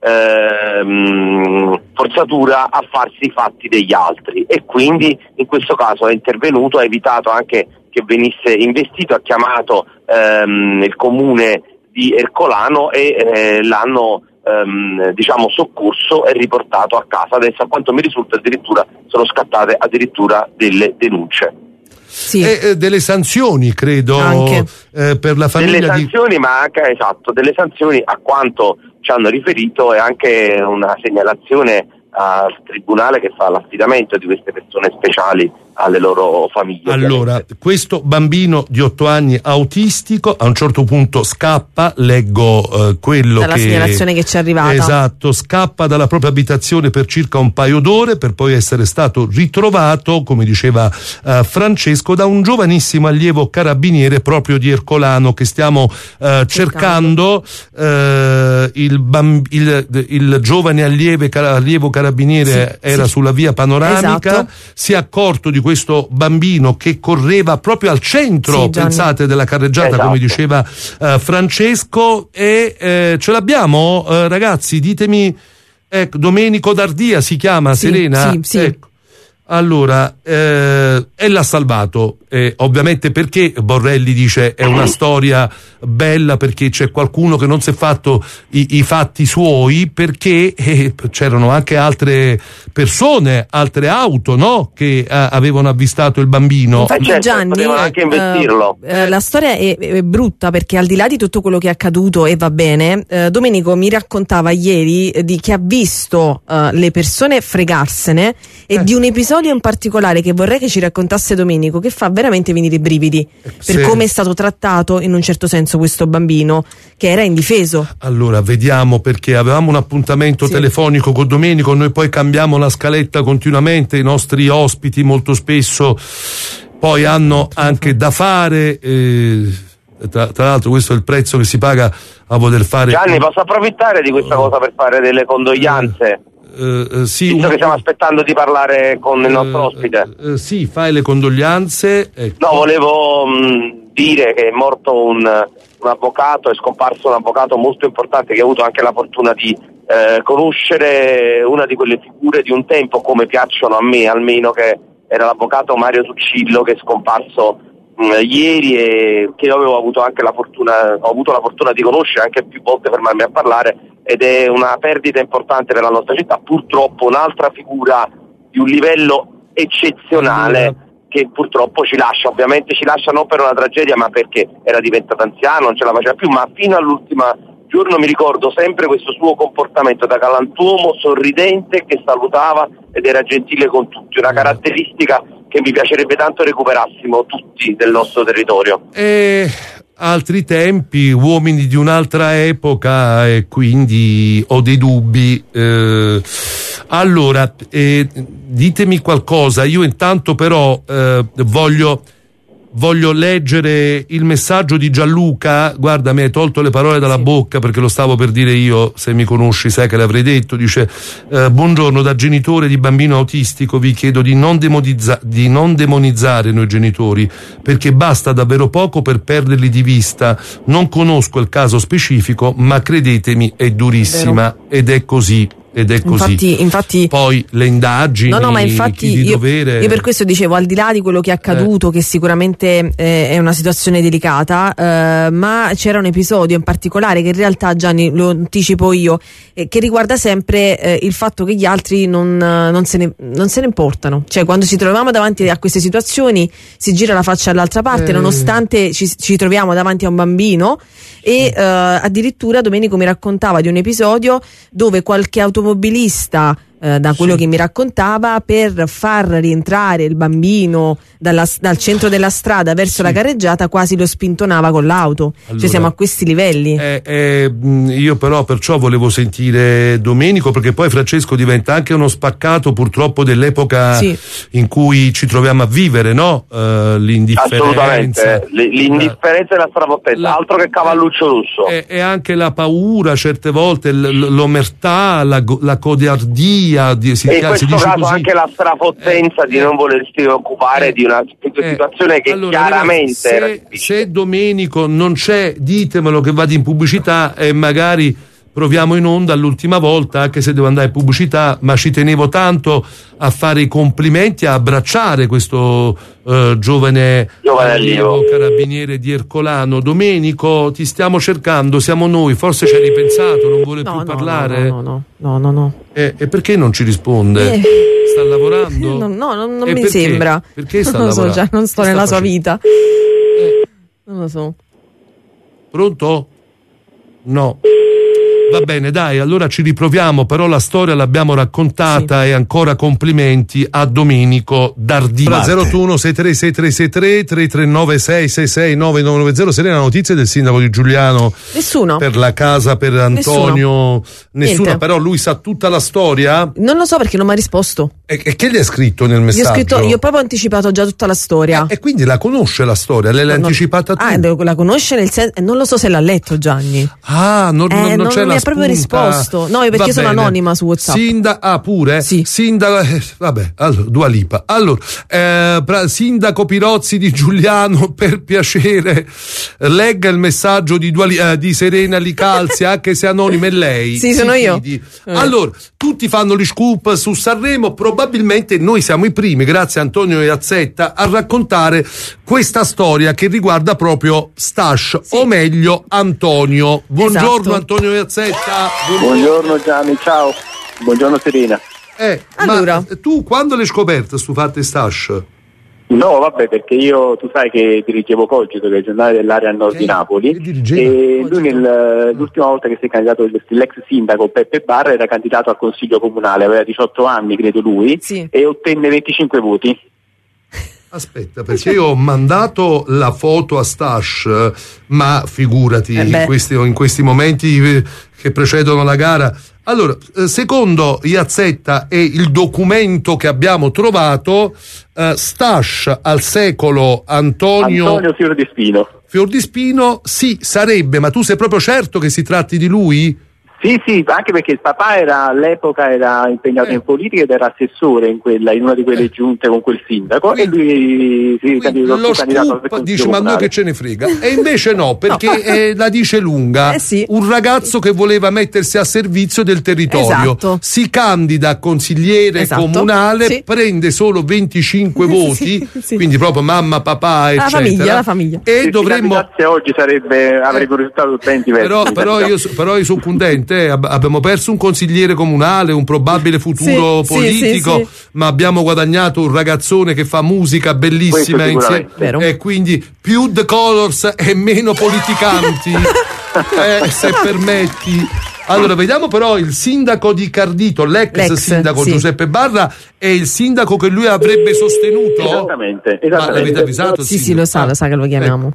forzatura, a farsi i fatti degli altri, e quindi in questo caso è intervenuto, ha evitato anche che venisse investito, ha chiamato il comune di Ercolano e l'hanno soccorso e riportato a casa. Adesso, a quanto mi risulta, addirittura sono scattate delle denunce. Sì. E delle sanzioni, credo, per la famiglia. Delle sanzioni, ma anche delle sanzioni, a quanto ci hanno riferito, e anche una segnalazione al tribunale che fa l'affidamento di queste persone speciali alle loro famiglie. Allora, questo bambino di 8 anni autistico a un certo punto scappa, leggo quello dalla segnalazione che ci è arrivata. Esatto, scappa dalla propria abitazione per circa un paio d'ore per poi essere stato ritrovato, come diceva Francesco, da un giovanissimo allievo carabiniere proprio di Ercolano che stiamo cercando. Il giovane allievo carabiniere era sulla via Panoramica, si è accorto di questo bambino che correva proprio al centro, pensate, della carreggiata, come diceva Francesco, e ce l'abbiamo, ragazzi, ditemi, ecco, Domenico Dardia si chiama, Serena? Sì. Ecco. Allora, e l'ha salvato, ovviamente, perché Borrelli dice è una storia bella, perché c'è qualcuno che non si è fatto i fatti suoi, perché c'erano anche altre persone, altre auto, no? Che avevano avvistato il bambino. Infatti, Gianni, potevano anche investirlo. La storia è brutta, perché al di là di tutto quello che è accaduto, e va bene, Domenico mi raccontava ieri di che ha visto le persone fregarsene e di un episodio in particolare che vorrei che ci raccontasse Domenico, che fa veramente venire i brividi per come è stato trattato in un certo senso questo bambino che era indifeso. Allora vediamo, perché avevamo un appuntamento telefonico con Domenico, noi poi cambiamo la scaletta continuamente, i nostri ospiti molto spesso poi hanno anche da fare, tra l'altro questo è il prezzo che si paga a voler fare. Gianni, posso approfittare di questa cosa per fare delle condoglianze? Sì, visto che stiamo aspettando di parlare con il nostro ospite. Sì, fai le condoglianze. Ecco. No, volevo dire che è morto un avvocato, è scomparso un avvocato molto importante che ha avuto anche la fortuna di conoscere, una di quelle figure di un tempo, come piacciono a me almeno, che era l'avvocato Mario Tuccillo, che è scomparso ieri e che io avevo avuto anche la fortuna di conoscere, anche più volte fermarmi a parlare, ed è una perdita importante per la nostra città, purtroppo un'altra figura di un livello eccezionale che purtroppo ci lascia. Ovviamente ci lascia non per una tragedia, ma perché era diventato anziano, non ce la faceva più, ma fino all'ultimo giorno mi ricordo sempre questo suo comportamento da galantuomo, sorridente, che salutava ed era gentile con tutti, una caratteristica che mi piacerebbe tanto recuperassimo tutti del nostro territorio. Altri tempi, uomini di un'altra epoca, e quindi ho dei dubbi. Allora, ditemi qualcosa. Io intanto però voglio leggere il messaggio di Gianluca. Guarda, mi hai tolto le parole dalla bocca, perché lo stavo per dire io. Se mi conosci sai che l'avrei detto. Dice: buongiorno, da genitore di bambino autistico vi chiedo di non demonizzare noi genitori, perché basta davvero poco per perderli di vista. Non conosco il caso specifico, ma credetemi è durissima. Ed è così. Infatti poi le indagini, ma infatti io per questo dicevo, al di là di quello che è accaduto, che sicuramente è una situazione delicata, ma c'era un episodio in particolare che in realtà, Gianni, lo anticipo io, che riguarda sempre il fatto che gli altri non se ne importano. Cioè, quando ci troviamo davanti a queste situazioni si gira la faccia dall'altra parte, nonostante ci troviamo davanti a un bambino. E addirittura Domenico mi raccontava di un episodio dove qualche automobilista, da quello che mi raccontava, per far rientrare il bambino dal centro della strada verso la carreggiata, quasi lo spintonava con l'auto. Allora, cioè siamo a questi livelli. Io però perciò volevo sentire Domenico, perché poi Francesco diventa anche uno spaccato purtroppo dell'epoca in cui ci troviamo a vivere, no? L'indifferenza. Assolutamente, l'indifferenza e la strapotenza, altro che cavalluccio russo. E anche la paura certe volte, l'omertà, la codiardia. In questo caso anche la strapottenza di non volersi occupare di una situazione che chiaramente ragazzi, se Domenico non c'è, ditemelo che vado in pubblicità e magari proviamo in onda all'ultima volta, anche se devo andare in pubblicità, ma ci tenevo tanto a fare i complimenti, a abbracciare questo giovane allievo carabiniere di Ercolano. Domenico, ti stiamo cercando, siamo noi, forse ci hai ripensato, non vuole più parlare? No. E perché non ci risponde? Sta lavorando? No, non mi sembra. Perché sta lavorando? Non so, non sto nella sua vita. Non lo so. Pronto? No. Va bene, dai, allora ci riproviamo, però la storia l'abbiamo raccontata e ancora complimenti a Domenico Dardini. 081 636363 339 666 9990. Serena, notizie del sindaco di Giuliano? Nessuno. Per la casa per Antonio? Nessuno, però lui sa tutta la storia? Non lo so, perché non mi ha risposto. E che gli ha scritto nel messaggio? Io ho proprio anticipato già tutta la storia. E quindi la conosce la storia? Lei l'ha anticipata tu? La conosce nel senso, non lo so se l'ha letto, Gianni. Non c'è la ha proprio risposto. No, io perché sono anonima su WhatsApp. Pure? Sì. Vabbè, allora, Dua Lipa. Allora, sindaco Pirozzi di Giuliano, per piacere, legga il messaggio di Serena Licalzi, anche se anonima è lei. Sì, sono io. Allora, tutti fanno gli scoop su Sanremo, probabilmente noi siamo i primi, grazie a Antonio Iazzetta, a raccontare questa storia che riguarda proprio Stash, o meglio Antonio. Buongiorno, Antonio Iazzetta. Buongiorno Gianni, ciao. Buongiorno Serena. Allora, ma tu quando l'hai scoperto stu fatte Stash? No, vabbè, perché io, tu sai che dirigevo Cogito, che è il giornale dell'area nord di Napoli, e lui l'ultima volta che si è candidato, l'ex sindaco Peppe Barra era candidato al consiglio comunale, aveva 18 anni credo lui, e ottenne 25 voti. Aspetta, perché io ho mandato la foto a Stash, ma figurati in questi momenti che precedono la gara. Allora, secondo Iazzetta e il documento che abbiamo trovato, Stash al secolo Antonio Fiordispino. Fiordispino, sì, sarebbe, ma tu sei proprio certo che si tratti di lui? Sì, anche perché il papà all'epoca era impegnato in politica ed era assessore in una di quelle giunte con quel sindaco, e lui si candidato lo scoop dice: ma noi che ce ne frega? E invece no, perché la dice lunga. Un ragazzo che voleva mettersi a servizio del territorio, si candida a consigliere comunale, prende solo 25 voti, quindi proprio mamma, papà, eccetera. La famiglia. E dovremmo oggi avrebbe un risultato ben diverso. Però io sono contento. Abbiamo perso un consigliere comunale, un probabile futuro politico, ma abbiamo guadagnato un ragazzone che fa musica bellissima insieme, e quindi più The Colors e meno politicanti, se permetti. Allora, vediamo però il sindaco di Cardito, l'ex sindaco Giuseppe Barra, è il sindaco che lui avrebbe sostenuto? Esattamente. Ma l'avete avvisato? Sì, lo sa che lo chiamiamo.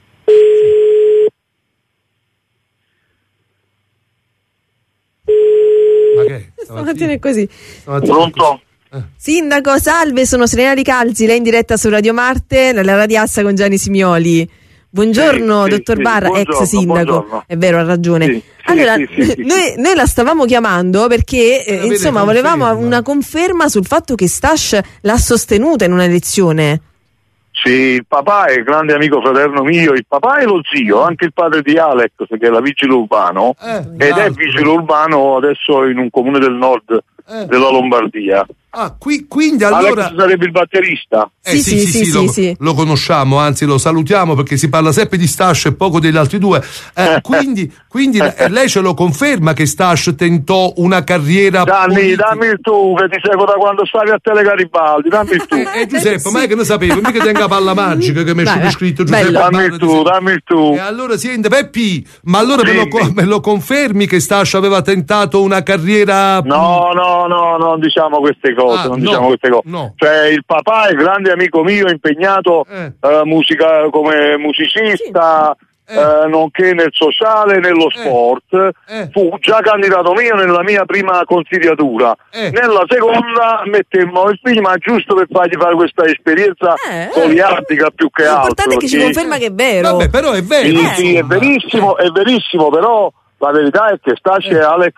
Stamattina è così. Pronto? Sindaco, salve, sono Serena Ricalzi, lei in diretta su Radio Marte, la radiassa con Gianni Simioli. Buongiorno, dottor Barra, ex sindaco. Buongiorno. È vero, ha ragione. Allora, noi la stavamo chiamando perché insomma volevamo una conferma sul fatto che Stash l'ha sostenuta in una elezione. Sì, il papà è grande amico fraterno mio, il papà è lo zio, anche il padre di Alex, che è la vigile urbano, ed è vigile urbano adesso in un comune del nord della Lombardia. Quindi allora Alex sarebbe il batterista? Sì. Lo conosciamo, anzi lo salutiamo perché si parla sempre di Stash e poco degli altri due. Quindi lei ce lo conferma che Stash tentò una carriera politica? Dammi il tu, che ti seguo da quando stavi a Tele Garibaldi, dammi il tu. Giuseppe, ma è che ne sapevo, mica tenga palla magica che mi è scritto Giuseppe. Dammi il tu. E allora sente, Peppi, ma allora me lo confermi che Stash aveva tentato una carriera? No, non diciamo queste cose. No. Cioè, il papà è grande amico mio, impegnato musica come musicista, nonché nel sociale, nello sport. Fu già candidato mio nella mia prima consigliatura. Nella seconda mettemmo il figlio, ma giusto per fargli fare questa esperienza poliartica più che altro. L'importante è che ci conferma che è vero. Vabbè, però è vero. Sì, è verissimo, però la verità è che Stash e Alex,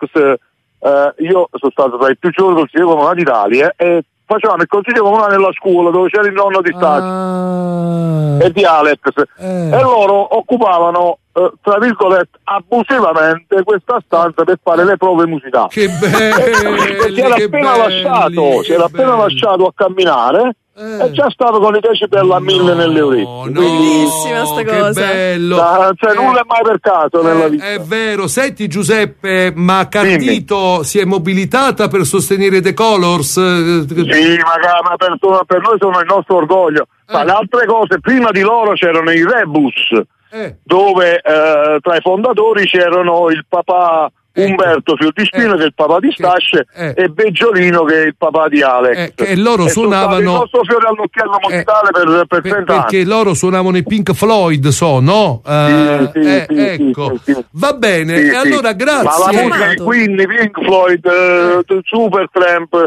io sono stato tra i più giovani consiglieri comunali d'Italia e facevamo il consiglio comunale nella scuola dove c'era il nonno di Stash e di Alex, e loro occupavano tra virgolette abusivamente questa stanza per fare le prove musicali. Che bello! Si era appena lasciato a camminare. È già stato con i decibel a 1000 nelle orecchie. Bellissima sta cosa. Che bello. Cioè, nulla è mai per caso nella vita. È vero. Senti Giuseppe, ma Cardito si è mobilitata per sostenere The Colors? Sì, ma per noi sono il nostro orgoglio. Ma le altre cose, prima di loro c'erano i Rebus, dove tra i fondatori c'erano il papà Umberto Fiordispino, che è il papà di Stash, e Beggiolino, che è il papà di Alex. E loro suonavano il nostro fiore all'occhiello musicale per 30 anni. Perché loro suonavano i Pink Floyd, no? Ecco. Va bene, e allora grazie. Ma la musica di Queen, Pink Floyd, Supertramp,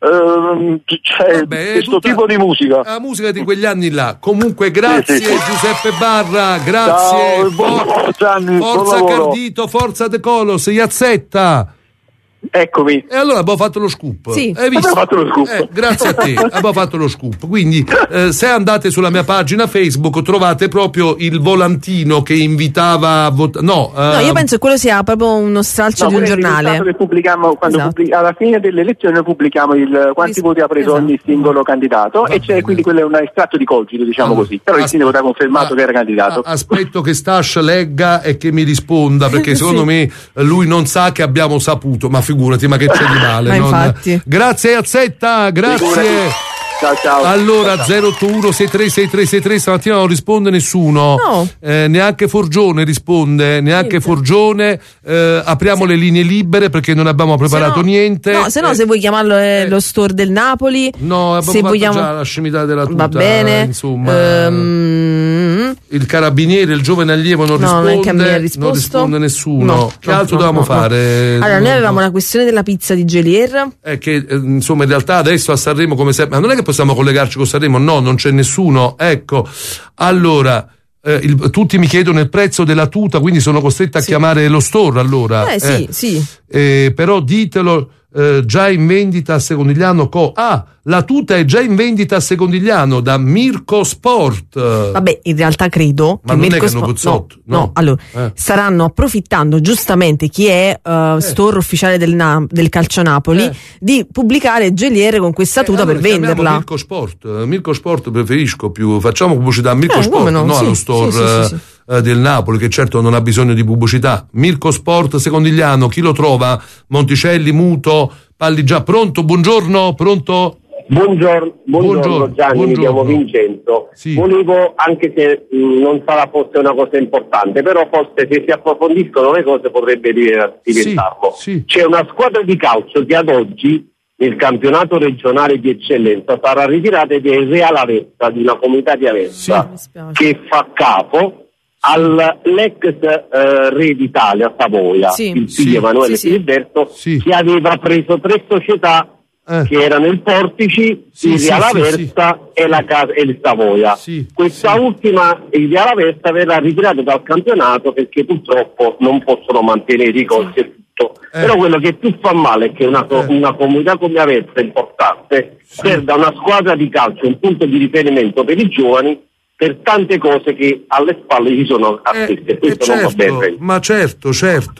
questo tipo di musica, la musica di quegli anni là. Comunque grazie Giuseppe Barra, grazie. Forza Cardito, forza The Colors, Iazzetta. Eccomi. E allora abbiamo fatto lo scoop. Sì. Hai visto? Abbiamo fatto lo scoop. Grazie a te, abbiamo fatto lo scoop. Quindi se andate sulla mia pagina Facebook trovate proprio il volantino che invitava a votare. No, io penso che quello sia proprio uno stralcio di un giornale. Che pubblichiamo quando alla fine delle elezioni pubblichiamo quanti voti ha preso ogni singolo candidato, e c'è quindi quello è un estratto di Cogito, diciamo così. Però il sindaco ha confermato che era candidato. Aspetto che Stash legga e che mi risponda, perché secondo me lui non sa che abbiamo saputo, ma figurati, ma che c'è di male. Infatti. Grazie Azzetta, grazie. Ciao. Allora 081636363 stamattina non risponde nessuno. No. Neanche Forgione risponde, Forgione. Apriamo le linee libere perché non abbiamo preparato niente. No, se no, se vuoi chiamarlo lo store del Napoli. No, abbiamo se fatto già la scimità della tuta. Va bene. Insomma, il carabiniere, il giovane allievo non risponde. Non risponde nessuno. Che altro dovevamo fare? Allora, noi avevamo la questione della pizza di Gelier. Che insomma in realtà adesso a Sanremo come sempre, ma non è che possiamo collegarci con Sanremo, no, non c'è nessuno. Ecco, allora tutti mi chiedono il prezzo della tuta, quindi sono costretto a chiamare lo store allora. Sì. Però ditelo, già in vendita a Secondigliano. La tuta è già in vendita a Secondigliano da Mirko Sport. Vabbè, in realtà credo ma che non Mirko è che hanno Puzzotto, no. Allora, staranno approfittando giustamente chi è store ufficiale del Calcio Napoli di pubblicare Geolier con questa tuta allora per venderla. Mirko Sport preferisco più, facciamo pubblicità a Mirko Sport, allo store del Napoli, che certo non ha bisogno di pubblicità. Mirko Sport Secondigliano, chi lo trova? Monticelli, Muto, Palligià. Pronto? Buongiorno, pronto? Buongiorno Gianni, mi chiamo Vincenzo. Volevo, anche se non sarà forse una cosa importante, però forse se si approfondiscono le cose potrebbe diventarlo. C'è una squadra di calcio che ad oggi nel campionato regionale di eccellenza sarà ritirata ed è il Real Aversa, di una comunità di Aversa, che fa capo all'ex re d'Italia Savoia, il figlio Emanuele Filiberto, che aveva preso 3 società che erano il Portici, il Real Aversa e il Savoia. Questa ultima, il Real Aversa, verrà ritirato dal campionato perché purtroppo non possono mantenere i costi e tutto. Però quello che più fa male è che una comunità come Aversa importante perda una squadra di calcio, un punto di riferimento per i giovani, per tante cose che alle spalle ci sono attese. Questo non va bene. Ma certo.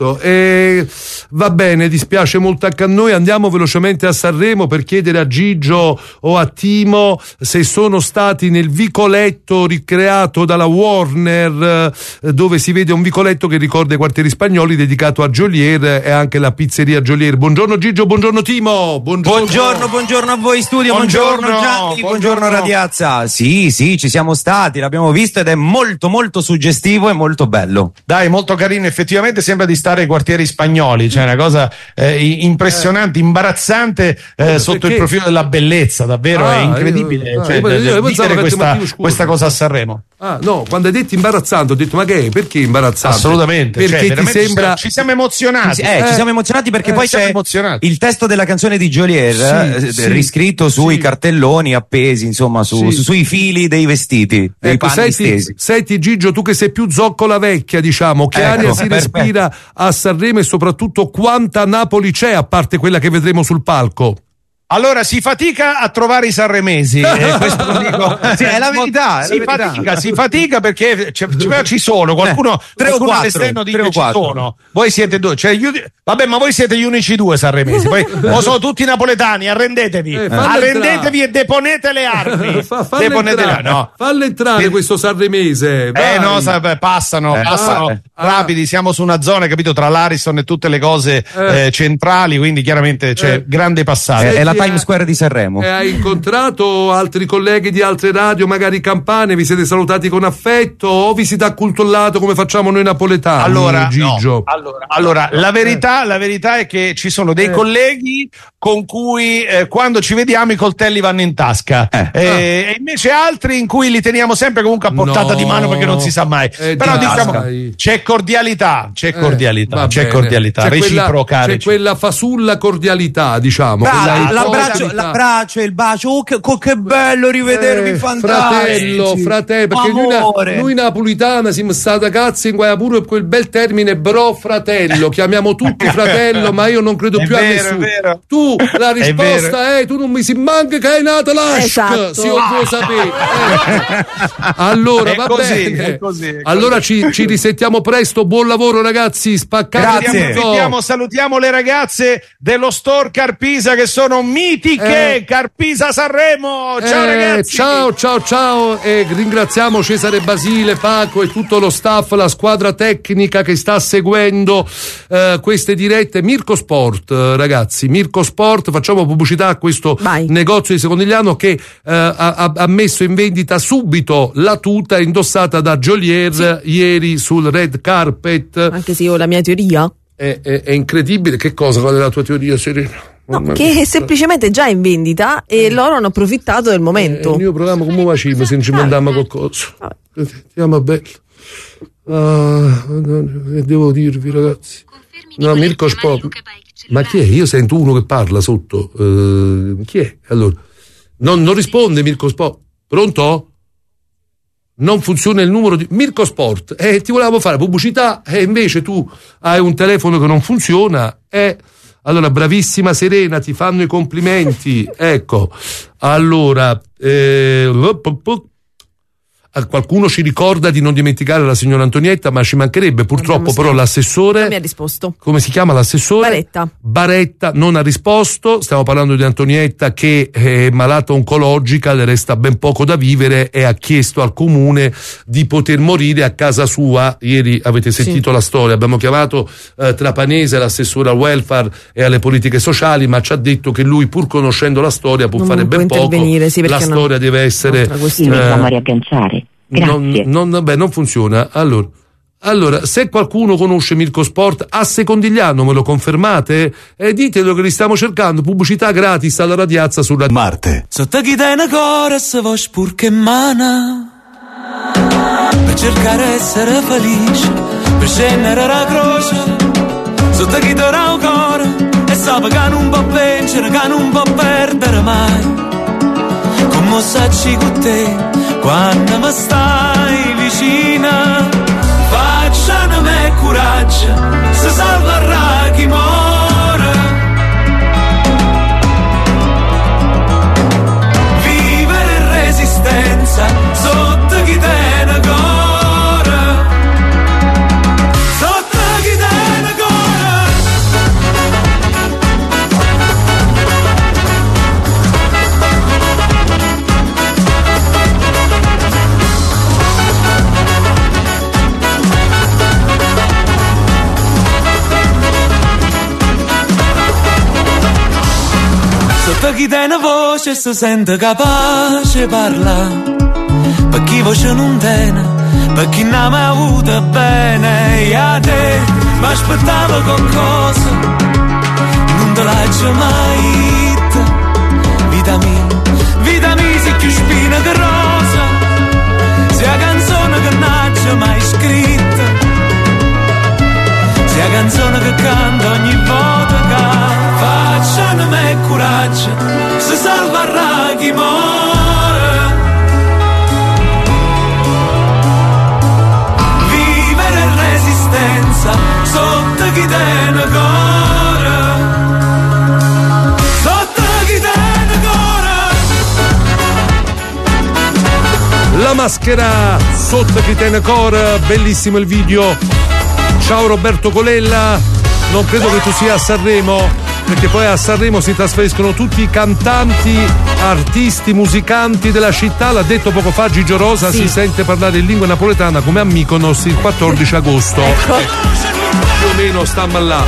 Va bene, dispiace molto anche a noi. Andiamo velocemente a Sanremo per chiedere a Gigio o a Timo se sono stati nel vicoletto ricreato dalla Warner, dove si vede un vicoletto che ricorda i quartieri spagnoli, dedicato a Geolier e anche la pizzeria Geolier. Buongiorno Gigio, buongiorno Timo. Buongiorno a voi studio, buongiorno Gianni, buongiorno Radiazza. Sì, ci siamo stati, l'abbiamo visto ed è molto molto suggestivo e molto bello. Dai, molto carino, effettivamente sembra di stare ai quartieri spagnoli, cioè una cosa impressionante, imbarazzante sotto il profilo della bellezza, davvero è incredibile vivere questa cosa a Sanremo. No, quando hai detto imbarazzante ho detto ma che è? Perché imbarazzante? Assolutamente, perché ti sembra ci siamo emozionati. Ci siamo emozionati perché poi c'è il testo della canzone di Geolier riscritto sui cartelloni appesi, insomma, sui fili dei vestiti. Senti Gigio, tu che sei più zoccola vecchia, diciamo, che aria si respira a Sanremo e soprattutto quanta Napoli c'è, a parte quella che vedremo sul palco? Allora, si fatica a trovare i sanremesi, questo lo dico. È la verità. Si fatica perché ci sono, qualcuno all'esterno dice ci sono. Voi siete due, vabbè, ma voi siete gli unici 2 sanremesi. Poi sono tutti napoletani, arrendetevi e deponete le armi. Fallo entrare questo sanremese. Passano rapidi, siamo su una zona, capito, tra l'Ariston e tutte le cose centrali, quindi chiaramente c'è grande passaggio. È la Times Square di Sanremo. Hai incontrato altri colleghi di altre radio, magari campane, vi siete salutati con affetto o vi siete accultullato come facciamo noi napoletani? Allora, Gigio. Allora, la verità è che ci sono dei colleghi con cui quando ci vediamo i coltelli vanno in tasca e invece altri in cui li teniamo sempre comunque a portata di mano perché non si sa mai. Però diciamo c'è cordialità reciproca. C'è quella fasulla cordialità, diciamo. L'abbraccio e il bacio, che bello rivedervi, fratello, perché noi napolitana siamo stata cazzo in pure quel bel termine bro fratello, chiamiamo tutti fratello, ma io non credo più a nessuno. Tu la risposta è tu non mi si manca che è nata l'asc, se io lo sapevo. Allora va bene. Allora ci risettiamo presto, buon lavoro ragazzi, spaccate. Salutiamo le ragazze dello store Carpisa che sono mitiche. Carpisa Sanremo, ciao ragazzi, ciao e ringraziamo Cesare Basile, Paco e tutto lo staff, la squadra tecnica che sta seguendo queste dirette. Mirko Sport, ragazzi, Mirko Sport, facciamo pubblicità a questo negozio di Secondigliano che ha messo in vendita subito la tuta indossata da Geolier ieri sul red carpet. Anche se io ho la mia teoria. È incredibile. Che cosa? Qual è la tua teoria, Serena? No, che è semplicemente già in vendita e loro hanno approfittato del momento. Il mio programma come facciamo se non ci mandiamo qualcosa? Stiamo bello. Devo dirvi ragazzi, Mirko Sport, ma chi è? Io sento uno che parla sotto. Chi è? Allora non risponde Mirko Sport. Pronto? non funziona il numero di Mirko Sport, ti volevamo fare pubblicità e invece tu hai un telefono che non funziona. Allora, bravissima Serena, ti fanno i complimenti. Ecco, allora qualcuno ci ricorda di non dimenticare la signora Antonietta, ma ci mancherebbe. Purtroppo però l'assessore non mi ha risposto. Come si chiama l'assessore? Baretta non ha risposto. Stiamo parlando di Antonietta che è malata oncologica, le resta ben poco da vivere e ha chiesto al comune di poter morire a casa sua. Ieri avete sentito la storia, abbiamo chiamato Trapanese, l'assessore al welfare e alle politiche sociali, ma ci ha detto che lui, pur conoscendo la storia, può fare ben poco. La storia deve essere a riagganciare. Non funziona. Allora, se qualcuno conosce Mirko Sport a Secondigliano, me lo confermate? Ditelo che li stiamo cercando. Pubblicità gratis alla radiazza sulla Marte. Sotto chi dai una cora se vuoi spurche mana per cercare di essere felice, per scendere la croce. Sotto chi dà un cuore e sa che non può vincere, che non può perdere mai. Come sacci con te quando mi stai vicina, facciano me coraggio se salverà chi muore. Vivere in resistenza sotto chi te ne cuore, sotto chi te ne cuore. Sotto chi tiene voce si sente capace parla, per chi voce non tiene, per chi non ha mai avuto bene. E a te mi aspettavo con cose, non te l'ho mai detta. Vita mia, sei più spina che rosa, sia canzone che non c'è mai scritta, sia canzone che canta ogni volta che facciano me coraggio se salvarà chi muore. Vivere in resistenza sotto chi te ne cuore, sotto chi te ne cuore. La maschera sotto chi te ne cuore, bellissimo il video. Ciao Roberto Colella, non credo che tu sia a Sanremo, perché poi a Sanremo si trasferiscono tutti i cantanti, artisti, musicanti della città. L'ha detto poco fa Gigio Rosa, si sente parlare in lingua napoletana come a Mykonos il 14 agosto. Più o meno stiamo là.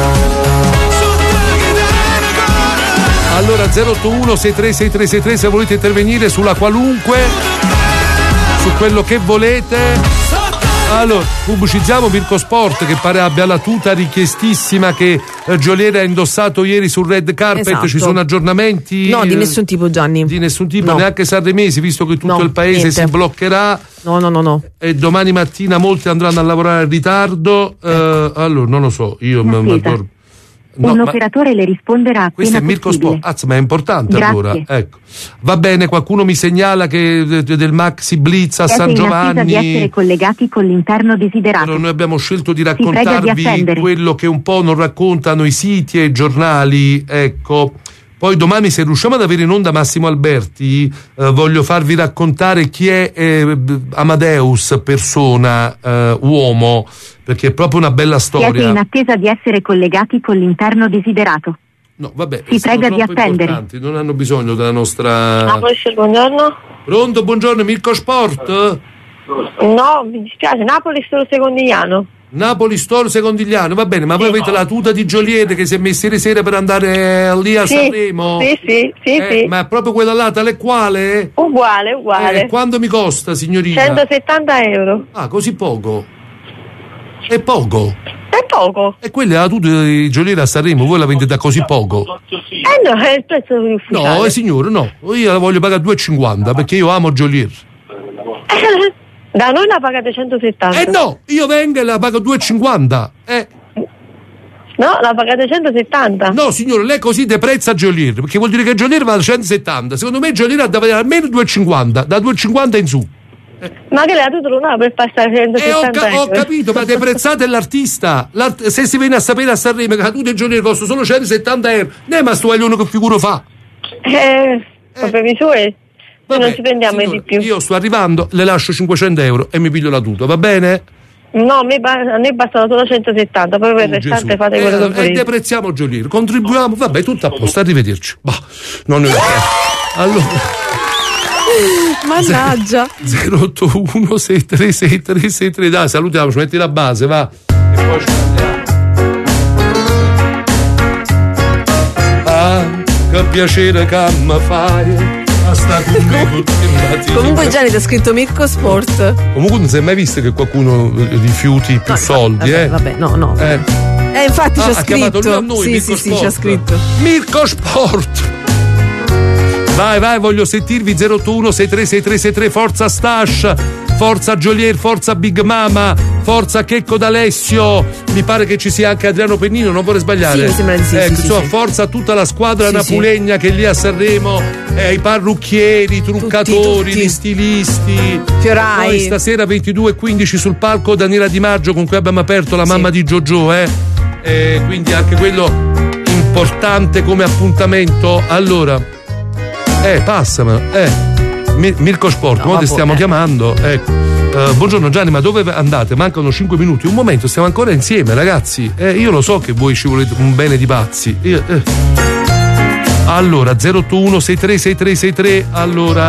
Allora 081 636363 se volete intervenire sulla qualunque, su quello che volete. Allora, pubblicizziamo Mirko Sport, che pare abbia la tuta richiestissima che Geolier ha indossato ieri sul red carpet. Esatto. Ci sono aggiornamenti? No, di nessun tipo, Gianni. Di nessun tipo, neanche sanremesi, visto che tutto il paese si bloccherà. No. E domani mattina molti andranno a lavorare in ritardo. Allora, non lo so, io un operatore le risponderà appena questo è Mirko Sport, ma è importante. Grazie. Allora, ecco. Va bene, qualcuno mi segnala che del Maxi Blitz a San Giovanni di essere collegati con l'interno desiderato. Allora, noi abbiamo scelto di raccontarvi quello che un po' non raccontano i siti e i giornali, ecco. Poi domani, se riusciamo ad avere in onda Massimo Alberti, voglio farvi raccontare chi è Amadeus, persona, uomo, perché è proprio una bella storia. Siete in attesa di essere collegati con l'interno desiderato. No, vabbè, si prega di attendere. Importanti, non hanno bisogno della nostra. Buongiorno. Pronto, buongiorno, Mirko Sport? No, mi dispiace, Napoli solo Secondigliano. Napoli Store Secondigliano, va bene, ma voi avete la tuta di Geolier che si è messa ieri sera per andare lì a Sanremo? Sì. Ma è proprio quella là, tale quale? Uguale. Quanto mi costa, signorina? 170 euro. Ah, così poco? È poco? È poco. E quella è la tuta di Geolier a Sanremo, voi la vendete a così poco? No, è il prezzo ufficiale. No, signore, no, io la voglio pagare 2,50 perché io amo Geolier. Da noi la pagate 170. No, io vengo e la pago 2,50. No, la pagate 170. No, signore, lei così deprezza Geolier, perché vuol dire che Geolier va a 170. Secondo me Geolier ha da valere almeno 2,50, da 2,50 in su. Ma che la tuta lunare per passare 170 euro? Ho capito, ma deprezzate l'artista. Se si viene a sapere a Sanremo che la tuta di giorni costa solo 170 euro, ma sto aglione che figuro fa? Problemi suoi. Noi non ci prendiamo di più. Io sto arrivando, le lascio 500 euro e mi piglio la tuta, va bene? No, a me bastano solo 170, poi per il restante fate quello che volete. E deprezziamo Giolier, contribuiamo, vabbè, tutto a posto, arrivederci. Bah, non ne allora. Mannaggia. 081 6363363, dai, salutiamoci, metti la base, va. E poi ci andiamo. Ah, che piacere che mi fai. Comunque Gianni ti ha scritto Mirko Sport. Comunque non si è mai visto che qualcuno rifiuti più soldi, vabbè, no. Infatti ci ha scritto. Lui a noi, sì, ci ha scritto. Mirko Sport. Vai, voglio sentirvi. 081 636363. Forza Stash, forza Giolier, forza Big Mama, forza Checco D'Alessio. Mi pare che ci sia anche Adriano Pennino, non vorrei sbagliare. Sì, mi sembra di sì. Insomma, forza a tutta la squadra napulegna che è lì a Sanremo, i parrucchieri, i truccatori, tutti. gli stilisti. Fiorai. Poi stasera 22:15 sul palco Daniela Di Maggio, con cui abbiamo aperto la mamma di Giorgio, quindi anche quello importante come appuntamento. Allora, passamelo. Mirko Sport, come ti stiamo chiamando? Buongiorno Gianni, ma dove andate? Mancano 5 minuti. Un momento, stiamo ancora insieme, ragazzi. Io lo so che voi ci volete un bene di pazzi. Allora, 081 636363. Allora.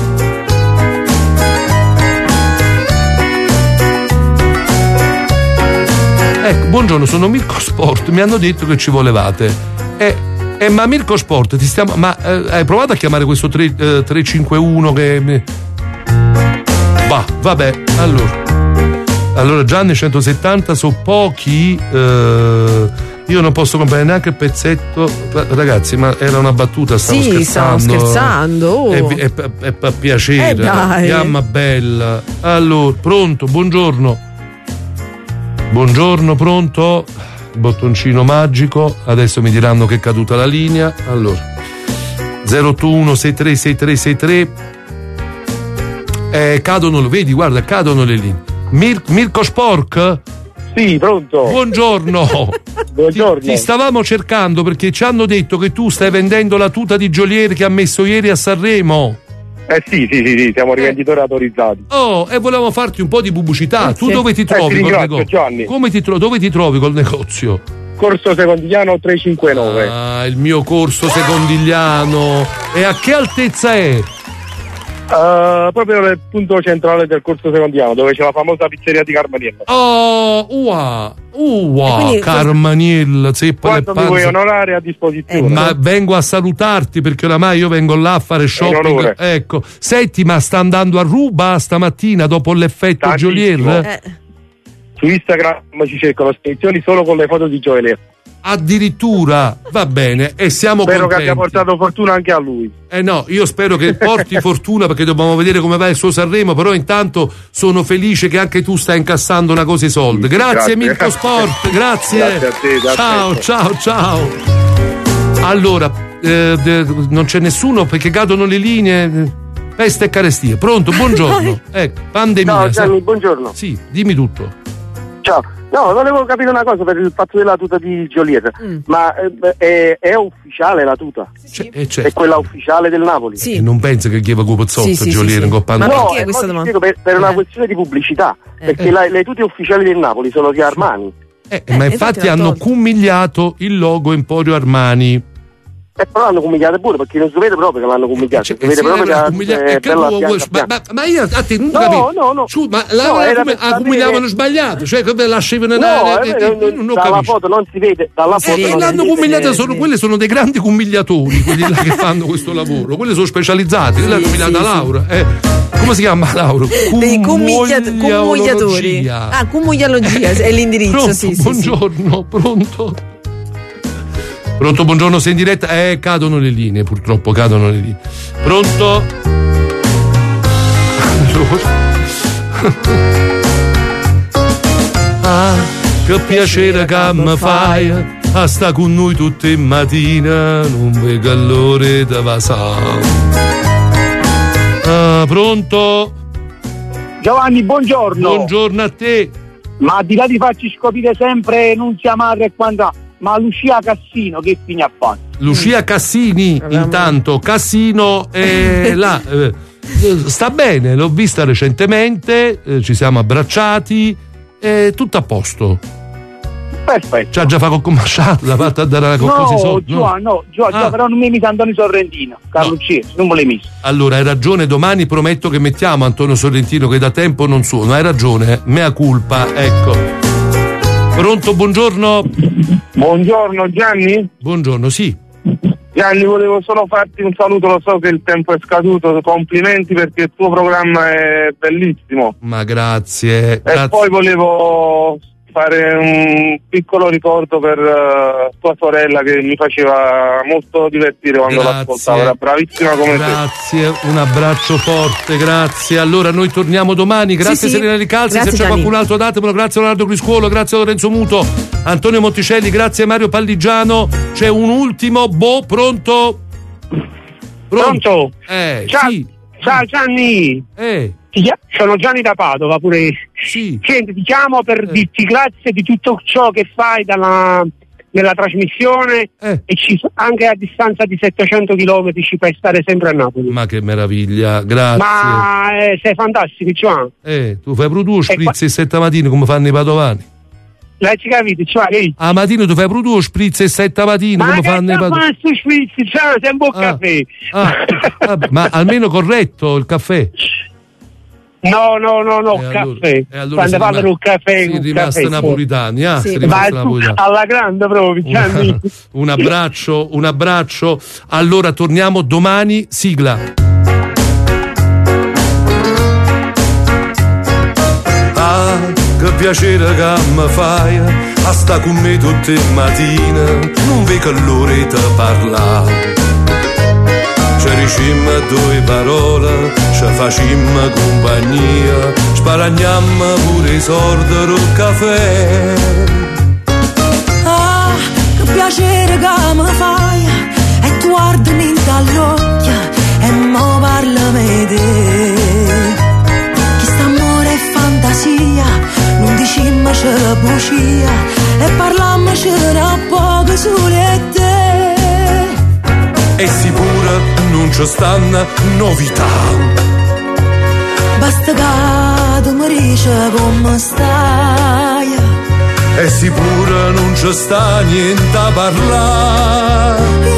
Ecco, buongiorno, sono Mirko Sport. Mi hanno detto che ci volevate. Ma Mirko Sport, ti stiamo. Ma hai provato a chiamare questo 351 che. Bah, vabbè, allora Gianni 170 sono pochi. Io non posso comprare neanche il pezzetto. Ragazzi, ma era una battuta, stavo scherzando. È per piacere. Chiama bella. Allora, pronto, buongiorno. Buongiorno, pronto? Bottoncino magico, adesso mi diranno che è caduta la linea. Allora 081 636363. Cadono, vedi, guarda, cadono le linee. Mirko Spork? Sì, pronto. Buongiorno. Buongiorno. Ti stavamo cercando perché ci hanno detto che tu stai vendendo la tuta di Giolier che ha messo ieri a Sanremo. Sì, siamo rivenditori autorizzati. E volevamo farti un po' di pubblicità. Tu dove ti trovi col negozio? Gianni. Dove ti trovi col negozio? Corso Secondigliano 359. Il mio corso Secondigliano. E a che altezza è? Proprio nel punto centrale del corso Secondigliano, dove c'è la famosa pizzeria di Carmaniella. Carmaniella. Quando mi vuoi onorare, a disposizione. Ma vengo a salutarti perché oramai io vengo là a fare shopping. Ecco, senti, ma sta andando a ruba stamattina dopo l'effetto Giolier? Su Instagram ci cercano spedizioni solo con le foto di Giolier. Addirittura, va bene, e siamo spero contenti. Che abbia portato fortuna anche a lui. No, io spero che porti fortuna perché dobbiamo vedere come va il suo Sanremo, però intanto sono felice che anche tu stai incassando una cosa di soldi. Grazie Mirko Sport, grazie. Grazie a te, ciao. Allora, non c'è nessuno perché cadono le linee. Peste e carestie. Pronto, buongiorno. Ecco, pandemia. Ciao Gianni, buongiorno. Sì, dimmi tutto. Ciao. No, volevo capire una cosa per il fatto della tuta di Giolier, ma è ufficiale la tuta? È quella ufficiale del Napoli? Sì. E non penso che chieva Cupozzotto Giolier in Coppa Antonio? No, questa domanda? Per una questione di pubblicità, perché le tute ufficiali del Napoli sono di Armani. Ma infatti hanno cumigliato il logo Emporio Armani. Però l'hanno cumigliato pure, perché non si vede proprio che l'hanno cumigliato. Si vede proprio ma io a te non capisco. No. Ma la cumigliavano sbagliato, cioè che lasciavano dalla foto non si vede, dalla foto l'hanno cumigliata quelle sono dei grandi cumigliatori, quelli là che fanno questo lavoro, quelli sono specializzati, l'hanno cumigliata Laura. Come si chiama Laura? Dei cumigliatori. Cumigliologia è l'indirizzo. Buongiorno, pronto? Pronto, buongiorno, sei in diretta? Cadono le linee, purtroppo cadono le linee. Pronto? Che piacere che mi fai a sta con noi tutte mattina, non vedo l'ora da vasà. Pronto? Giovanni, buongiorno. Buongiorno a te. Ma al di là di farci scoprire sempre Nunzia Madre e quant'altro, ma Lucia Cassino che fine ha fatto? Lucia Cassini, intanto Cassino è là, sta bene, l'ho vista recentemente, ci siamo abbracciati, tutto a posto. Perfetto. C'ha già fatto con Masciata, fatta andare con così sotto. No, però non mi misa Antonio Sorrentino, Carlucci, non me l'hai messo. Allora, hai ragione, domani prometto che mettiamo Antonio Sorrentino che da tempo non suona, hai ragione, mea culpa, ecco. Pronto, buongiorno? Buongiorno Gianni? Buongiorno, sì. Gianni, volevo solo farti un saluto, lo so che il tempo è scaduto, complimenti perché il tuo programma è bellissimo. Ma grazie. E poi volevo fare un piccolo ricordo per tua sorella che mi faceva molto divertire quando l'ascoltavo, era bravissima come te. Grazie, un abbraccio forte, grazie. Allora noi torniamo domani, grazie Serena Ricalzi, se c'è qualcun altro datemelo, grazie a Leonardo Criscuolo, grazie a Lorenzo Muto, Antonio Monticelli, grazie a Mario Palligiano. C'è un ultimo, pronto? Pronto? Ciao, sì. Ciao Gianni. Sono Gianni da Padova pure. Sì. Senti, diciamo per dirti grazie di tutto ciò che fai nella trasmissione e anche a distanza di 700 km ci fai stare sempre a Napoli. Ma che meraviglia, grazie. Ma sei fantastico, Giovanni. Tu fai pure 2 spritz e 7 mattine come fanno i padovani. L'hai capito, Giovanni? A mattina tu fai pure 2 spritz e 7 mattine come fanno i padovani. Ma che spritz, sei un buon caffè. Ma almeno corretto il caffè. No, caffè. Quando parlo del caffè, si rimasti napolitani, alla grande proprio, Gianni. Un abbraccio. Allora torniamo domani, sigla. Che piacere che mi fai a sta con me tutte le mattine, non vedo l'ora di parlare. Ci dicemmo 2 parole, ci facemmo compagnia, sparagnammo pure i soldi del caffè. Ah, che piacere che mi fai, e tu guardami dagli occhi, e mo parlami di te. Chi sta amore e fantasia, non dicimmo c'è bugia, e parlammoci da poco sole te. E sicura non ci stanno novità. Basta che tu mi dici come stai. E sicura non ci sta niente a parlare.